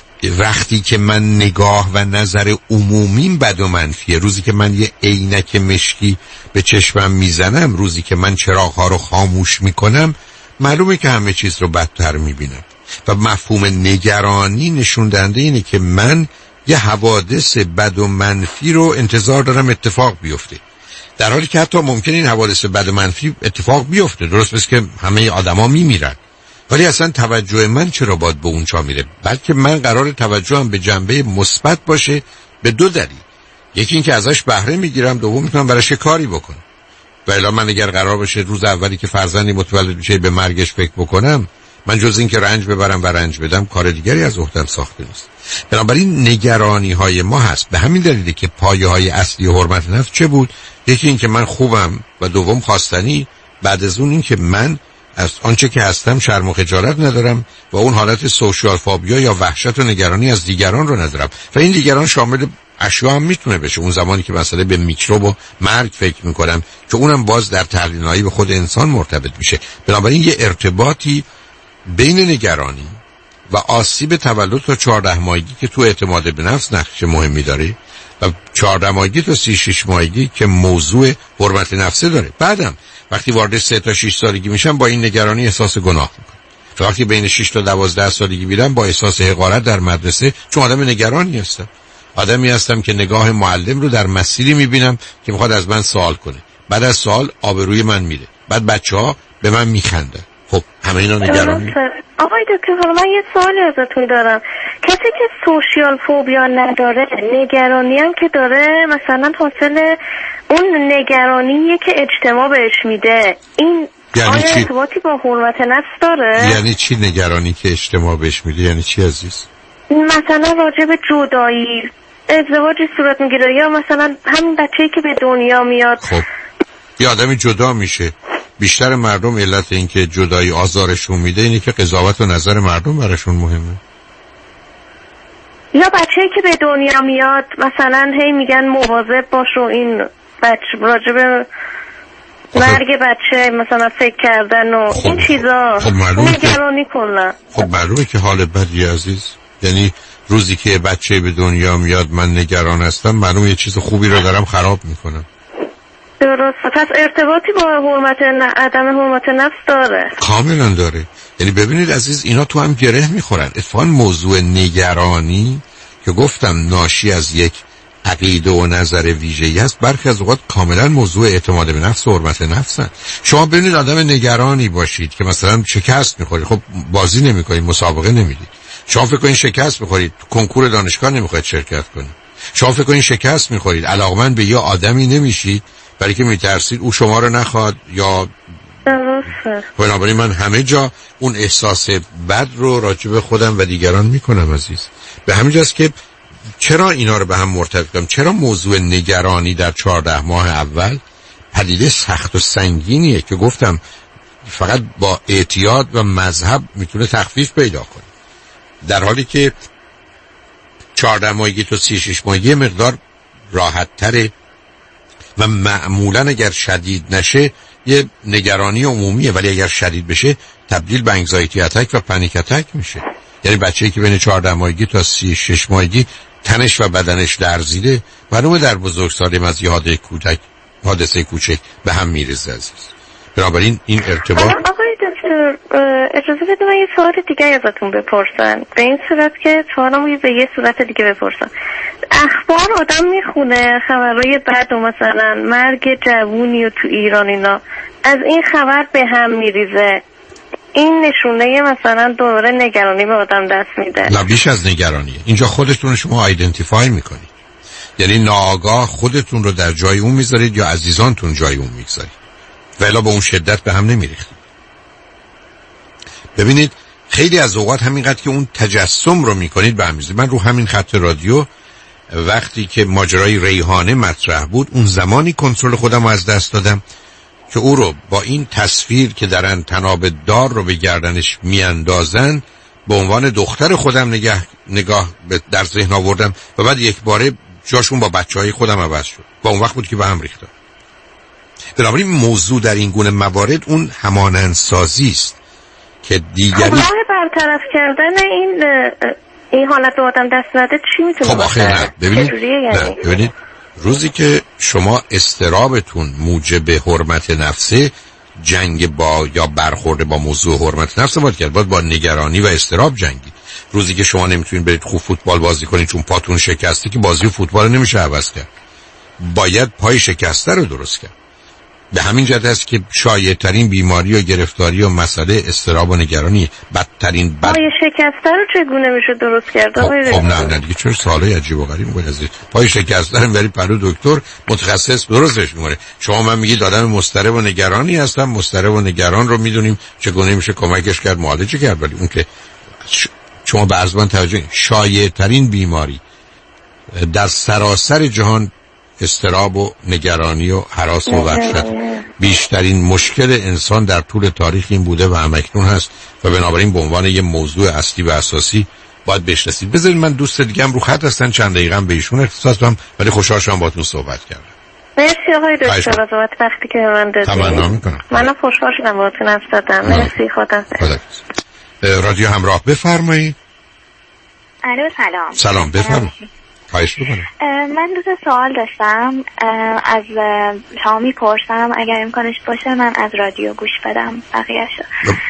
وقتی که من نگاه و نظر عمومیم بد و منفیه، روزی که من یه عینک مشکی به چشمم میزنم، روزی که من چراغ‌ها رو خاموش میکنم، معلومه که همه چیز رو بدتر میبینم. و مفهوم نگرانی نشون دهنده اینه که من یه حوادث بد و منفی رو انتظار دارم اتفاق بیفته، در حالی که حتی ممکن این حوادث بد و منفی اتفاق بیفته، درست مثل که همه آدما میمیرن، ولی اصلا توجه من چرا باید به اونجا میره؟ بلکه من قرار توجهم به جنبه مثبت باشه به دو دلیل. یکی این که ازش بهره میگیرم، دوم میتونم براش کاری بکنم. و الا من اگر قرار باشه روز اولی که فرزندی متولد میشه به مرگش فکر بکنم، من جز این که رنج ببرم و رنج بدم کار دیگری از عهدم ساخته نیست. بنابراین نگرانی های ما هست. به همین دلیله که پایه های اصلی حرمت نفس چه بود؟ یکی این که من خوبم و دوم خواستنی، بعد از اون این که من از آنچه که هستم شرم و خجالت ندارم و اون حالت سوشیال فوبیا یا وحشت و نگرانی از دیگران رو ندارم. و این دیگران شامل اشیا هم میتونه بشه، اون زمانی که مثلا به میکروب و مرگ فکر میکنم که اونم باز در تحلیل‌نهایی به خود انسان مرتبط میشه. بنابراین یه ارتباطی بین نگرانی و آسیب تولد تا 14 ماهگی که تو اعتماد به نفس نقش مهمی داره و 14 ماهگی تا 36 ماهگی که موضوع حرمت نفسه داره. بعدم وقتی وارد 3 تا 6 سالگی میشم با این نگرانی احساس گناه میکنم. وقتی بین 6 تا 12 سالگی میرم با احساس حقارت در مدرسه، چون آدم نگرانی هستم. آدمی هستم که نگاه معلم رو در مسیری میبینم که میخواد از من سوال کنه. بعد از سوال آبروی من میره. بعد بچه‌ها به من میخندن. خب همه اینا نگرانی. آقای دکتر حالا من یه سوالی ازتون دارم. کسی که سوشیال فوبیا نداره، نگرانی هم که داره، مثلا حاصل اون نگرانیه که اجتماع بهش میده، این یعنی آیا چی؟ ارتباطی با حرمت نفس داره؟ یعنی چی نگرانی که اجتماع بهش میده؟ یعنی چی عزیز؟ مثلا راجع به جدایی، ازدواجی صورت میگیره، یا مثلا همین بچه‌ای که به دنیا میاد. خب یه آدمی جدا میشه، بیشتر مردم علت این که جدایی آزارشون میده اینه که قضاوت و نظر مردم براشون مهمه. یا بچه‌ای که به دنیا میاد مثلا هی میگن مواظب باش و این بچه راجع به مرگ بچه مثلا فکر کردن و این چیزا. خب معلومه نگرانی کنن. خب معلومه که حال بدی عزیز. یعنی روزی که بچه به دنیا میاد من نگران هستم، معلومه یه چیز خوبی رو دارم خراب میکنم. درست. پس ارتباطی با عدم حرمت نفس داره. کاملا داره. یعنی ببینید عزیز، اینا تو هم گره میخورن. اتفاقا موضوع نگرانی که گفتم ناشی از یک عقیده و نظر ویژه‌ای است، برخی از اوقات کاملا موضوع اعتماد به نفس و حرمت نفسن. شما ببینید آدم نگرانی باشید که مثلا شکست میخورید، خب بازی نمیکنید، مسابقه نمیدید. شما فکر کنید شکست میخورید، کنکور دانشگاه نمیخواید شرکت کنید. شما فکر کنید شکست میخورید، علاقمند به یه آدمی نمیشید برای که میترسید او شما رو نخواد یا بنابراین من همه جا اون احساس بد رو راجع به خودم و دیگران میکنم عزیز. به همین جاست که چرا اینا رو به هم مرتبط کنم؟ چرا موضوع نگرانی در 14 ماه اول پدیده سخت و سنگینیه که گفتم فقط با اعتیاد و مذهب میتونه تخفیف پیدا کنه، در حالی که 14 ماهگی تا 36 ماهگی مقدار راحت تره و معمولا اگر شدید نشه یه نگرانی عمومیه، ولی اگر شدید بشه تبدیل به انگزایتی اتک و پنیک اتک میشه. یعنی بچه‌ای که بین 14 ماهگی تا 36 ماهگی تنش و بدنش لرزیده معلومه در بزرگسالی از یه حادثه کوچک به هم میریزه عزیز. بنابراین این ارتباط. آقای دکتر اجازه بده من یه سوال دیگه ازتون بپرسن، به این صورت که سوالمو به یه صورت دیگه بپرسن. اخبار آدم میخونه خبرهای بد و مثلا مرگ جوونی و تو ایران اینا، از این خبر به هم میریزه، این نشونه مثلا دوره نگرانی به آدم دست میده؟ نه بیش از نگرانیه. اینجا خودتون شما آیدنتیفای میکنید، یعنی ناآگاه خودتون رو در جای اون میذارید یا عزیزانتون جای اون میذارید و الا به اون شدت به هم نمیریختید. ببینید خیلی از اوقات همینقدر که اون تجسم رو میکنید به هم میریزید. من رو همین خط رادیو وقتی که ماجرای ریحانه مطرح بود اون زمانی کنترل خودم رو از دست دادم که او رو با این تصویر که درن تناب دار رو به گردنش میاندازن به عنوان دختر خودم نگاه در ذهن آوردم و بعد یک باره جاشون با بچهای خودم عوض شد. با اون وقت بود که به هم ریختم. بنابراین موضوع در این گونه موارد اون همانندسازی است که دیگری راه برطرف کردن این حالت رو آدم دست نده چی میتونه خب آخه نه ببینید روزی که شما استرابتون موجب حرمت نفسه، جنگ با یا برخورد با موضوع حرمت نفس باید کرد، باید با نگرانی و استراب جنگید. روزی که شما نمیتونید برید خوب فوتبال بازی کنید چون پاتون شکسته که بازی فوتبال نمیشه عوض کرد، باید پای شکسته رو درست کرد. به همین جهت است که شایع‌ترین بیماری و گرفتاری و مسئله استراب و نگرانی بدترین پای شکسته رو چگونه میشه درست کرد؟ خب نه دیگه چرا سوالای عجیب و غریب می‌کنید؟ پای شکسته رو بری پرو دکتر متخصص درستش می‌کنه. شما من میگید آدم مضطرب و نگرانی هستم، مضطرب و نگران رو میدونیم چگونه میشه کمکش کرد، معالجه کرد، ولی اون که شما به ارزمان توجه شایع‌ترین بیماری در سراسر جهان استراب و نگرانی و هراس و وحشت، بیشترین مشکل انسان در طول تاریخ این بوده و همکنون هست و بنابراین به عنوان یه موضوع اصلی و اساسی باید بشناسید. بذارید من دوست دیگه هم رو خط هستن چند دقیقه هم به ایشون اختصاص بدم، ولی خوشحال شدم باهاتون صحبت کردم. مرسی آقای دکتر از وقتی که من دادید. تمنا میکنم. منم خوشحال شدم باهاتون حرف زدم. مرسی خدا. رادیو همراه بفرمایید. الو سلام. سلام بفرمایید. خواهش میکنم. من دو تا سوال داشتم از شما میپرسم اگر امکانش باشه من از رادیو گوش بدم بقیه‌شو.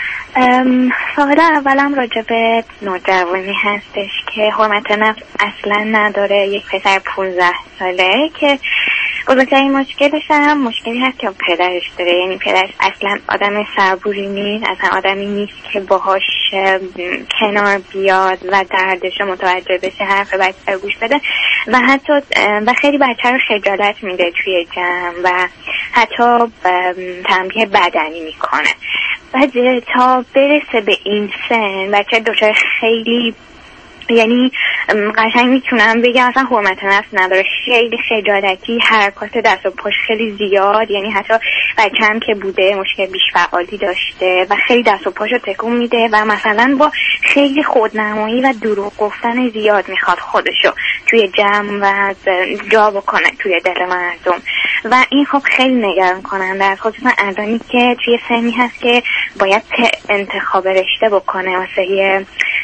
سوال اولم راجع به نوجوانی هستش که حرمت نفس اصلا نداره. یک پسر 15 ساله که بزرگترین مشکلش هم مشکلی هست که پدرش داره، یعنی پدرش اصلا آدم صبوری نیست، اصلا آدمی نیست که باهاش کنار بیاد و دردش متوجه بشه، حرف بچه رو گوش بده و حتی و خیلی بچه رو خجالت میده توی جمع و حتی تنبیه بدنی میکنه. بعد تا برسه به این سن بچه دچار خیلی یعنی قشنگ میتونم بگم اصلا حرمت نفس نداره، خیلی خجالتی، حرکات دست و پاش خیلی زیاد، یعنی حتی بچه‌م که بوده مشکل بیش فعالی داشته و خیلی دست و پاشو تکون میده و مثلا با خیلی خودنمایی و دروغ گفتن زیاد میخواد خودشو توی جمع و جا بکنه توی دل مردم و این خب خیلی نگران کننده است، خصوصا الانی که توی سنی هست که باید انتخاب رشته بکنه واسه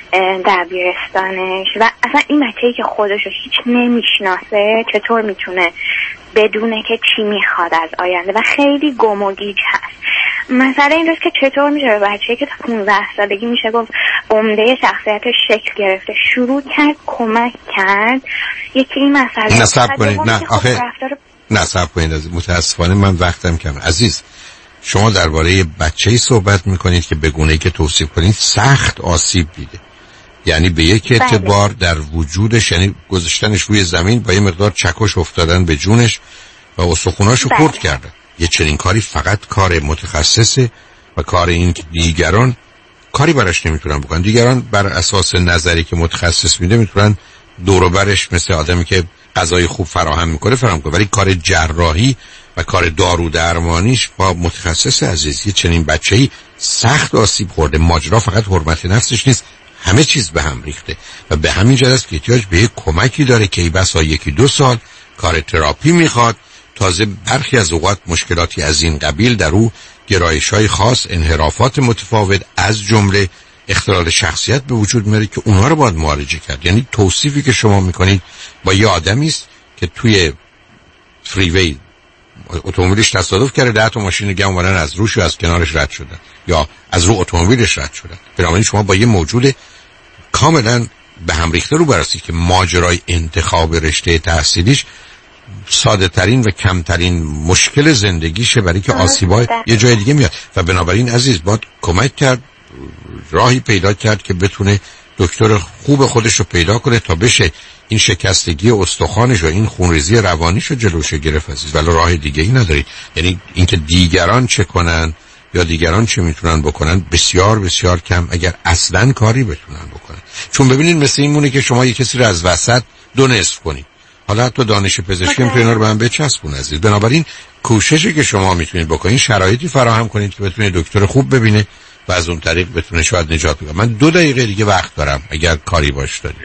دبیرستانش و اصلا این بچه‌ای که خودشو هیچ نمیشناسه چطور میتونه بدونه که چی میخواد از آینده و خیلی گم و گیج هست. مسئله این روز که چطور میشه به بچه‌ای که تا 15 سالگی میشه گفت عمده شخصیتش شکل گرفته شروع کرد کمک کرد. یکی این مسئله نصب کنید نصب کنید متاسفانه من وقتم کم. عزیز شما درباره بچه‌ای صحبت میکنید که به گونه‌ای که توصیف کنید سخت آسیب دیده، یعنی به یک اعتبار در وجودش، یعنی گذاشتنش روی زمین با یه مقدار چکش افتادن به جونش و استخوناشو خرد کردن. یه چنین کاری فقط کار متخصصه و کار این که دیگران کاری براش نمیتونن بکنن. دیگران بر اساس نظری که متخصص میده میتونن دور و برش مثل آدمی که غذای خوب فراهم میکنه فراهم کنه، ولی کار جراحی و کار دارو درمانیش با متخصص عزیز. یه چنین بچه‌ای سخت آسیب خورده. ماجرا فقط حرمت نفسش نیست، همه چیز به هم ریخته و به همین جهت است که احتیاج به یک کمکی داره که بسا 1-2 سال کار تراپی میخواد تازه برخی از اوقات مشکلاتی از این قبیل در او گرایش‌های خاص، انحرافات متفاوت از جمله اختلال شخصیت به وجود میاره که اونها رو باید معالجه کرد. یعنی توصیفی که شما میکنید با یه آدمی است که توی فریوی اتومبیلش تصادف کرده، 10 تا ماشین دیگه اومدن از روش و از کنارش رد شدن یا از رو اتومبیلش رد شدن. بنابراین شما با یه موجود کاملا به هم ریخته رو برسید که ماجرای انتخاب رشته تحصیلیش ساده ترین و کمترین مشکل زندگیشه، برای که آسیبای یه جای دیگه میاد. و بنابراین عزیز باید کمک کرد، راهی پیدا کرد که بتونه دکتر خوب خودش رو پیدا کنه تا بشه این شکستگی استخوانش و این خونریزی روانیش رو جلوش گرفت عزیز. ولی راه دیگه ای ندارید. یعنی اینکه دیگران چه کنن یا دیگران چه میتونن بکنن بسیار بسیار کم، اگر اصلا کاری بتونن بکنن. چون ببینید مثل این مونه که شما یه کسی رو از وسط دو نصف کنید. حالا حتی دانش پزشکی میتونه اینا رو به هم بچسبونه عزیز. بنابراین کوششی که شما میتونید بکنید شرایطی فراهم کنید که بتونه دکتر خوب ببینه و از اون طریق بتونه شاید نجات بده. من 2 دقیقه دیگه وقت دارم اگر کاری باش دارید.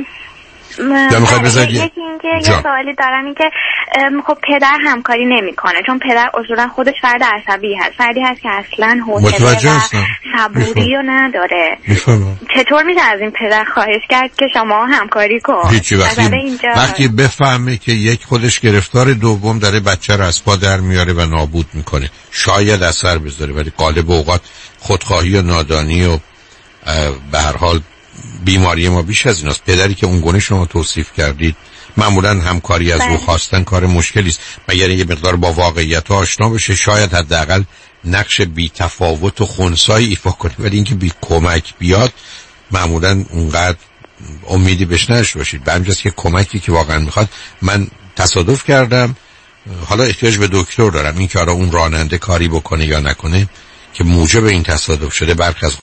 یا میخواد بذارید یه سوالی دارم، این که خب پدر همکاری نمیکنه چون پدر اصولا خودش فرد عصبی هست، فردی هست که اصلا حوصله و صبوری رو نداره. چطور میشه از این پدر خواهش کرد که شما همکاری کن؟ هیچی. وقتی بفهمه که یک خودش گرفتار، دوم داره بچه رو از پا در میاره و نابود میکنه شاید اثر بذاره، ولی غالب اوقات خودخواهی و نادانی و به هر حال بیماری ما بیش از ایناست. پدری که اون گونه شما توصیف کردید معمولا همکاری از او خواستن کار مشکلی است، مگر یه مقدار با واقعیت آشنا بشه شاید حداقل نقش بی تفاوت و خنثایی ایفا کنه. ولی اینکه بی کمک بیاد معمولا اونقدر امیدی بهش نداشته باشید. به همین جاست که کمکی که واقعا میخواد، من تصادف کردم حالا احتیاج به دکتر دارم، این که آره اون راننده کاری بکنه یا نکنه که موجب این تصادف شده، برخی از